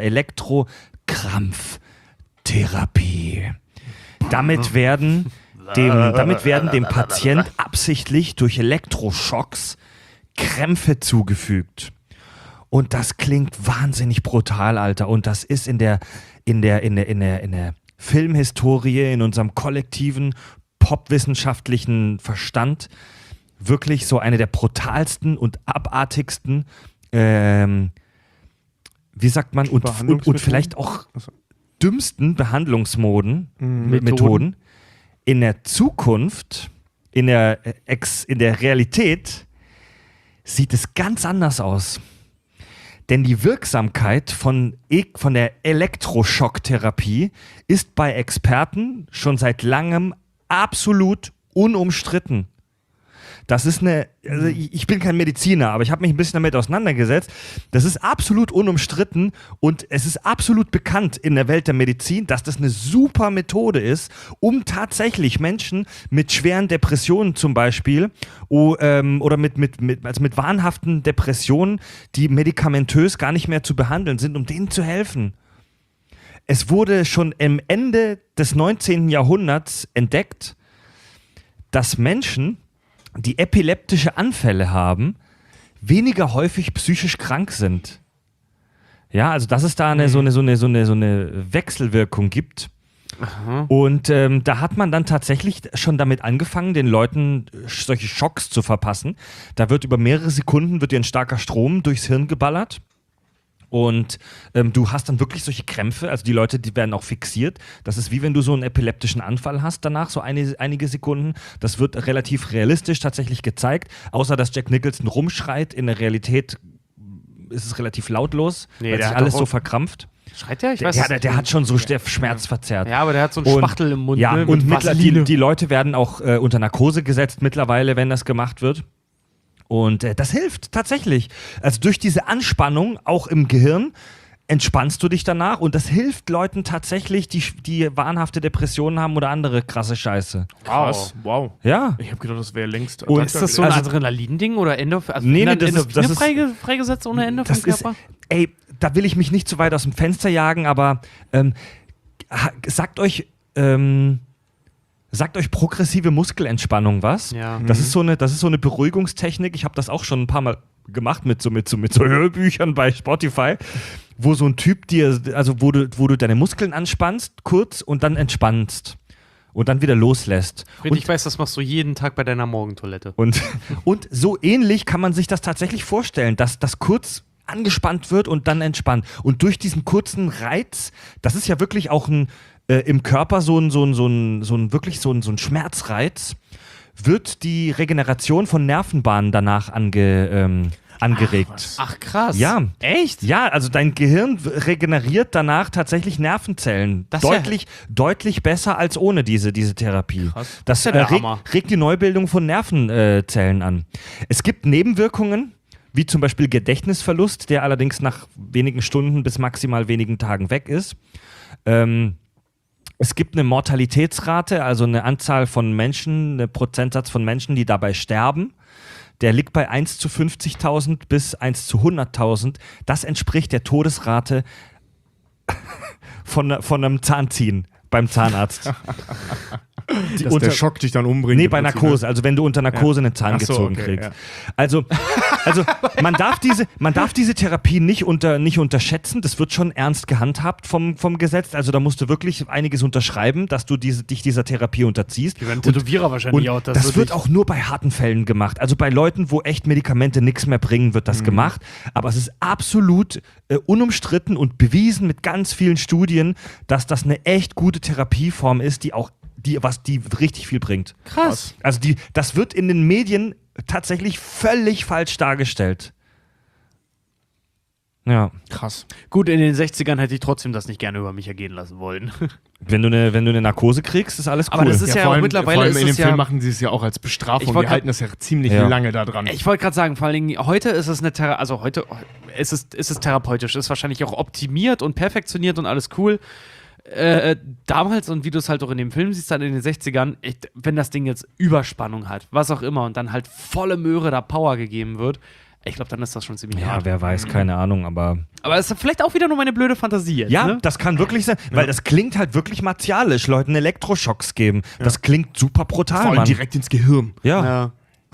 Speaker 1: Elektrokrampftherapie. Damit werden dem Patient absichtlich durch Elektroschocks Krämpfe zugefügt. Und das klingt wahnsinnig brutal, Alter. Und das ist in der Filmhistorie, in unserem kollektiven popwissenschaftlichen Verstand wirklich so eine der brutalsten und abartigsten, wie sagt man, und vielleicht auch dümmsten Methoden. In der Zukunft, in der Realität sieht es ganz anders aus. Denn die Wirksamkeit von der Elektroschocktherapie ist bei Experten schon seit langem absolut unumstritten. Das ist ich bin kein Mediziner, aber ich habe mich ein bisschen damit auseinandergesetzt. Das ist absolut unumstritten und es ist absolut bekannt in der Welt der Medizin, dass das eine super Methode ist, um tatsächlich Menschen mit schweren Depressionen zum Beispiel oder mit wahnhaften Depressionen, die medikamentös gar nicht mehr zu behandeln sind, um denen zu helfen. Es wurde schon am Ende des 19. Jahrhunderts entdeckt, dass Menschen, die epileptische Anfälle haben, weniger häufig psychisch krank sind. Ja, also dass es da so eine Wechselwirkung gibt.
Speaker 4: Aha.
Speaker 1: Und da hat man dann tatsächlich schon damit angefangen, den Leuten solche Schocks zu verpassen. Da wird über mehrere Sekunden dir ein starker Strom durchs Hirn geballert. Und du hast dann wirklich solche Krämpfe, also die Leute, die werden auch fixiert. Das ist wie wenn du so einen epileptischen Anfall hast danach, so einige Sekunden. Das wird relativ realistisch tatsächlich gezeigt, außer dass Jack Nicholson rumschreit. In der Realität ist es relativ lautlos, weil sich alles so verkrampft.
Speaker 4: Schreit der? Ich weiß
Speaker 1: Der hat schon so schmerzverzerrt.
Speaker 4: Ja, aber der hat so einen Spachtel im Mund.
Speaker 1: Ja,
Speaker 4: ne,
Speaker 1: und
Speaker 4: mit Vaseline.
Speaker 1: die Leute werden auch unter Narkose gesetzt mittlerweile, wenn das gemacht wird. Und das hilft tatsächlich. Also durch diese Anspannung, auch im Gehirn, entspannst du dich danach und das hilft Leuten tatsächlich, die wahnhafte Depressionen haben oder andere krasse Scheiße.
Speaker 3: Krass, wow.
Speaker 1: Ja.
Speaker 3: Ich habe gedacht, das wäre längst.
Speaker 1: Und
Speaker 4: Ist das so ein Adrenalin-Ding oder Endorphine freigesetzt ohne Ende vom Körper?
Speaker 1: Da will ich mich nicht zu weit aus dem Fenster jagen, aber sagt euch progressive Muskelentspannung was?
Speaker 4: Ja.
Speaker 1: Das ist so eine Beruhigungstechnik. Ich habe das auch schon ein paar Mal gemacht mit so Hörbüchern bei Spotify, wo so ein Typ wo du deine Muskeln anspannst kurz und dann entspannst. und dann wieder loslässt.
Speaker 4: Friedrich, ich weiß, das machst du jeden Tag bei deiner Morgentoilette.
Speaker 1: Und so ähnlich kann man sich das tatsächlich vorstellen, dass das kurz angespannt wird und dann entspannt. Und durch diesen kurzen Reiz, das ist ja wirklich auch im Körper so ein Schmerzreiz, wird die Regeneration von Nervenbahnen danach angeregt.
Speaker 4: Ach krass.
Speaker 1: Ja.
Speaker 4: Echt?
Speaker 1: Ja, also dein Gehirn regeneriert danach tatsächlich Nervenzellen.
Speaker 4: Das
Speaker 1: Deutlich besser als ohne diese Therapie.
Speaker 4: Krass.
Speaker 1: Das
Speaker 4: ist ja der Hammer.
Speaker 1: regt die Neubildung von Nervenzellen an. Es gibt Nebenwirkungen, wie zum Beispiel Gedächtnisverlust, der allerdings nach wenigen Stunden bis maximal wenigen Tagen weg ist. Es gibt eine Mortalitätsrate, also eine Anzahl von Menschen, einen Prozentsatz von Menschen, die dabei sterben. Der liegt bei 1 zu 50.000 bis 1 zu 100.000. Das entspricht der Todesrate von einem Zahnziehen beim Zahnarzt.
Speaker 3: Dass der Schock dich dann umbringt.
Speaker 1: Nee, bei Narkose. Also wenn du unter Narkose einen Zahn gezogen kriegst. Ja. Also man darf diese Therapie nicht unterschätzen. Das wird schon ernst gehandhabt vom Gesetz. Also da musst du wirklich einiges unterschreiben, dass du dich dieser Therapie unterziehst.
Speaker 4: Die werden Tätowierer wahrscheinlich auch.
Speaker 1: Das wird auch nur bei harten Fällen gemacht. Also bei Leuten, wo echt Medikamente nichts mehr bringen, wird das gemacht. Aber es ist absolut unumstritten und bewiesen mit ganz vielen Studien, dass das eine echt gute Therapieform ist, die richtig viel bringt.
Speaker 4: Krass.
Speaker 1: Also das wird in den Medien tatsächlich völlig falsch dargestellt. Ja.
Speaker 4: Krass. Gut, in den 60ern hätte ich trotzdem das nicht gerne über mich ergehen lassen wollen.
Speaker 1: Wenn du eine Narkose kriegst, ist alles cool.
Speaker 4: Aber das ist ja
Speaker 3: vor
Speaker 4: auch
Speaker 3: allem,
Speaker 4: mittlerweile
Speaker 3: vor allem
Speaker 4: ist
Speaker 3: in dem
Speaker 4: es
Speaker 3: Film
Speaker 4: ja,
Speaker 3: machen sie es ja auch als Bestrafung. Die halten das ja ziemlich
Speaker 1: Ja.
Speaker 3: lange da dran.
Speaker 4: ich wollte gerade sagen, vor allen Dingen, heute ist es heute ist es therapeutisch, ist wahrscheinlich auch optimiert und perfektioniert und alles cool. Damals, und wie du es halt auch in dem Film siehst, dann in den 60ern, wenn das Ding jetzt Überspannung hat, was auch immer, und dann halt volle Möhre da Power gegeben wird, ich glaube, dann ist das schon ziemlich hart.
Speaker 1: Ja, wer weiß, keine Ahnung, aber
Speaker 4: es ist vielleicht auch wieder nur meine blöde Fantasie jetzt,
Speaker 1: ja,
Speaker 4: ne?
Speaker 1: das kann wirklich sein, weil das klingt halt wirklich martialisch, Leuten Elektroschocks geben. Ja. Das klingt super brutal,
Speaker 3: Vor allem
Speaker 1: Mann.
Speaker 3: direkt ins Gehirn.
Speaker 1: Ja.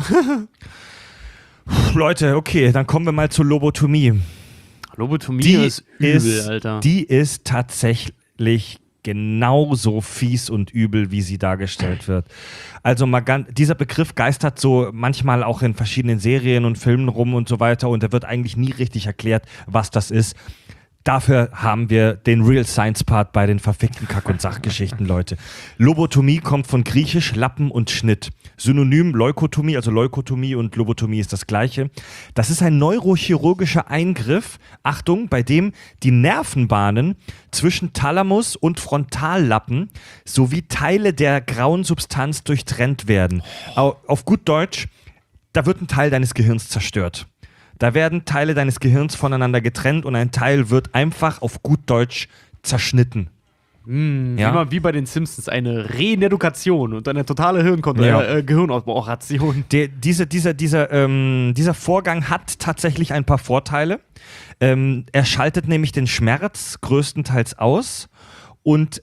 Speaker 1: Leute, okay, dann kommen wir mal zur Lobotomie.
Speaker 4: Lobotomie ist übel, Alter.
Speaker 1: Die ist tatsächlich genauso fies und übel, wie sie dargestellt wird. Also dieser Begriff geistert so manchmal auch in verschiedenen Serien und Filmen rum und so weiter und da wird eigentlich nie richtig erklärt, was das ist. Dafür haben wir den Real Science Part bei den verfickten Kack- und Sachgeschichten, Leute. Lobotomie kommt von griechisch Lappen und Schnitt. Synonym Leukotomie, also Leukotomie und Lobotomie ist das gleiche. Das ist ein neurochirurgischer Eingriff, Achtung, bei dem die Nervenbahnen zwischen Thalamus und Frontallappen sowie Teile der grauen Substanz durchtrennt werden. Auf gut Deutsch, da wird ein Teil deines Gehirns zerstört. Da werden Teile deines Gehirns voneinander getrennt und ein Teil wird einfach auf gut Deutsch zerschnitten.
Speaker 4: Immer wie bei den Simpsons, eine Reedukation und eine totale Gehirnoperation.
Speaker 1: Dieser Vorgang hat tatsächlich ein paar Vorteile. Er schaltet nämlich den Schmerz größtenteils aus und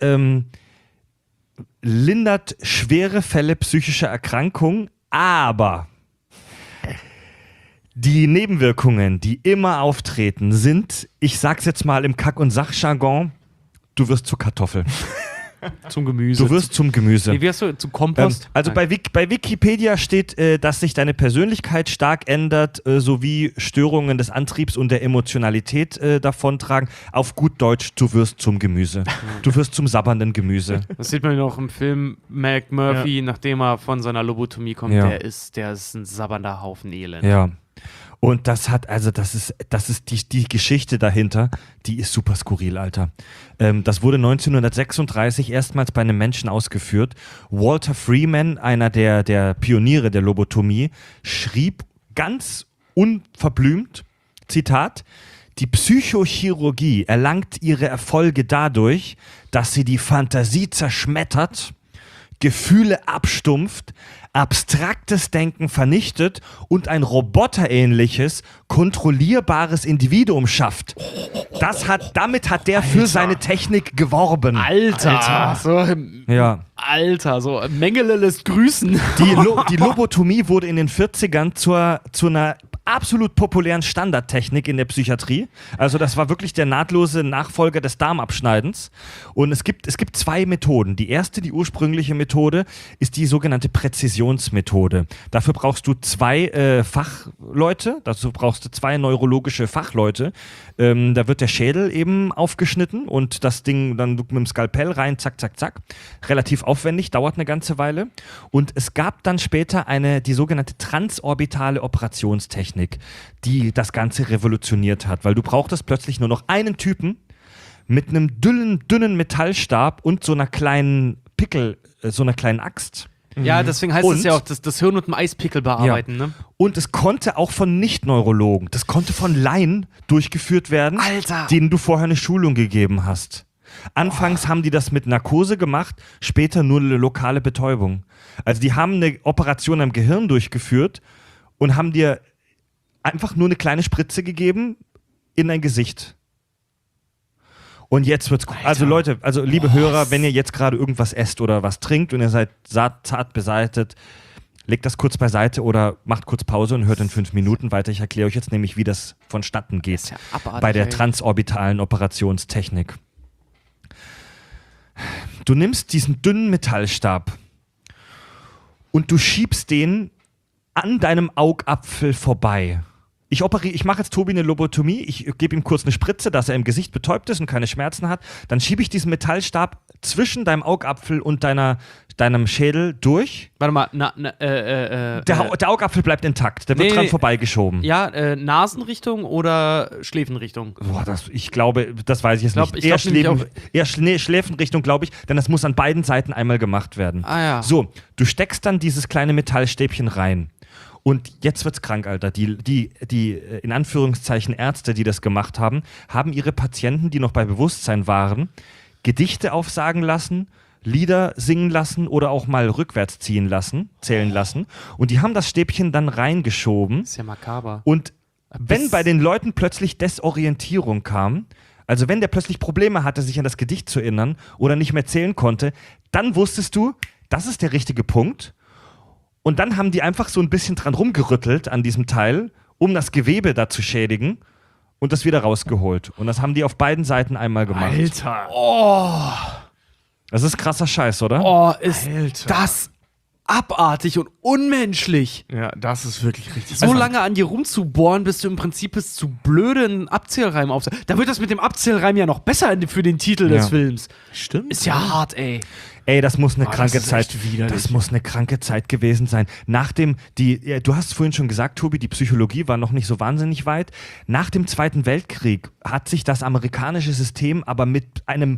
Speaker 1: lindert schwere Fälle psychischer Erkrankung, aber die Nebenwirkungen, die immer auftreten, sind, ich sag's jetzt mal im Kack- und Sachjargon, du wirst zur Kartoffel.
Speaker 4: Zum Gemüse.
Speaker 1: Du wirst zum Gemüse.
Speaker 4: Wie wirst du zu Kompost?
Speaker 1: Also bei Wikipedia steht, dass sich deine Persönlichkeit stark ändert, sowie Störungen des Antriebs und der Emotionalität davontragen. Auf gut Deutsch, du wirst zum Gemüse. Du wirst zum sabbernden Gemüse.
Speaker 4: Das sieht man ja auch im Film Mac Murphy, nachdem er von seiner Lobotomie kommt.
Speaker 1: Ja.
Speaker 4: Der ist ein sabbernder Haufen Elend.
Speaker 1: Ja. Und das ist die Geschichte dahinter, die ist super skurril, Alter. Das wurde 1936 erstmals bei einem Menschen ausgeführt. Walter Freeman, einer der Pioniere der Lobotomie, schrieb ganz unverblümt, Zitat, die Psychochirurgie erlangt ihre Erfolge dadurch, dass sie die Fantasie zerschmettert, Gefühle abstumpft, abstraktes Denken vernichtet und ein roboterähnliches, kontrollierbares Individuum schafft. Damit hat der für seine Technik geworben.
Speaker 4: Alter. So Mengele lässt grüßen.
Speaker 1: Die Lobotomie wurde in den 40ern zu einer absolut populären Standardtechnik in der Psychiatrie. Also das war wirklich der nahtlose Nachfolger des Darmabschneidens. Und es gibt 2 Methoden. Die erste, die ursprüngliche Methode, ist die sogenannte Präzisionsmethode. Dafür brauchst du 2 Fachleute, dazu brauchst du 2 neurologische Fachleute. Da wird der Schädel eben aufgeschnitten und das Ding dann mit dem Skalpell rein, zack, zack, zack. Relativ aufwendig, dauert eine ganze Weile. Und es gab dann später die sogenannte transorbitale Operationstechnik, die das Ganze revolutioniert hat, weil du brauchtest plötzlich nur noch einen Typen mit einem dünnen Metallstab und so einer kleinen Pickel, so einer kleinen Axt.
Speaker 4: Ja, deswegen heißt es ja auch, das Hirn mit einem Eispickel bearbeiten, ne?
Speaker 1: Und es konnte auch von Nicht-Neurologen, das konnte von Laien durchgeführt werden,
Speaker 4: Alter!
Speaker 1: denen du vorher eine Schulung gegeben hast. Anfangs haben die das mit Narkose gemacht, später nur eine lokale Betäubung. Also die haben eine Operation am Gehirn durchgeführt und haben dir einfach nur eine kleine Spritze gegeben in dein Gesicht. Und jetzt wird's gut. Also Leute, liebe Hörer, wenn ihr jetzt gerade irgendwas esst oder was trinkt und ihr seid zart beseitet, legt das kurz beiseite oder macht kurz Pause und hört in 5 Minuten weiter. Ich erkläre euch jetzt nämlich, wie das vonstatten geht
Speaker 4: ja abartig,
Speaker 1: bei der transorbitalen Operationstechnik. Du nimmst diesen dünnen Metallstab und du schiebst den an deinem Augapfel vorbei. Ich mache jetzt Tobi eine Lobotomie, ich gebe ihm kurz eine Spritze, dass er im Gesicht betäubt ist und keine Schmerzen hat. Dann schiebe ich diesen Metallstab zwischen deinem Augapfel und deinem Schädel durch.
Speaker 4: Warte mal,
Speaker 1: Der Augapfel bleibt intakt, der wird dran vorbeigeschoben.
Speaker 4: Ja, Nasenrichtung oder Schläfenrichtung?
Speaker 1: Boah, ich glaube, das weiß ich jetzt nicht. Eher Schläfenrichtung, glaube ich, denn das muss an beiden Seiten einmal gemacht werden.
Speaker 4: Ah ja.
Speaker 1: So, du steckst dann dieses kleine Metallstäbchen rein. Und jetzt wird's krank, Alter. Die in Anführungszeichen Ärzte, die das gemacht haben, haben ihre Patienten, die noch bei Bewusstsein waren, Gedichte aufsagen lassen, Lieder singen lassen oder auch mal rückwärts zählen lassen. Und die haben das Stäbchen dann reingeschoben.
Speaker 4: Ist ja makaber.
Speaker 1: Und wenn bei den Leuten plötzlich Desorientierung kam, also wenn der plötzlich Probleme hatte, sich an das Gedicht zu erinnern oder nicht mehr zählen konnte, dann wusstest du, das ist der richtige Punkt. Und dann haben die einfach so ein bisschen dran rumgerüttelt an diesem Teil, um das Gewebe da zu schädigen und das wieder rausgeholt. Und das haben die auf beiden Seiten einmal gemacht.
Speaker 3: Alter.
Speaker 4: Oh,
Speaker 1: Das ist krasser Scheiß, oder?
Speaker 4: oh, ist
Speaker 3: Alter.
Speaker 4: das abartig und unmenschlich.
Speaker 3: Ja, das ist wirklich richtig.
Speaker 4: So lange an dir rumzubohren, bis du im Prinzip bist zu blöde, einen Abzählreim aufzusetzen. Da wird das mit dem Abzählreim ja noch besser für den Titel des Films.
Speaker 3: Stimmt.
Speaker 4: Ist ja hart, ey.
Speaker 1: Ey, das muss eine kranke
Speaker 3: das ist
Speaker 1: Zeit.
Speaker 3: echt widerlich.
Speaker 1: Das muss eine kranke Zeit gewesen sein. Du hast vorhin schon gesagt, Tobi, die Psychologie war noch nicht so wahnsinnig weit. Nach dem Zweiten Weltkrieg hat sich das amerikanische System aber mit einem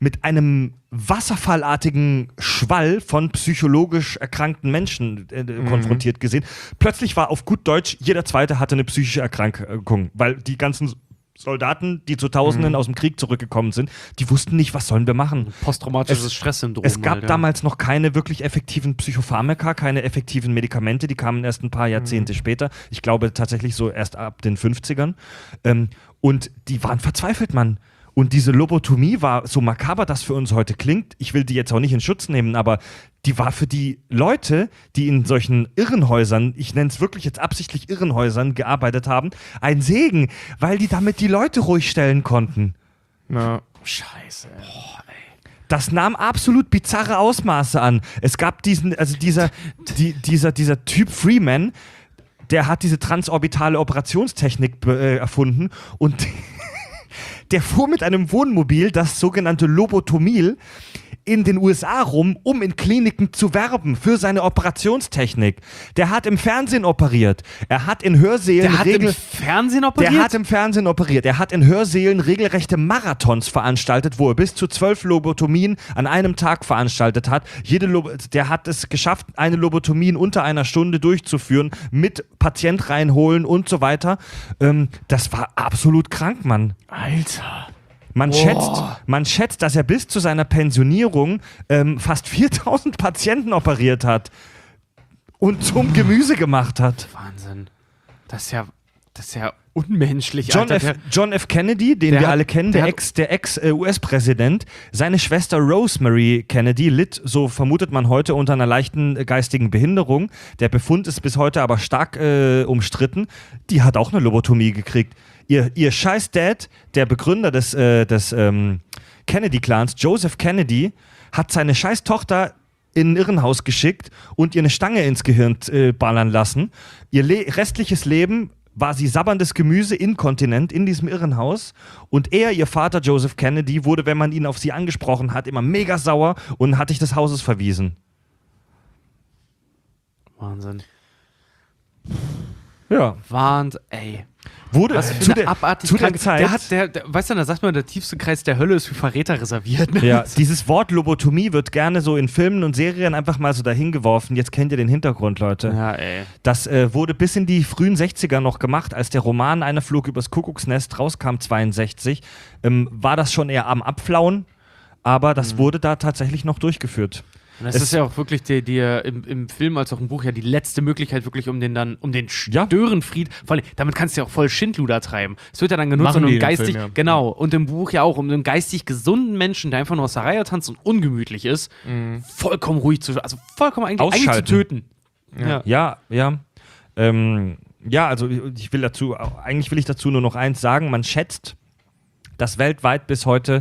Speaker 1: wasserfallartigen Schwall von psychologisch erkrankten Menschen konfrontiert gesehen. Plötzlich war auf gut Deutsch, jeder Zweite hatte eine psychische Erkrankung, weil die ganzen Soldaten, die zu Tausenden aus dem Krieg zurückgekommen sind, die wussten nicht, was sollen wir machen.
Speaker 4: Posttraumatisches Stresssyndrom.
Speaker 1: Es gab
Speaker 4: halt,
Speaker 1: damals noch keine wirklich effektiven Psychopharmaka, keine effektiven Medikamente, die kamen erst ein paar Jahrzehnte später. Ich glaube tatsächlich so erst ab den 50ern. Und die waren verzweifelt, Mann. Und diese Lobotomie war, so makaber das für uns heute klingt, ich will die jetzt auch nicht in Schutz nehmen, aber die war für die Leute, die in solchen Irrenhäusern, ich nenne es wirklich jetzt absichtlich Irrenhäusern, gearbeitet haben, ein Segen, weil die damit die Leute ruhig stellen konnten.
Speaker 3: Na, scheiße. Boah,
Speaker 1: Das nahm absolut bizarre Ausmaße an. Es gab dieser Typ Freeman, der hat diese transorbitale Operationstechnik erfunden und der fuhr mit einem Wohnmobil, das sogenannte Lobotomil, in den USA rum, um in Kliniken zu werben für seine Operationstechnik. Der hat im Fernsehen operiert. Er hat in Hörsälen
Speaker 4: Der hat im Fernsehen operiert?
Speaker 1: Der hat im Fernsehen operiert. Er hat in Hörsälen regelrechte Marathons veranstaltet, wo er bis zu 12 Lobotomien an einem Tag veranstaltet hat. Der hat es geschafft, eine Lobotomie in unter einer Stunde durchzuführen, mit Patient reinholen und so weiter. Das war absolut krank, Mann.
Speaker 3: Alter.
Speaker 1: Man schätzt, dass er bis zu seiner Pensionierung fast 4000 Patienten operiert hat und zum Gemüse gemacht hat.
Speaker 4: Wahnsinn. Das Das ist ja unmenschlich,
Speaker 1: John
Speaker 4: Alter.
Speaker 1: John F. Kennedy, den
Speaker 4: der
Speaker 1: wir
Speaker 4: hat-
Speaker 1: alle kennen,
Speaker 4: der
Speaker 1: der Ex-US-Präsident, seine Schwester Rosemary Kennedy litt, so vermutet man heute, unter einer leichten geistigen Behinderung. Der Befund ist bis heute aber stark umstritten. Die hat auch eine Lobotomie gekriegt. Ihr scheiß Dad, der Begründer des Kennedy-Clans, Joseph Kennedy, hat seine scheiß Tochter in ein Irrenhaus geschickt und ihr eine Stange ins Gehirn ballern lassen. Ihr restliches Leben war sie sabberndes Gemüse, inkontinent in diesem Irrenhaus. Und er, ihr Vater Joseph Kennedy, wurde, wenn man ihn auf sie angesprochen hat, immer mega sauer und hat dich des Hauses verwiesen.
Speaker 4: Wahnsinn.
Speaker 1: Ja.
Speaker 4: Wahnsinn, ey.
Speaker 1: Wurde
Speaker 4: Was für
Speaker 1: zu
Speaker 4: eine
Speaker 1: der
Speaker 4: abartig
Speaker 1: zu der
Speaker 4: kranke...
Speaker 1: Zeit.
Speaker 4: Weißt du, da sagt man, der tiefste Kreis der Hölle ist für Verräter reserviert. Ne?
Speaker 1: Ja, dieses Wort Lobotomie wird gerne so in Filmen und Serien einfach mal so dahin geworfen. Jetzt kennt ihr den Hintergrund, Leute.
Speaker 4: Ja, ey.
Speaker 1: Das wurde bis in die frühen 60er noch gemacht, als der Roman Einer flog übers Kuckucksnest rauskam, 62, war das schon eher am Abflauen, aber das wurde da tatsächlich noch durchgeführt.
Speaker 4: Und das
Speaker 1: Es-
Speaker 4: ist ja auch wirklich im Film als auch im Buch ja die letzte Möglichkeit, wirklich um den
Speaker 1: Ja.
Speaker 4: Störenfried, vor allem, damit kannst du ja auch voll Schindluder treiben. Es wird ja dann genutzt,
Speaker 3: Machen
Speaker 4: um
Speaker 3: die
Speaker 4: einen
Speaker 3: im
Speaker 4: geistig,
Speaker 3: Film, ja.
Speaker 4: genau, und im Buch ja auch, um einen geistig gesunden Menschen, der einfach nur aus der Reihe tanzt und ungemütlich ist, vollkommen ruhig also vollkommen eigentlich zu
Speaker 1: Ausschalten.
Speaker 4: töten. Ja.
Speaker 1: Ja. Also eigentlich will ich dazu nur noch eins sagen. Man schätzt, dass weltweit bis heute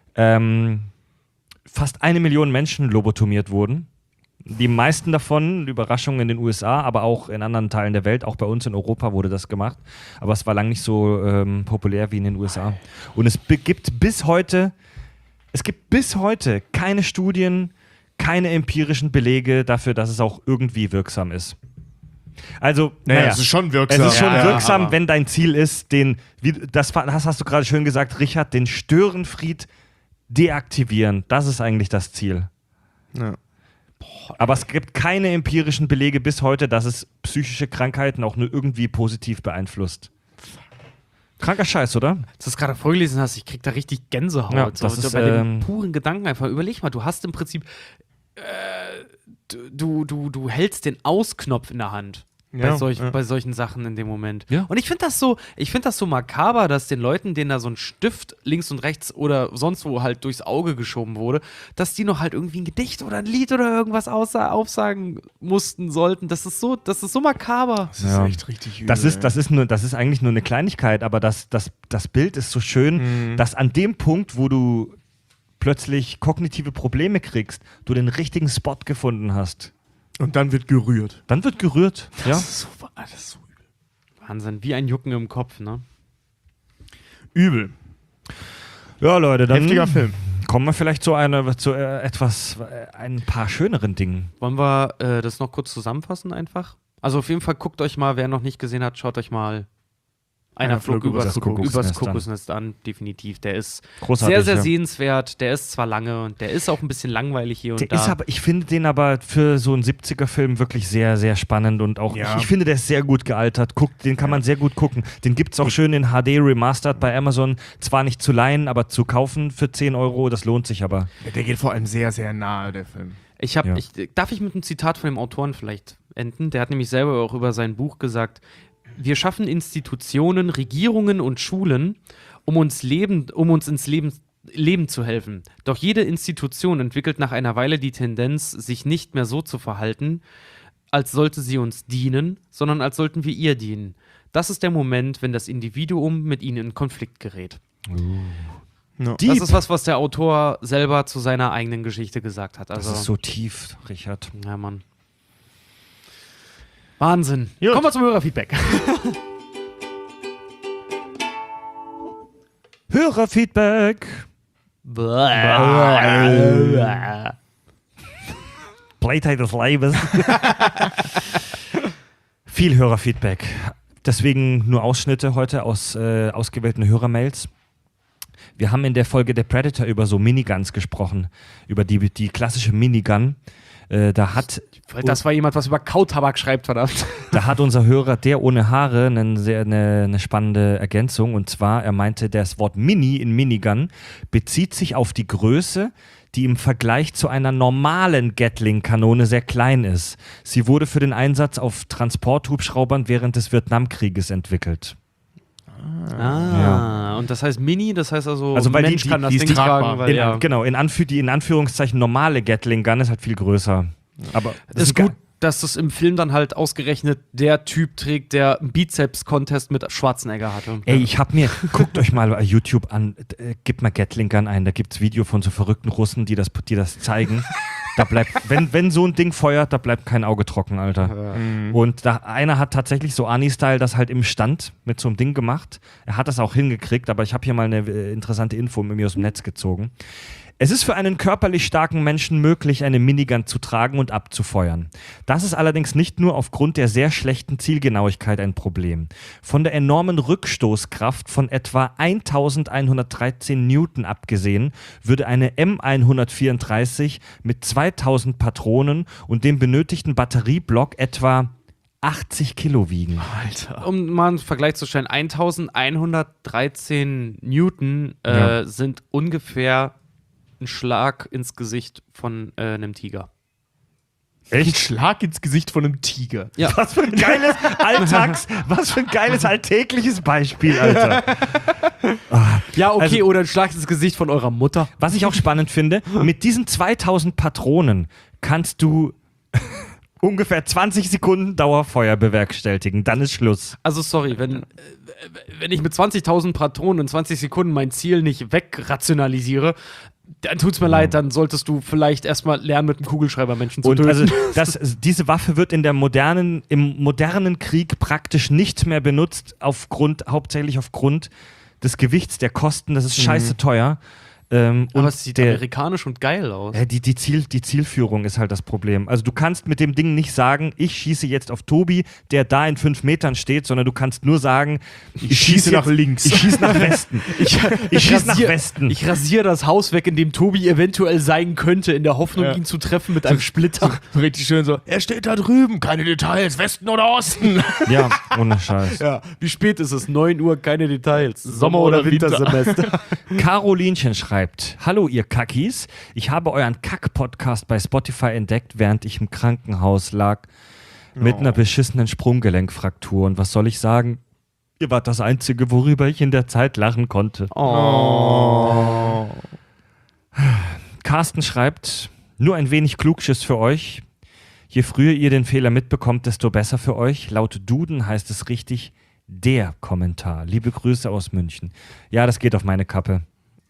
Speaker 1: fast 1 Million Menschen lobotomiert wurden. Die meisten davon, Überraschung, in den USA, aber auch in anderen Teilen der Welt, auch bei uns in Europa wurde das gemacht. Aber es war lange nicht so populär wie in den USA. Und es gibt bis heute keine Studien, keine empirischen Belege dafür, dass es auch irgendwie wirksam ist. Also, naja,
Speaker 3: es ist schon wirksam.
Speaker 1: es ist schon
Speaker 3: Ja,
Speaker 1: wirksam,
Speaker 3: aber-
Speaker 1: wenn dein Ziel ist, das hast du gerade schön gesagt, Richard, den Störenfried deaktivieren. Das ist eigentlich das Ziel.
Speaker 3: Ja.
Speaker 1: Aber es gibt keine empirischen Belege bis heute, dass es psychische Krankheiten auch nur irgendwie positiv beeinflusst. Kranker Scheiß, oder?
Speaker 4: Als du es gerade vorgelesen hast, ich krieg da richtig Gänsehaut.
Speaker 1: Ja, das
Speaker 4: so
Speaker 1: ist,
Speaker 4: bei dem puren Gedanken einfach. Überleg mal, du hast im Prinzip du hältst den Ausknopf in der Hand.
Speaker 3: Ja,
Speaker 4: Bei solchen Sachen in dem Moment.
Speaker 1: Ja.
Speaker 4: Und ich finde das so makaber, dass den Leuten, denen da so ein Stift links und rechts oder sonst wo halt durchs Auge geschoben wurde, dass die noch halt irgendwie ein Gedicht oder ein Lied oder irgendwas aufsagen mussten sollten. Das ist so makaber.
Speaker 3: Das ist echt richtig übel.
Speaker 1: Das ist eigentlich nur eine Kleinigkeit, aber das Bild ist so schön, dass an dem Punkt, wo du plötzlich kognitive Probleme kriegst, du den richtigen Spot gefunden hast.
Speaker 3: Und dann wird gerührt.
Speaker 1: Dann wird gerührt. Ja.
Speaker 3: Das ist so übel.
Speaker 4: Wahnsinn, wie ein Jucken im Kopf, ne?
Speaker 3: Übel.
Speaker 1: Ja, Leute, dann
Speaker 3: Heftiger Film.
Speaker 1: kommen wir vielleicht zu ein paar schöneren Dingen.
Speaker 4: Wollen wir das noch kurz zusammenfassen einfach? Also auf jeden Fall guckt euch mal, wer noch nicht gesehen hat, schaut euch mal Einer flog übers Kuckucksnest an. Definitiv. Der ist
Speaker 1: Großartig,
Speaker 4: sehr, sehr
Speaker 1: ja.
Speaker 4: sehenswert. Der ist zwar lange und der ist auch ein bisschen langweilig hier und
Speaker 1: Der
Speaker 4: da.
Speaker 1: ist aber, ich finde den aber für so einen 70er-Film wirklich sehr, sehr spannend und auch,
Speaker 3: Ja.
Speaker 1: ich finde, der ist sehr gut gealtert. Den kann man sehr gut gucken. Den gibt es auch schön in HD Remastered bei Amazon. Zwar nicht zu leihen, aber zu kaufen für 10 €, das lohnt sich aber.
Speaker 3: Der geht vor allem sehr, sehr nahe, der Film.
Speaker 1: Ja.
Speaker 4: Darf ich mit einem Zitat von dem Autoren vielleicht enden? Der hat nämlich selber auch über sein Buch gesagt: Wir schaffen Institutionen, Regierungen und Schulen, um uns ins Leben zu helfen. Doch jede Institution entwickelt nach einer Weile die Tendenz, sich nicht mehr so zu verhalten, als sollte sie uns dienen, sondern als sollten wir ihr dienen. Das ist der Moment, wenn das Individuum mit ihnen in Konflikt gerät.
Speaker 1: Deep.
Speaker 4: Das ist was der Autor selber zu seiner eigenen Geschichte gesagt hat. Also,
Speaker 1: Das ist so tief, Richard.
Speaker 4: ja, Mann. Wahnsinn.
Speaker 3: Gut.
Speaker 4: Kommen wir zum Hörerfeedback.
Speaker 1: Hörerfeedback. Playtime des Lebens. Viel Hörerfeedback. Deswegen nur Ausschnitte heute aus ausgewählten Hörermails. Wir haben in der Folge der Predator über so Miniguns gesprochen, über die klassische Minigun.
Speaker 4: Das war jemand, was über Kautabak schreibt, verdammt.
Speaker 1: Da hat unser Hörer, der ohne Haare, eine spannende Ergänzung. Und zwar, er meinte, das Wort Mini in Minigun bezieht sich auf die Größe, die im Vergleich zu einer normalen Gatling-Kanone sehr klein ist. Sie wurde für den Einsatz auf Transporthubschraubern während des Vietnamkrieges entwickelt.
Speaker 4: Und das heißt Mini, das heißt also
Speaker 1: Also weil
Speaker 4: Mensch
Speaker 1: die
Speaker 4: kann das
Speaker 3: ist
Speaker 4: Ding
Speaker 3: tragbar.
Speaker 4: tragen, weil
Speaker 1: Genau, die in Anführungszeichen normale Gatling-Gun ist halt viel größer. Aber
Speaker 4: das ist gut, dass das im Film dann halt ausgerechnet der Typ trägt, der einen Bizeps-Contest mit Schwarzenegger hatte.
Speaker 1: Ey, guckt euch mal YouTube an, gebt mal Gatling Gun ein, da gibt's Video von so verrückten Russen, die das zeigen. Da bleibt, wenn so ein Ding feuert, da bleibt kein Auge trocken, Alter. Und einer hat tatsächlich so Arnie-Style das halt im Stand mit so einem Ding gemacht. Er hat das auch hingekriegt, aber ich habe hier mal eine interessante Info mit mir aus dem Netz gezogen. Es ist für einen körperlich starken Menschen möglich, eine Minigun zu tragen und abzufeuern. Das ist allerdings nicht nur aufgrund der sehr schlechten Zielgenauigkeit ein Problem. Von der enormen Rückstoßkraft von etwa 1113 Newton abgesehen, würde eine M134 mit 2000 Patronen und dem benötigten Batterieblock etwa 80 Kilo wiegen.
Speaker 3: Alter.
Speaker 4: Um mal einen Vergleich zu stellen, 1113 Newton sind ungefähr ein Schlag ins Gesicht von einem Tiger.
Speaker 3: Echt? Ein Schlag ins Gesicht von einem Tiger.
Speaker 4: Ja.
Speaker 1: Was für ein geiles alltägliches Beispiel, Alter.
Speaker 4: Ja, okay,
Speaker 1: Also-
Speaker 4: oder ein Schlag ins Gesicht von eurer Mutter.
Speaker 1: Was ich auch spannend finde, mit diesen 2000 Patronen kannst du ungefähr 20 Sekunden Dauerfeuer bewerkstelligen. Dann ist Schluss.
Speaker 4: Also sorry, wenn ich mit 20.000 Patronen in 20 Sekunden mein Ziel nicht wegrationalisiere, dann tut's mir leid, dann solltest du vielleicht erstmal lernen, mit einem Kugelschreiber Menschen zu
Speaker 1: Und
Speaker 4: töten.
Speaker 1: also diese Waffe wird im modernen Krieg praktisch nicht mehr benutzt, hauptsächlich aufgrund des Gewichts, der Kosten. Das ist scheiße teuer.
Speaker 4: Aber
Speaker 1: und
Speaker 4: es sieht amerikanisch und geil aus.
Speaker 1: Die Zielführung ist halt das Problem. Also du kannst mit dem Ding nicht sagen, ich schieße jetzt auf Tobi, der da in 5 Metern steht, sondern du kannst nur sagen, ich schieße nach links. Ich schieße nach Westen. Ich schieße nach Westen.
Speaker 4: Ich rasiere das Haus weg, in dem Tobi eventuell sein könnte, in der Hoffnung, ihn zu treffen mit einem Splitter.
Speaker 3: So richtig schön so, er steht da drüben, keine Details, Westen oder Osten.
Speaker 1: Ja, ohne Scheiß.
Speaker 4: Ja, wie spät ist es? 9 Uhr, keine Details. Sommer- oder Wintersemester.
Speaker 1: Carolinchen schreibt, hallo ihr Kackis, ich habe euren Kack-Podcast bei Spotify entdeckt, während ich im Krankenhaus lag mit einer beschissenen Sprunggelenkfraktur. Und was soll ich sagen? Ihr wart das Einzige, worüber ich in der Zeit lachen konnte. Carsten schreibt, nur ein wenig Klugschiss für euch. Je früher ihr den Fehler mitbekommt, desto besser für euch. Laut Duden heißt es richtig, der Kommentar. Liebe Grüße aus München. Ja, das geht auf meine Kappe.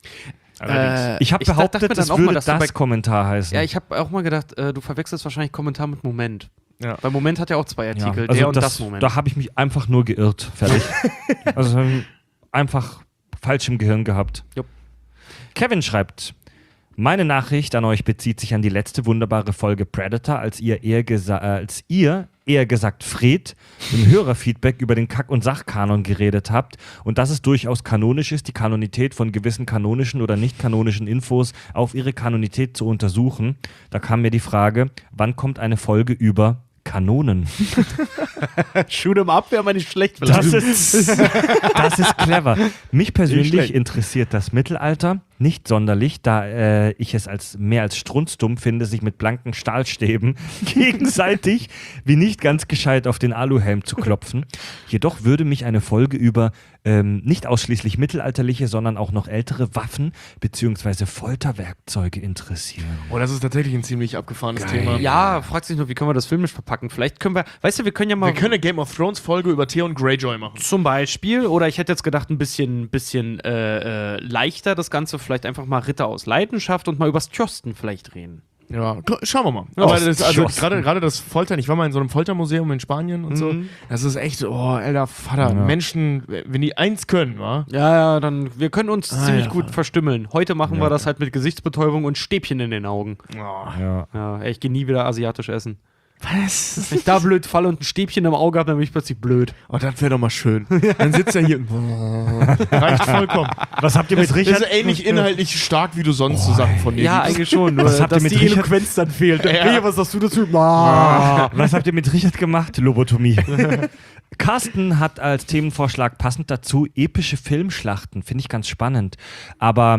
Speaker 1: Ich habe behauptet, das würde das Kommentar heißen.
Speaker 4: Ja, ich habe auch mal gedacht, du verwechselst wahrscheinlich Kommentar mit Moment.
Speaker 3: Ja.
Speaker 4: Weil Moment hat ja auch 2 Artikel,
Speaker 1: also
Speaker 4: der und das Moment.
Speaker 1: Da habe ich mich einfach nur geirrt. Fertig. Also einfach falsch im Gehirn gehabt.
Speaker 4: Jupp.
Speaker 1: Kevin schreibt, meine Nachricht an euch bezieht sich an die letzte wunderbare Folge Predator, als ihr eher gesagt Fred im Hörerfeedback über den Kack- und Sachkanon geredet habt und dass es durchaus kanonisch ist, die Kanonität von gewissen kanonischen oder nicht kanonischen Infos auf ihre Kanonität zu untersuchen. Da kam mir die Frage, wann kommt eine Folge über Kanonen?
Speaker 4: Shoot 'em up wäre mal nicht schlecht.
Speaker 1: Das ist clever. Mich persönlich interessiert das Mittelalter nicht sonderlich, da ich es mehr als strunzdumm finde, sich mit blanken Stahlstäben gegenseitig wie nicht ganz gescheit auf den Aluhelm zu klopfen. Jedoch würde mich eine Folge über nicht ausschließlich mittelalterliche, sondern auch noch ältere Waffen bzw. Folterwerkzeuge interessieren.
Speaker 3: Oh, das ist tatsächlich ein ziemlich abgefahrenes Thema.
Speaker 4: Ja, fragt sich nur, wie können wir das filmisch verpacken? Vielleicht können wir, weißt du, wir können ja mal...
Speaker 3: Wir können eine Game of Thrones Folge über Theon Greyjoy machen.
Speaker 4: Zum Beispiel, oder ich hätte jetzt gedacht, ein bisschen leichter das Ganze, vielleicht einfach mal Ritter aus Leidenschaft und mal übers Tjosten vielleicht reden.
Speaker 3: Ja, schauen wir mal. Aber das, also gerade das Foltern, ich war mal in so einem Foltermuseum in Spanien und so. Das ist echt, alter Vater, Menschen, wenn die eins können, wa?
Speaker 4: Ja, dann, wir können uns ziemlich gut verstümmeln. Heute machen wir das halt mit Gesichtsbetäubung und Stäbchen in den Augen. Ja, ich gehe nie wieder asiatisch essen.
Speaker 3: Was?
Speaker 4: Wenn ich da blöd falle und ein Stäbchen im Auge habe, dann bin ich plötzlich blöd.
Speaker 3: Oh, das wäre doch mal schön. Dann sitzt er hier. Reicht vollkommen.
Speaker 1: Was habt ihr mit Richard?
Speaker 3: Das ist ähnlich inhaltlich stark, wie du sonst so Sachen von dir
Speaker 4: Ja,
Speaker 3: gibst.
Speaker 4: eigentlich schon. Nur,
Speaker 1: Was habt ihr mit
Speaker 4: die
Speaker 1: Richard?
Speaker 4: Eloquenz dann fehlt.
Speaker 3: Ja.
Speaker 4: Was sagst du dazu?
Speaker 1: Was habt ihr mit Richard gemacht? Lobotomie. Carsten hat als Themenvorschlag passend dazu epische Filmschlachten. Finde ich ganz spannend. Aber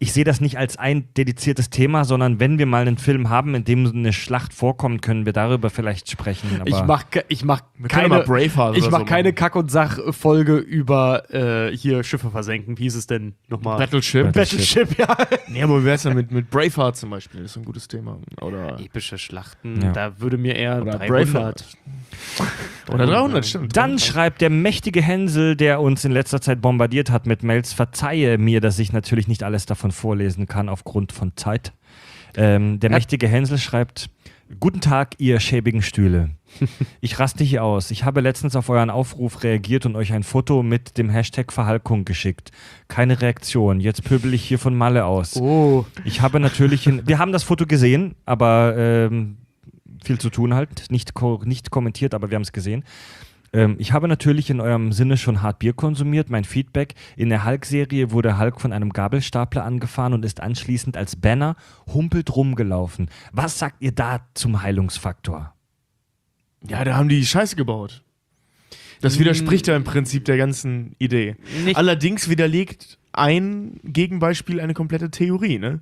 Speaker 1: ich sehe das nicht als ein dediziertes Thema, sondern wenn wir mal einen Film haben, in dem eine Schlacht vorkommt, können wir darüber vielleicht sprechen. Aber
Speaker 4: Ich mach
Speaker 3: können mal Braveheart oder so
Speaker 4: keine
Speaker 3: machen.
Speaker 4: Kack- und Sach-Folge über hier Schiffe versenken. Wie hieß es denn nochmal?
Speaker 3: Battleship.
Speaker 4: Battleship, ja.
Speaker 3: Nee, aber wie wär's denn mit Braveheart zum Beispiel? Das ist ein gutes Thema. Oder
Speaker 4: Epische Schlachten,
Speaker 1: Ja.
Speaker 4: da würde mir eher
Speaker 3: Oder
Speaker 4: 300.
Speaker 3: Oder 300, stimmt.
Speaker 1: dann schreibt der mächtige Hänsel, der uns in letzter Zeit bombardiert hat mit Mails, verzeihe mir, dass ich natürlich nicht alles davon vorlesen kann aufgrund von Zeit. Der mächtige Hänsel schreibt: Guten Tag, ihr schäbigen Stühle. Ich raste hier aus. Ich habe letztens auf euren Aufruf reagiert und euch ein Foto mit dem Hashtag Verhalkung geschickt. Keine Reaktion. Jetzt pöbel ich hier von Malle aus.
Speaker 4: Oh.
Speaker 1: Ich habe natürlich... wir haben das Foto gesehen, aber viel zu tun halt. Nicht kommentiert, aber wir haben es gesehen. Ich habe natürlich in eurem Sinne schon hart Bier konsumiert. Mein Feedback: In der Hulk-Serie wurde Hulk von einem Gabelstapler angefahren und ist anschließend als Banner humpelt rumgelaufen. Was sagt ihr da zum Heilungsfaktor?
Speaker 3: Ja, da haben die Scheiße gebaut. Das widerspricht ja im Prinzip der ganzen Idee.
Speaker 4: Nicht-
Speaker 3: Allerdings widerlegt ein Gegenbeispiel eine komplette Theorie, ne?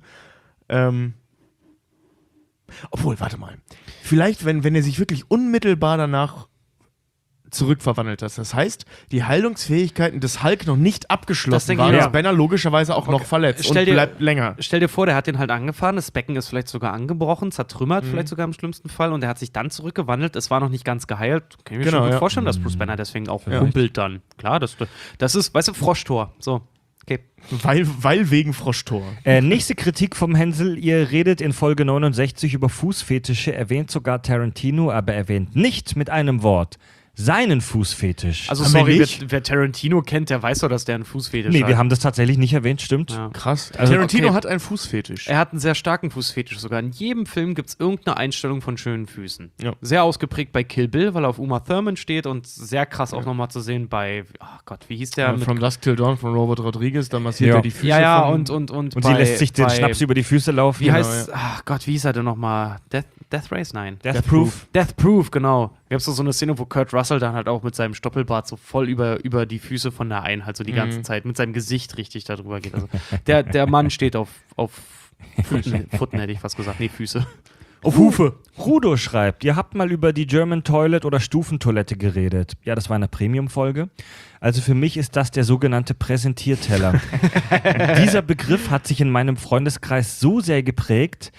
Speaker 3: Obwohl, warte mal. Vielleicht, wenn er sich wirklich unmittelbar danach zurückverwandelt hat. Das heißt, die Heilungsfähigkeiten des Hulk noch nicht
Speaker 4: Das
Speaker 3: abgeschlossen
Speaker 4: denke
Speaker 3: waren,
Speaker 4: ich
Speaker 3: ist
Speaker 4: auch.
Speaker 3: Banner logischerweise auch noch verletzt
Speaker 4: Stell
Speaker 3: und
Speaker 4: dir-
Speaker 3: bleibt länger.
Speaker 4: Stell dir vor, der hat den halt angefahren, das Becken ist vielleicht sogar angebrochen, zertrümmert vielleicht sogar im schlimmsten Fall und er hat sich dann zurückgewandelt, es war noch nicht ganz geheilt. Kann ich mir
Speaker 3: Genau,
Speaker 4: schon gut
Speaker 3: ja.
Speaker 4: vorstellen, dass Bruce Banner deswegen auch humpelt dann. Klar, das ist, weißt du, Froschtor. So, okay.
Speaker 3: Weil wegen Froschtor.
Speaker 1: Nächste Kritik vom Hänsel. Ihr redet in Folge 69 über Fußfetische, erwähnt sogar Tarantino, aber erwähnt nicht mit einem Wort seinen Fußfetisch.
Speaker 4: Also
Speaker 3: Haben wir
Speaker 4: sorry,
Speaker 3: nicht?
Speaker 4: wer Tarantino kennt, der weiß doch, dass der einen Fußfetisch
Speaker 1: nee,
Speaker 4: hat.
Speaker 1: wir haben das tatsächlich nicht erwähnt, stimmt.
Speaker 4: Ja.
Speaker 3: Krass.
Speaker 1: Also,
Speaker 3: Tarantino
Speaker 4: okay.
Speaker 3: hat einen Fußfetisch.
Speaker 4: Er hat einen sehr starken Fußfetisch sogar. In jedem Film gibt es irgendeine Einstellung von schönen Füßen.
Speaker 3: Ja.
Speaker 4: Sehr ausgeprägt bei Kill Bill, weil er auf Uma Thurman steht und sehr krass auch nochmal zu sehen bei, oh Gott, wie hieß der?
Speaker 3: From Dusk Till Dawn von Robert Rodriguez, da massiert
Speaker 1: Ja.
Speaker 3: er die Füße
Speaker 4: ja,
Speaker 3: von...
Speaker 4: und
Speaker 1: Und sie lässt sich den Schnaps über die Füße laufen.
Speaker 4: Wie
Speaker 3: Genau,
Speaker 4: heißt, ach Gott, wie hieß er denn nochmal? Death Race? Nein.
Speaker 1: Death Proof.
Speaker 4: Death Proof, genau. Da gibt es so eine Szene, wo Kurt Russell dann halt auch mit seinem Stoppelbart so voll über die Füße von der einen halt so die ganze Zeit mit seinem Gesicht richtig darüber geht. Also der Mann steht auf Pfoten, hätte ich fast gesagt. Nee, Füße. Auf Hufe.
Speaker 1: Rudo schreibt, ihr habt mal über die German Toilet oder Stufentoilette geredet. Ja, das war eine Premium-Folge. Also für mich ist das der sogenannte Präsentierteller. Dieser Begriff hat sich in meinem Freundeskreis so sehr geprägt,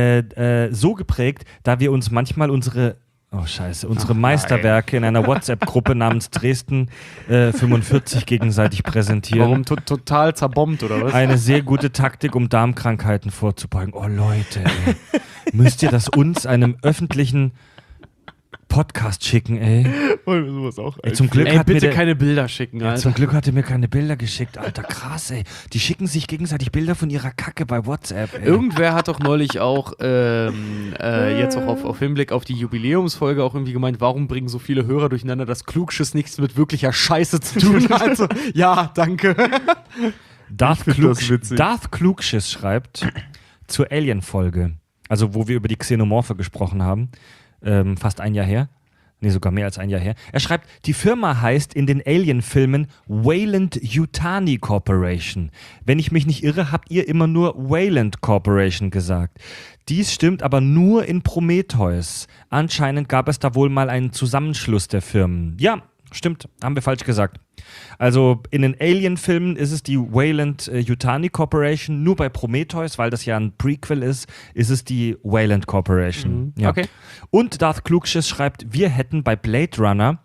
Speaker 1: da wir uns manchmal unsere Meisterwerke in einer WhatsApp-Gruppe namens Dresden 45 gegenseitig präsentieren.
Speaker 4: Warum total zerbombt, oder was?
Speaker 1: Eine sehr gute Taktik, um Darmkrankheiten vorzubeugen. Oh Leute, ey. Müsst ihr das uns, einem öffentlichen Podcast schicken, ey?
Speaker 3: Wollen wir sowas auch?
Speaker 1: Ey, zum Glück
Speaker 4: Ey,
Speaker 1: hat mir
Speaker 4: bitte
Speaker 1: der,
Speaker 4: keine Bilder schicken,
Speaker 1: ja,
Speaker 4: Alter.
Speaker 1: zum Glück hat er mir keine Bilder geschickt, Alter, krass, ey. Die schicken sich gegenseitig Bilder von ihrer Kacke bei WhatsApp, ey.
Speaker 4: Irgendwer hat doch neulich auch, jetzt auch auf Hinblick auf die Jubiläumsfolge auch irgendwie gemeint, warum bringen so viele Hörer durcheinander, dass Klugschiss nichts mit wirklicher Scheiße zu tun hat. Also, ja, danke.
Speaker 1: Darth
Speaker 3: find das witzig.
Speaker 1: Klugschiss schreibt zur Alien-Folge, also wo wir über die Xenomorphe gesprochen haben, fast ein Jahr her. Nee, sogar mehr als ein Jahr her. Er schreibt, die Firma heißt in den Alien-Filmen Weyland-Yutani Corporation. Wenn ich mich nicht irre, habt ihr immer nur Weyland Corporation gesagt. Dies stimmt aber nur in Prometheus. Anscheinend gab es da wohl mal einen Zusammenschluss der Firmen. Ja, stimmt, haben wir falsch gesagt. Also in den Alien-Filmen ist es die Weyland-Yutani Corporation, nur bei Prometheus, weil das ja ein Prequel ist es die Weyland Corporation. Ja.
Speaker 4: Okay.
Speaker 1: Und Darth Klugschiss schreibt, wir hätten bei Blade Runner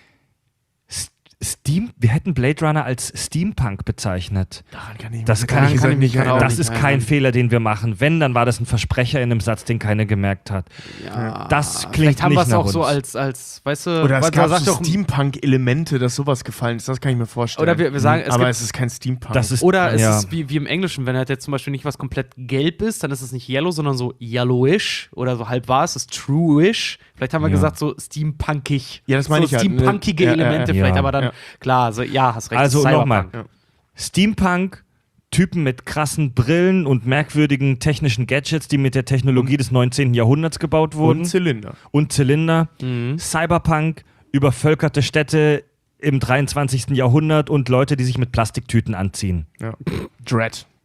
Speaker 1: wir hätten Blade Runner als Steampunk bezeichnet.
Speaker 3: Daran kann ich
Speaker 1: Das
Speaker 3: mich
Speaker 1: kann
Speaker 3: ehrlich
Speaker 1: ich
Speaker 3: gesagt
Speaker 4: mich
Speaker 3: nicht
Speaker 4: auch
Speaker 3: erinnern.
Speaker 1: Das ist kein Fehler, den wir machen. Wenn, dann war das ein Versprecher in einem Satz, den keiner gemerkt hat.
Speaker 4: Ja,
Speaker 1: Das klingt
Speaker 4: vielleicht haben
Speaker 1: nicht
Speaker 4: wir es
Speaker 1: nach
Speaker 4: auch so
Speaker 1: uns.
Speaker 4: als, weißt du,
Speaker 3: Oder es
Speaker 4: was-
Speaker 3: gab
Speaker 4: sagt
Speaker 3: so
Speaker 4: doch-
Speaker 3: Steampunk-Elemente, dass sowas gefallen ist. Das kann ich mir vorstellen.
Speaker 4: Oder wir sagen, es
Speaker 3: aber
Speaker 4: gibt-
Speaker 3: es ist kein Steampunk.
Speaker 1: Das ist-
Speaker 4: Oder es
Speaker 1: Ja.
Speaker 4: ist wie im Englischen, wenn halt jetzt zum Beispiel nicht was komplett gelb ist, dann ist es nicht yellow, sondern so yellowish oder so halb wahr, es ist trueish. Vielleicht haben wir
Speaker 1: Ja.
Speaker 4: gesagt so steampunkig.
Speaker 3: Ja, das meine
Speaker 4: so
Speaker 3: ich halt, ne?
Speaker 4: steampunkige
Speaker 3: Ja,
Speaker 4: Elemente
Speaker 1: ja.
Speaker 4: vielleicht,
Speaker 1: Ja.
Speaker 4: aber dann,
Speaker 3: Ja.
Speaker 4: klar, so, ja, hast recht.
Speaker 1: Also
Speaker 4: Cyberpunk.
Speaker 1: nochmal.
Speaker 3: Ja.
Speaker 1: Steampunk, Typen mit krassen Brillen und merkwürdigen technischen Gadgets, die mit der Technologie des 19. Jahrhunderts gebaut wurden.
Speaker 3: Und Zylinder.
Speaker 1: Und Zylinder.
Speaker 4: Mhm.
Speaker 1: Cyberpunk, übervölkerte Städte im 23. Jahrhundert und Leute, die sich mit Plastiktüten anziehen.
Speaker 3: Ja. Dread.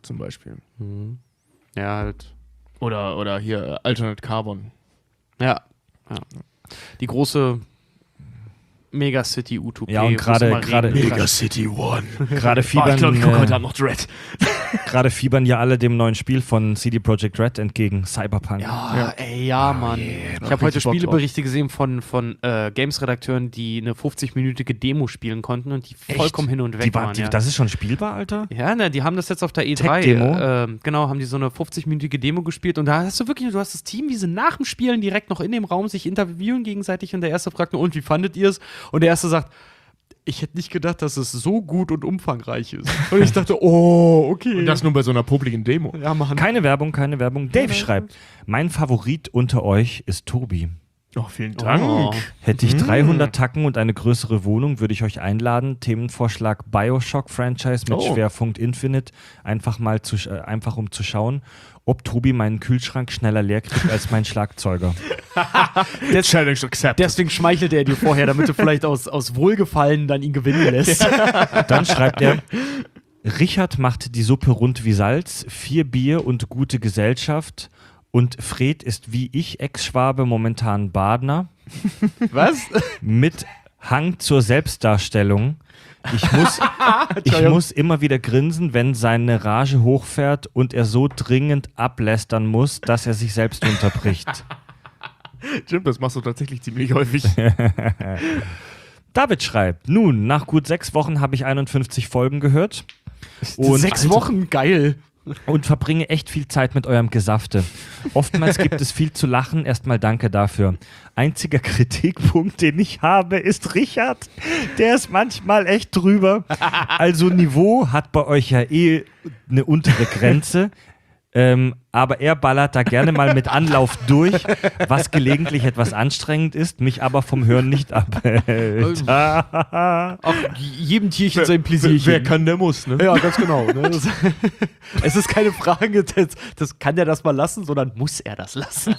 Speaker 3: zum Beispiel.
Speaker 4: Ja, halt.
Speaker 3: Oder hier Alternate Carbon.
Speaker 4: Ja. Die große Megacity-Utopie.
Speaker 1: Ja, und gerade
Speaker 3: Megacity One.
Speaker 1: gerade
Speaker 3: Ich glaube,
Speaker 1: fiebern,
Speaker 3: ich gucke heute Abend noch Dread.
Speaker 1: gerade fiebern ja alle dem neuen Spiel von CD Projekt Red entgegen, Cyberpunk.
Speaker 4: Ja, Mann. Ich habe heute Spieleberichte gesehen von Games-Redakteuren, die eine 50-minütige Demo spielen konnten und die vollkommen hin und weg waren.
Speaker 1: Das ist schon spielbar, Alter?
Speaker 4: Ja, ne, die haben das jetzt auf der E3.
Speaker 1: Tech-Demo?
Speaker 4: Genau, haben die so eine 50-minütige Demo gespielt und da hast du hast das Team, wie sie nach dem Spielen direkt noch in dem Raum sich interviewen gegenseitig und der erste fragt nur, und wie fandet ihr es? Und der erste sagt, ich hätte nicht gedacht, dass es so gut und umfangreich ist. Und ich dachte, oh, okay.
Speaker 3: Und das nur bei so einer popligen Demo.
Speaker 4: Ja, Mann.
Speaker 1: Keine Werbung. Dave schreibt, mein Favorit unter euch ist Tobi.
Speaker 3: Oh, vielen Dank.
Speaker 4: Oh.
Speaker 1: Hätte ich 300 Tacken und eine größere Wohnung, würde ich euch einladen. Themenvorschlag Bioshock-Franchise mit Schwerpunkt Infinite. Einfach um zu schauen, ob Tobi meinen Kühlschrank schneller leer kriegt als mein Schlagzeuger.
Speaker 3: Challenge accepted.
Speaker 4: Deswegen schmeichelt er dir vorher, damit du vielleicht aus Wohlgefallen dann ihn gewinnen lässt.
Speaker 1: Dann schreibt er, Richard macht die Suppe rund wie Salz, 4 Bier und gute Gesellschaft. Und Fred ist wie ich, Ex-Schwabe, momentan Badner.
Speaker 4: Was?
Speaker 1: Mit Hang zur Selbstdarstellung. Ich muss immer wieder grinsen, wenn seine Rage hochfährt und er so dringend ablästern muss, dass er sich selbst unterbricht.
Speaker 3: Stimmt, das machst du tatsächlich ziemlich häufig.
Speaker 1: David schreibt, nun, nach gut 6 Wochen habe ich 51 Folgen gehört. Und
Speaker 4: 6 Wochen, geil.
Speaker 1: Und verbringe echt viel Zeit mit eurem Gesafte. Oftmals gibt es viel zu lachen, erstmal danke dafür. Einziger Kritikpunkt, den ich habe, ist Richard. Der ist manchmal echt drüber. Also Niveau hat bei euch ja eine untere Grenze. Aber er ballert da gerne mal mit Anlauf durch, was gelegentlich etwas anstrengend ist, mich aber vom Hören nicht abhält.
Speaker 4: Ach, jedem Tierchen sein Pläsierchen.
Speaker 3: Wer kann, der muss, ne?
Speaker 4: Ja, ganz genau. Ne? Es ist keine Frage, das kann der das mal lassen, sondern muss er das lassen.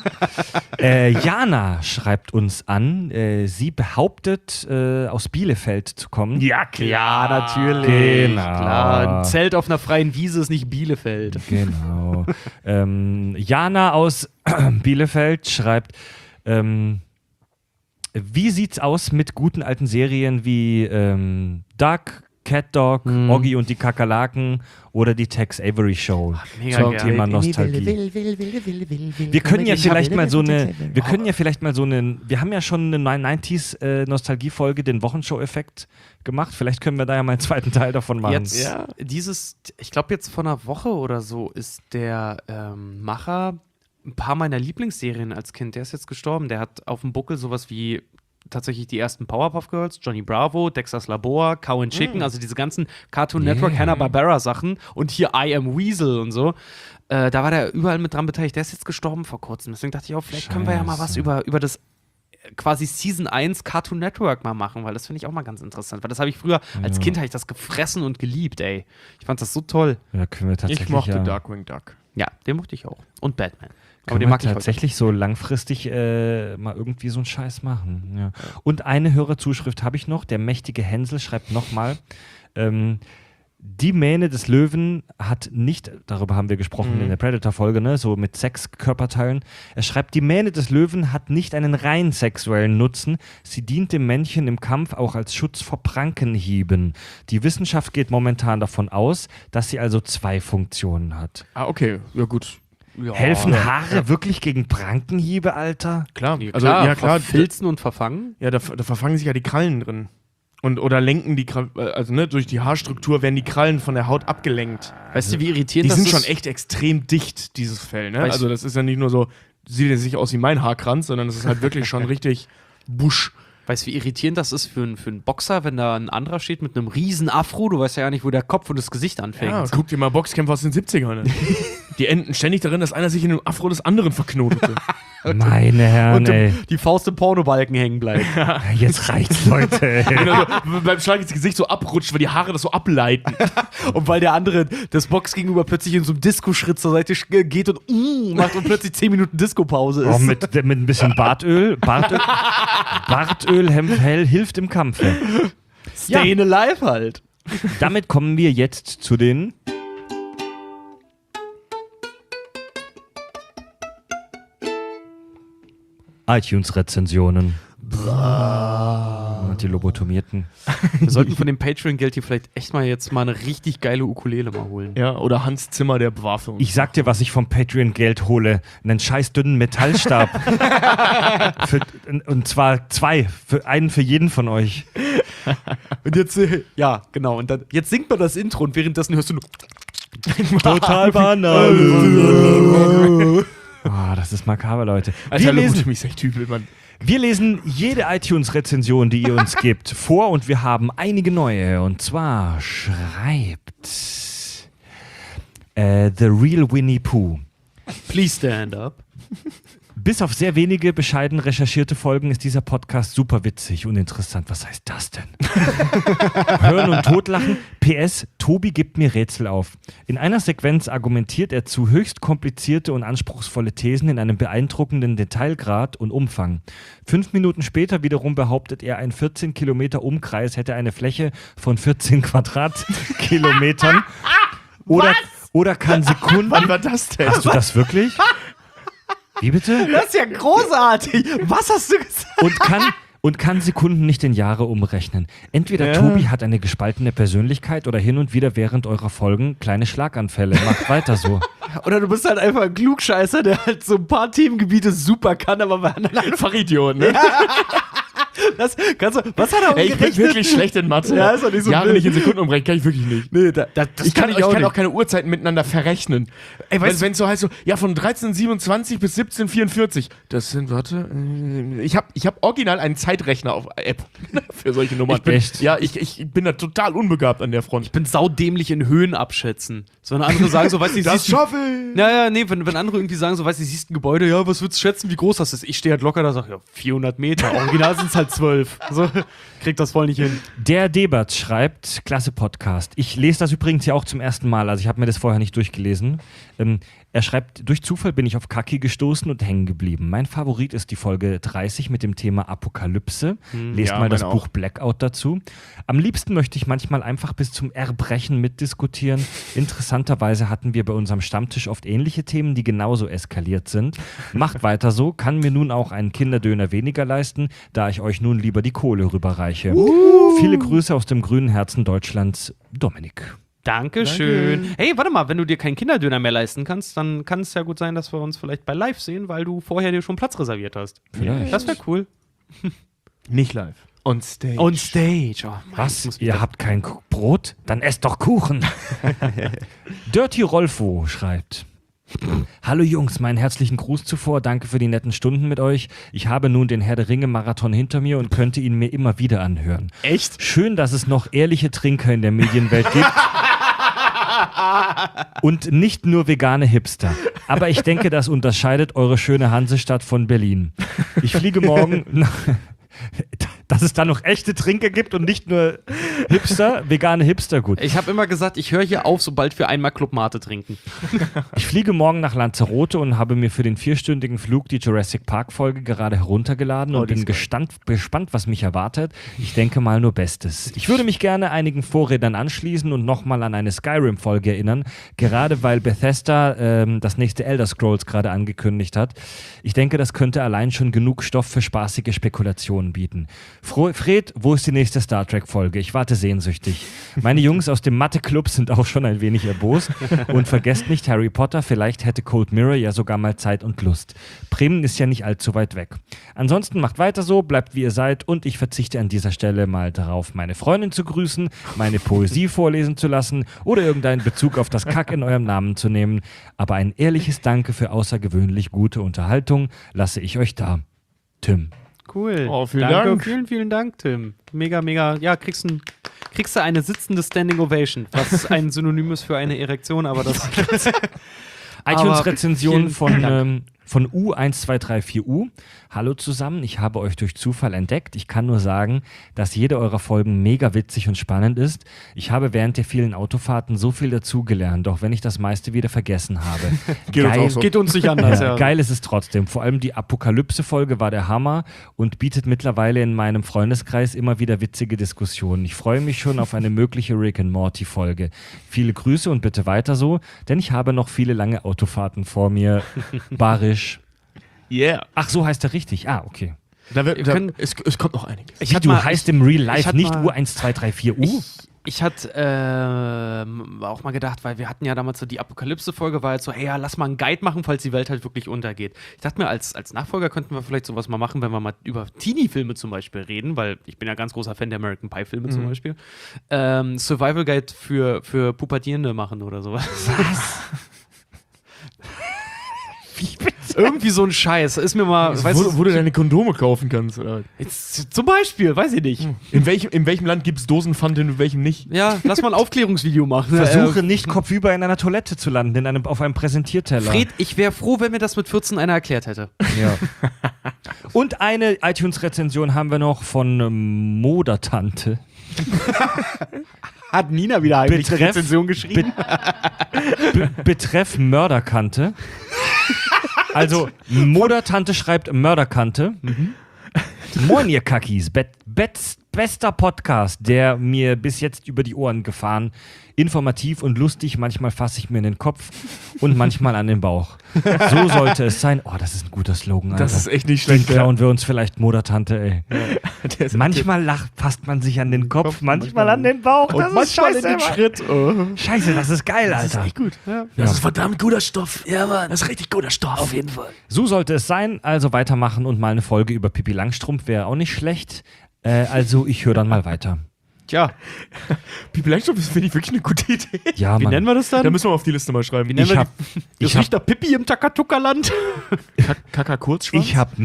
Speaker 1: Jana schreibt uns an, sie behauptet, aus Bielefeld zu kommen.
Speaker 3: Ja, klar.
Speaker 4: Ja, natürlich.
Speaker 1: Genau.
Speaker 4: Klar. Ein Zelt auf einer freien Wiese ist nicht Bielefeld.
Speaker 1: Genau. Jana aus Bielefeld schreibt, wie sieht's aus mit guten alten Serien wie Duck, Cat Dog, Oggi und die Kakerlaken oder die Tex Avery Show
Speaker 4: Mega
Speaker 1: zum
Speaker 4: geil.
Speaker 1: Thema Nostalgie. Wir können ja vielleicht mal so eine, wir haben ja schon eine 90s Nostalgie-Folge, den Wochenshow-Effekt gemacht. Vielleicht können wir da ja mal einen zweiten Teil davon machen.
Speaker 4: Jetzt, ich glaube jetzt vor einer Woche oder so ist der Macher ein paar meiner Lieblingsserien als Kind, der ist jetzt gestorben. Der hat auf dem Buckel sowas wie tatsächlich die ersten Powerpuff Girls, Johnny Bravo, Dexter's Labor, Cow and Chicken, also diese ganzen Cartoon Network, Hanna-Barbera Sachen und hier I Am Weasel und so. Da war der überall mit dran beteiligt. Der ist jetzt gestorben vor kurzem. Deswegen dachte ich auch, vielleicht können wir ja mal was über das quasi Season 1 Cartoon Network mal machen, weil das finde ich auch mal ganz interessant. Weil das habe ich früher, als Kind habe ich das gefressen und geliebt, ey. Ich fand das so toll.
Speaker 1: Ja, können wir tatsächlich.
Speaker 3: Ich mochte Darkwing Duck.
Speaker 4: Ja, den mochte ich auch. Und Batman.
Speaker 1: Aber den mag ich tatsächlich so langfristig mal irgendwie so einen Scheiß machen. Ja. Und eine Hörerzuschrift habe ich noch. Der mächtige Hänsel schreibt nochmal, die Mähne des Löwen hat nicht, darüber haben wir gesprochen in der Predator-Folge, ne, so mit Sexkörperteilen. Er schreibt, die Mähne des Löwen hat nicht einen rein sexuellen Nutzen. Sie dient dem Männchen im Kampf auch als Schutz vor Prankenhieben. Die Wissenschaft geht momentan davon aus, dass sie also 2 Funktionen hat.
Speaker 3: Ah, okay. Ja, gut. Ja.
Speaker 1: Helfen Haare wirklich gegen Prankenhiebe, Alter?
Speaker 3: Klar.
Speaker 4: Also, ja, klar. Verfilzen und verfangen?
Speaker 3: Ja, da verfangen sich ja die Krallen drin. Oder lenken die Krallen, also ne, durch die Haarstruktur werden die Krallen von der Haut abgelenkt.
Speaker 4: Weißt du, wie irritierend
Speaker 3: die
Speaker 4: das
Speaker 3: ist?
Speaker 4: Die
Speaker 3: sind schon echt extrem dicht, dieses Fell, ne?
Speaker 4: Weißt
Speaker 3: Also das ist ja nicht nur so, sieht jetzt nicht aus wie mein Haarkranz, sondern es ist halt wirklich schon richtig Busch.
Speaker 4: Weißt du, wie irritierend das ist für einen Boxer, wenn da ein anderer steht mit einem riesen Afro, du weißt ja nicht, wo der Kopf und das Gesicht anfängt.
Speaker 3: Ja, guck dir mal Boxkämpfe aus den 70ern an. Die enden ständig darin, dass einer sich in dem Afro des anderen verknotete.
Speaker 1: Meine Herren, ey.
Speaker 4: Die Faust im Pornobalken hängen bleibt.
Speaker 1: Jetzt reicht's, Leute. Ey.
Speaker 3: Genau, so, beim Schlag ins Gesicht so abrutscht, weil die Haare das so ableiten.
Speaker 4: Und weil der andere das Box gegenüber plötzlich in so einem Disco-Schritt zur Seite geht und macht und plötzlich 10 Minuten Disco-Pause ist.
Speaker 1: Oh, mit ein bisschen Bartöl hilft im Kampfe.
Speaker 4: Staying alive halt.
Speaker 1: Damit kommen wir jetzt zu den iTunes-Rezensionen. Und die Lobotomierten.
Speaker 4: Wir sollten von dem Patreon-Geld hier vielleicht echt mal jetzt mal eine richtig geile Ukulele mal holen.
Speaker 3: Ja, oder Hans Zimmer, der war für uns.
Speaker 1: Ich sag dir, was ich vom Patreon-Geld hole. Einen scheiß dünnen Metallstab. Und zwar 2. Einen für jeden von euch.
Speaker 4: Und jetzt, ja, genau. Und dann, jetzt singt man das Intro und währenddessen hörst du nur
Speaker 1: Total banal. Oh, das ist makaber, Leute.
Speaker 3: Alter, Mann.
Speaker 1: Wir lesen jede iTunes-Rezension, die ihr uns gebt, vor und wir haben einige neue. Und zwar schreibt The Real Winnie Pooh.
Speaker 4: Please stand up.
Speaker 1: Bis auf sehr wenige bescheiden recherchierte Folgen ist dieser Podcast super witzig und interessant. Was heißt das denn? Hören und totlachen. PS, Tobi gibt mir Rätsel auf. In einer Sequenz argumentiert er zu höchst komplizierte und anspruchsvolle Thesen in einem beeindruckenden Detailgrad und Umfang. 5 Minuten später wiederum behauptet er, ein 14 Kilometer Umkreis hätte eine Fläche von 14 Quadratkilometern. Oder kann Sekunden...
Speaker 3: Wann war das denn?
Speaker 1: Hast du das wirklich? Wie bitte?
Speaker 4: Das ist ja großartig. Was hast du gesagt?
Speaker 1: Und kann Sekunden nicht in Jahre umrechnen. Entweder Tobi hat eine gespaltene Persönlichkeit oder hin und wieder während eurer Folgen kleine Schlaganfälle. Macht weiter so.
Speaker 4: Oder du bist halt einfach ein Klugscheißer, der halt so ein paar Themengebiete super kann, aber bei anderen
Speaker 3: einfach Idiot, ne?
Speaker 4: was hat er
Speaker 3: Ich bin wirklich schlecht in Mathe.
Speaker 4: Ja, ist doch nicht so
Speaker 3: Jahre
Speaker 4: wild.
Speaker 3: nicht in Sekunden umrechnen, kann ich wirklich nicht.
Speaker 4: Nee, das
Speaker 3: Ich kann
Speaker 4: auch
Speaker 3: auch keine Uhrzeiten miteinander verrechnen. Ey, wenn es so heißt, so, ja, von 1327 bis 1744. Das sind, warte, ich hab original einen Zeitrechner auf App für solche Nummern. Ich bin da total unbegabt an der Front.
Speaker 4: Ich bin saudämlich in Höhen abschätzen. So, wenn andere sagen so, weißt du,
Speaker 3: das schaffe ich.
Speaker 4: Ja, nee, wenn andere irgendwie sagen so, weißt du, siehst ein Gebäude, ja, was würdest du schätzen, wie groß das ist? Ich stehe halt locker da, sag, ja, 400 Meter. Original sind es halt 12. So, kriegt das voll nicht hin.
Speaker 1: Der Debert schreibt, klasse Podcast. Ich lese das übrigens ja auch zum ersten Mal, also ich habe mir das vorher nicht durchgelesen. Er schreibt, durch Zufall bin ich auf Kaki gestoßen und hängen geblieben. Mein Favorit ist die Folge 30 mit dem Thema Apokalypse. Lest mal das Buch Blackout dazu. Am liebsten möchte ich manchmal einfach bis zum Erbrechen mitdiskutieren. Interessanterweise hatten wir bei unserem Stammtisch oft ähnliche Themen, die genauso eskaliert sind. Macht weiter so, kann mir nun auch einen Kinderdöner weniger leisten, da ich euch nun lieber die Kohle rüberreiche. Viele Grüße aus dem grünen Herzen Deutschlands, Dominik.
Speaker 4: Dankeschön. Danke. Hey, warte mal, wenn du dir keinen Kinderdöner mehr leisten kannst, dann kann es ja gut sein, dass wir uns vielleicht bei Live sehen, weil du vorher dir schon Platz reserviert hast.
Speaker 1: Vielleicht.
Speaker 4: Das wäre cool.
Speaker 3: Nicht live. On stage.
Speaker 4: On stage. Oh,
Speaker 1: was? Ihr habt kein Brot? Dann esst doch Kuchen. Dirty Rolfo schreibt: Hallo Jungs, meinen herzlichen Gruß zuvor. Danke für die netten Stunden mit euch. Ich habe nun den Herr der Ringe-Marathon hinter mir und könnte ihn mir immer wieder anhören.
Speaker 4: Echt?
Speaker 1: Schön, dass es noch ehrliche Trinker in der Medienwelt gibt. Und nicht nur vegane Hipster. Aber ich denke, das unterscheidet eure schöne Hansestadt von Berlin. Ich fliege morgen nach... Dass es da noch echte Trinker gibt und nicht nur Hipster, vegane Hipster, gut.
Speaker 4: Ich habe immer gesagt, ich höre hier auf, sobald wir einmal Club Mate trinken.
Speaker 1: Ich fliege morgen nach Lanzarote und habe mir für den 4-stündigen Flug die Jurassic Park-Folge gerade heruntergeladen und bin gespannt, was mich erwartet. Ich denke mal nur Bestes. Ich würde mich gerne einigen Vorrednern anschließen und nochmal an eine Skyrim-Folge erinnern, gerade weil Bethesda das nächste Elder Scrolls gerade angekündigt hat. Ich denke, das könnte allein schon genug Stoff für spaßige Spekulationen bieten. Fred, wo ist die nächste Star Trek-Folge? Ich warte sehnsüchtig. Meine Jungs aus dem Mathe-Club sind auch schon ein wenig erbost. Und vergesst nicht Harry Potter, vielleicht hätte Cold Mirror ja sogar mal Zeit und Lust. Bremen ist ja nicht allzu weit weg. Ansonsten macht weiter so, bleibt wie ihr seid und ich verzichte an dieser Stelle mal darauf, meine Freundin zu grüßen, meine Poesie vorlesen zu lassen oder irgendeinen Bezug auf das Kack in eurem Namen zu nehmen. Aber ein ehrliches Danke für außergewöhnlich gute Unterhaltung lasse ich euch da. Tim.
Speaker 4: Cool.
Speaker 3: Oh, vielen Dank.
Speaker 4: Vielen Dank, Tim. Mega. Ja, kriegst du eine sitzende Standing Ovation, was ein Synonym ist für eine Erektion, aber das...
Speaker 1: iTunes-Rezension von U1234U. Hallo zusammen, ich habe euch durch Zufall entdeckt. Ich kann nur sagen, dass jede eurer Folgen mega witzig und spannend ist. Ich habe während der vielen Autofahrten so viel dazugelernt, auch wenn ich das meiste wieder vergessen habe.
Speaker 4: Geht uns nicht anders, ja.
Speaker 1: Geil ist es trotzdem. Vor allem die Apokalypse-Folge war der Hammer und bietet mittlerweile in meinem Freundeskreis immer wieder witzige Diskussionen. Ich freue mich schon auf eine mögliche Rick and Morty-Folge. Viele Grüße und bitte weiter so, denn ich habe noch viele lange Autofahrten vor mir. Barisch.
Speaker 3: Yeah.
Speaker 1: Ach, so heißt er richtig. Ah, okay.
Speaker 3: Es kommt noch einiges.
Speaker 1: Wie, du heißt im Real Life nicht
Speaker 4: mal-
Speaker 1: U1234U?
Speaker 4: Ich hatte auch mal gedacht, weil wir hatten ja damals so die Apokalypse-Folge, war jetzt so, hey, ja, lass mal einen Guide machen, falls die Welt halt wirklich untergeht. Ich dachte mir, als Nachfolger könnten wir vielleicht sowas mal machen, wenn wir mal über Teenie-Filme zum Beispiel reden, weil ich bin ja ganz großer Fan der American Pie-Filme zum Beispiel. Survival Guide für Pubertierende machen oder sowas. Was? Wie bitte? Irgendwie so ein Scheiß. Ist mir mal.
Speaker 3: Wo du deine Kondome kaufen kannst. Oder?
Speaker 4: Jetzt, zum Beispiel, weiß ich nicht.
Speaker 3: In welchem Land gibt es Dosenpfand, in welchem nicht?
Speaker 4: Ja, lass mal ein Aufklärungsvideo machen.
Speaker 1: Versuche nicht kopfüber in einer Toilette zu landen, auf einem Präsentierteller.
Speaker 4: Fred, ich wäre froh, wenn mir das mit 14 einer erklärt hätte.
Speaker 1: Ja. Und eine iTunes-Rezension haben wir noch von Modertante.
Speaker 4: Hat Nina wieder heimlich eine
Speaker 1: Betreff-
Speaker 4: Rezension geschrieben?
Speaker 1: Betreff Mörderkante. Also, Modertante schreibt Mörderkante. Moin, ihr Kackis. Bester Podcast, der mir bis jetzt über die Ohren gefahren. Informativ und lustig. Manchmal fasse ich mir in den Kopf und manchmal an den Bauch. So sollte es sein. Oh, das ist ein guter Slogan, Alter.
Speaker 3: Das ist echt nicht
Speaker 1: Den
Speaker 3: schlecht.
Speaker 1: klauen wir uns vielleicht, Modertante, ey.
Speaker 3: Der ist
Speaker 1: Manchmal fasst man sich an den Kopf, manchmal an den Bauch. Das ist
Speaker 3: manchmal
Speaker 1: scheiße,
Speaker 3: in den
Speaker 1: Mann.
Speaker 3: Schritt. Oh.
Speaker 1: Scheiße, das ist geil,
Speaker 3: Das ist
Speaker 1: Alter.
Speaker 3: echt gut. Ja.
Speaker 1: Das
Speaker 3: ist verdammt guter Stoff. Ja, Mann. Das ist richtig guter Stoff.
Speaker 4: Auf jeden Fall.
Speaker 1: So sollte es sein, also weitermachen und mal eine Folge über Pippi Langstrumpf wäre auch nicht schlecht. Also ich höre dann mal weiter.
Speaker 4: Tja,
Speaker 3: Pippi Langstrumpf finde ich wirklich eine gute Idee.
Speaker 1: Ja,
Speaker 4: wie
Speaker 1: Mann.
Speaker 4: nennen wir das dann?
Speaker 3: Da müssen wir auf die Liste mal schreiben.
Speaker 4: Wie nennen
Speaker 1: Ich
Speaker 4: wir
Speaker 1: hab,
Speaker 4: die?
Speaker 1: ich
Speaker 4: Das riecht
Speaker 1: hab,
Speaker 4: nach Pipi im Takatuka-Land.
Speaker 3: Kaka Kurzschwanz?
Speaker 1: ich hab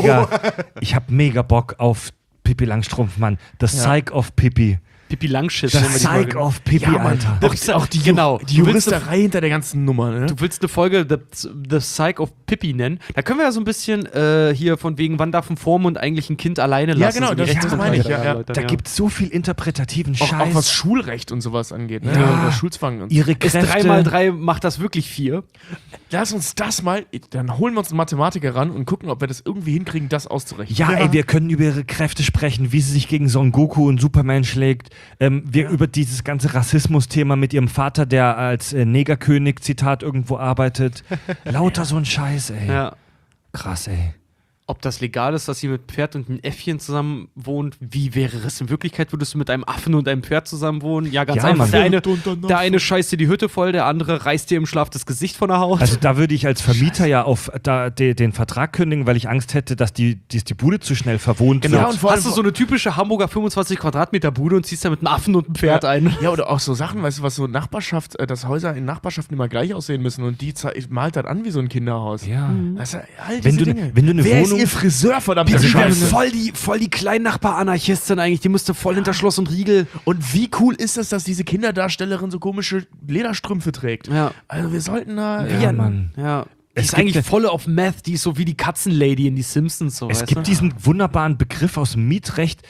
Speaker 1: mega Bock auf Pippi Langstrumpf, Mann. The Psych of Pippi.
Speaker 4: Pipi Langschiss.
Speaker 1: The
Speaker 4: nennen wir die
Speaker 1: Psych
Speaker 4: Folge.
Speaker 1: of Pippi,
Speaker 3: Ja, Mann.
Speaker 1: Alter.
Speaker 3: Auch die,
Speaker 4: Genau.
Speaker 3: die
Speaker 4: Du willst
Speaker 3: Juristerei hinter der ganzen Nummer, ne?
Speaker 4: Du willst eine Folge The Psych of Pippi nennen. Da können wir ja so ein bisschen hier von wegen, wann darf ein Vormund eigentlich ein Kind alleine
Speaker 3: Ja,
Speaker 4: lassen.
Speaker 3: genau,
Speaker 4: so die
Speaker 3: das meine ich, ja, ja.
Speaker 1: Da gibt's so viel interpretativen
Speaker 3: auch
Speaker 1: Scheiß.
Speaker 3: was Schulrecht und sowas angeht, ne?
Speaker 1: Ja.
Speaker 3: Oder Schulzwang und so.
Speaker 1: Ihre
Speaker 4: Ist
Speaker 1: Kräfte.
Speaker 4: 3x3 macht das wirklich 4?
Speaker 3: Lass uns das mal, dann holen wir uns einen Mathematiker ran und gucken, ob wir das irgendwie hinkriegen, das auszurechnen.
Speaker 1: Ja, ey, wir können über ihre Kräfte sprechen, wie sie sich gegen Son Goku und Superman schlägt. Über dieses ganze Rassismus-Thema mit ihrem Vater, der als Negerkönig, Zitat, irgendwo arbeitet. Lauter so ein Scheiß, ey.
Speaker 4: Ja.
Speaker 1: Krass, ey.
Speaker 4: Ob das legal ist, dass sie mit Pferd und einem Äffchen zusammen wohnt? Wie wäre es in Wirklichkeit? Würdest du mit einem Affen und einem Pferd zusammen wohnen? Ja, ganz
Speaker 1: Ja,
Speaker 4: einfach.
Speaker 1: Mann.
Speaker 4: Der eine scheißt dir die Hütte voll, der andere reißt dir im Schlaf das Gesicht von der Haut.
Speaker 1: Also da würde ich als Vermieter ja auf den Vertrag kündigen, weil ich Angst hätte, dass die Bude zu schnell verwohnt
Speaker 3: Genau,
Speaker 1: wird.
Speaker 3: und vor allem
Speaker 4: Hast du so eine typische Hamburger 25 Quadratmeter Bude und ziehst da mit einem Affen und einem Pferd ein?
Speaker 3: Ja, oder auch so Sachen, weißt du, was so Nachbarschaft, dass Häuser in Nachbarschaften immer gleich aussehen müssen und die malt das an wie so ein Kinderhaus.
Speaker 1: Ja.
Speaker 3: Also, all
Speaker 1: Wenn
Speaker 3: diese
Speaker 1: du-
Speaker 3: Dinge.
Speaker 1: wenn du eine
Speaker 3: Wer
Speaker 1: Wohnung-
Speaker 3: ist ihr Friseur, verdammt?
Speaker 4: Die wäre
Speaker 3: Scheiße.
Speaker 4: voll die Kleinnachbar-Anarchistin eigentlich. Die müsste voll hinter Schloss und Riegel.
Speaker 3: Und wie cool ist es, dass diese Kinderdarstellerin so komische Lederstrümpfe trägt?
Speaker 4: Ja.
Speaker 3: Also wir sollten da...
Speaker 1: Ja, Mann.
Speaker 4: Ja. Die
Speaker 1: Es
Speaker 4: ist
Speaker 1: gibt
Speaker 4: eigentlich
Speaker 1: ne-
Speaker 4: voll auf Meth. Die ist so wie die Katzenlady in die Simpsons. So,
Speaker 1: Es
Speaker 4: weißt
Speaker 1: gibt
Speaker 4: du?
Speaker 1: diesen wunderbaren Begriff aus dem Mietrecht,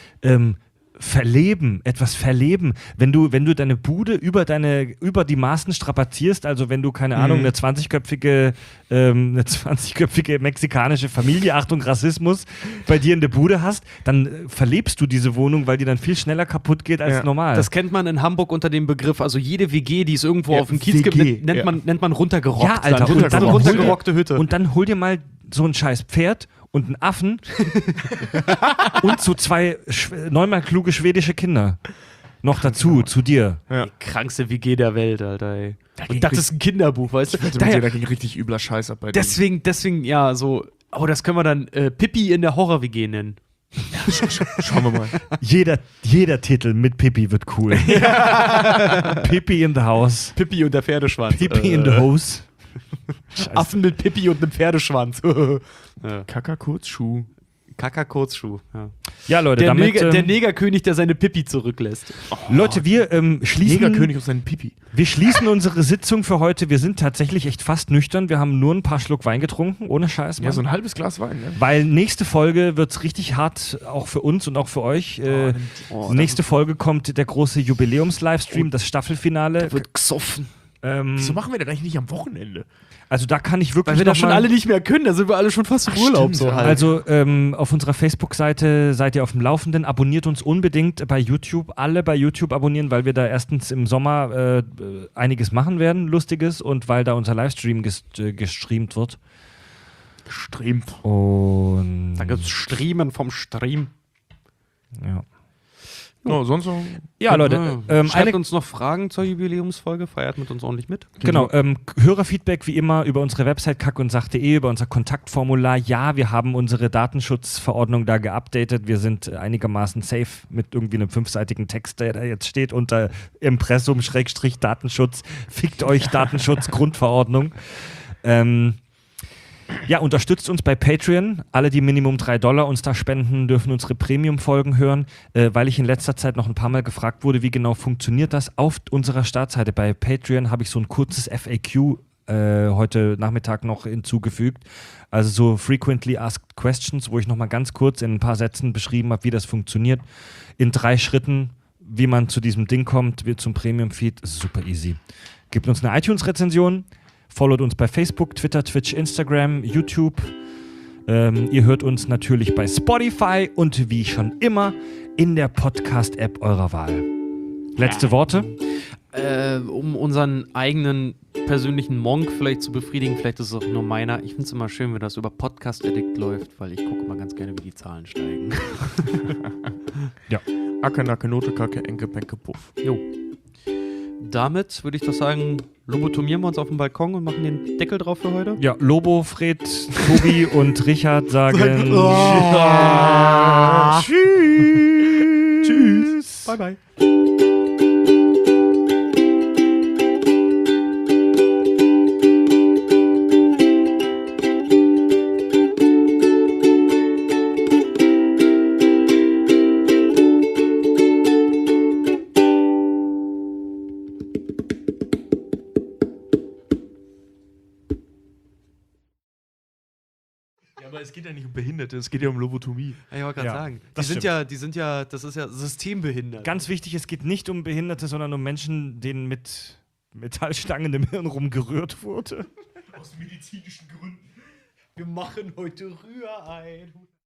Speaker 1: etwas verleben. Wenn du deine Bude über die Maßen strapazierst, also wenn du, keine Ahnung, eine 20-köpfige mexikanische Familie, Achtung, Rassismus, bei dir in der Bude hast, dann verlebst du diese Wohnung, weil die dann viel schneller kaputt geht als
Speaker 3: Ja.
Speaker 1: normal.
Speaker 4: Das kennt man in Hamburg unter dem Begriff, also jede WG, die es irgendwo
Speaker 3: Ja,
Speaker 4: auf dem Kiez gibt,
Speaker 3: WG,
Speaker 4: nennt man runtergerockt.
Speaker 1: ja, Alter,
Speaker 4: dann.
Speaker 1: und dann
Speaker 4: runtergerockte Hütte.
Speaker 1: Und dann hol dir mal so ein scheiß Pferd und einen Affen und so 2 neunmal kluge schwedische Kinder. Noch dazu, zu dir.
Speaker 4: Die krankste WG der Welt, Alter, ey.
Speaker 3: ging
Speaker 4: Und das ist ein Kinderbuch, weißt du?
Speaker 3: Da ging richtig übler Scheiß ab bei denen.
Speaker 4: Deswegen, ja, so, das können wir dann Pippi in der Horror-WG nennen.
Speaker 3: Schauen wir mal.
Speaker 1: Jeder Titel mit Pippi wird cool. Pippi in the house.
Speaker 4: Pippi und der Pferdeschwanz.
Speaker 1: Pippi in the hose.
Speaker 4: Affen mit Pippi und einem Pferdeschwanz.
Speaker 3: Kaka Kurzschuh.
Speaker 4: Kaka Kurzschuh. Ja.
Speaker 1: Ja, Leute,
Speaker 4: Der,
Speaker 1: damit,
Speaker 4: der Negerkönig, der seine Pippi zurücklässt.
Speaker 1: Leute, wir
Speaker 3: Negerkönig auf seinen Pipi.
Speaker 1: wir schließen unsere Sitzung für heute. Wir sind tatsächlich echt fast nüchtern. Wir haben nur ein paar Schluck Wein getrunken, ohne Scheiß.
Speaker 3: Ja,
Speaker 1: Mann.
Speaker 3: so ein halbes Glas Wein, ne?
Speaker 1: Weil nächste Folge wird's richtig hart, auch für uns und auch für euch. Nächste Folge kommt der große Jubiläums-Livestream, das Staffelfinale.
Speaker 4: Wird gesoffen.
Speaker 3: Wieso machen wir das eigentlich nicht am Wochenende?
Speaker 1: Also da kann ich wirklich
Speaker 4: Weil wir
Speaker 1: noch
Speaker 4: das schon
Speaker 1: mal,
Speaker 4: alle nicht mehr können, da sind wir alle schon fast im Urlaub.
Speaker 3: stimmt,
Speaker 4: So
Speaker 3: ja.
Speaker 4: halt.
Speaker 1: Also auf unserer Facebook-Seite seid ihr auf dem Laufenden. Abonniert uns unbedingt bei YouTube. Alle bei YouTube abonnieren, weil wir da erstens im Sommer einiges machen werden, Lustiges, und weil da unser Livestream gestreamt wird.
Speaker 3: Gestreamt.
Speaker 1: Und
Speaker 4: Da gibt es Streamen vom Stream.
Speaker 1: ja.
Speaker 3: No, sonst noch?
Speaker 1: Ja, Leute,
Speaker 4: Schreibt uns noch Fragen zur Jubiläumsfolge, feiert mit uns ordentlich mit.
Speaker 1: Genau, Hörerfeedback wie immer über unsere Website kackundsach.de, über unser Kontaktformular. Ja, wir haben unsere Datenschutzverordnung da geupdatet. Wir sind einigermaßen safe mit irgendwie einem 5-seitigen Text, der da jetzt steht unter Impressum-Datenschutz. Fickt euch Datenschutz-Grundverordnung. Ja, unterstützt uns bei Patreon. Alle, die Minimum $3 uns da spenden, dürfen unsere Premium-Folgen hören, weil ich in letzter Zeit noch ein paar Mal gefragt wurde, wie genau funktioniert das. Auf unserer Startseite bei Patreon habe ich so ein kurzes FAQ heute Nachmittag noch hinzugefügt. Also so Frequently Asked Questions, wo ich nochmal ganz kurz in ein paar Sätzen beschrieben habe, wie das funktioniert. In 3 Schritten, wie man zu diesem Ding kommt, wird zum Premium-Feed. Super easy. Gebt uns eine iTunes-Rezension. Followt uns bei Facebook, Twitter, Twitch, Instagram, YouTube. Ihr hört uns natürlich bei Spotify und wie schon immer in der Podcast-App eurer Wahl. Letzte Worte?
Speaker 4: Um unseren eigenen persönlichen Monk vielleicht zu befriedigen, vielleicht ist es auch nur meiner. Ich finde es immer schön, wenn das über Podcast Addict läuft, weil ich gucke immer ganz gerne, wie die Zahlen steigen.
Speaker 1: Ja.
Speaker 3: Acke, Nacke, Note, Kacke, Enke, Penke, Puff.
Speaker 4: Jo. Damit würde ich doch sagen, lobotomieren wir uns auf dem Balkon und machen den Deckel drauf für heute.
Speaker 1: Ja, Lobo, Fred, Tobi und Richard sagen
Speaker 3: Tschüss.
Speaker 4: Bye, bye.
Speaker 3: Aber es geht ja nicht um Behinderte, es geht ja um Lobotomie.
Speaker 4: Ich wollte gerade
Speaker 1: Ja,
Speaker 4: sagen,
Speaker 1: das
Speaker 4: die sind ja, das ist ja systembehindert.
Speaker 1: Ganz wichtig, es geht nicht um Behinderte, sondern um Menschen, denen mit Metallstangen im Hirn rumgerührt wurde.
Speaker 3: Aus medizinischen Gründen.
Speaker 4: Wir machen heute Rührei.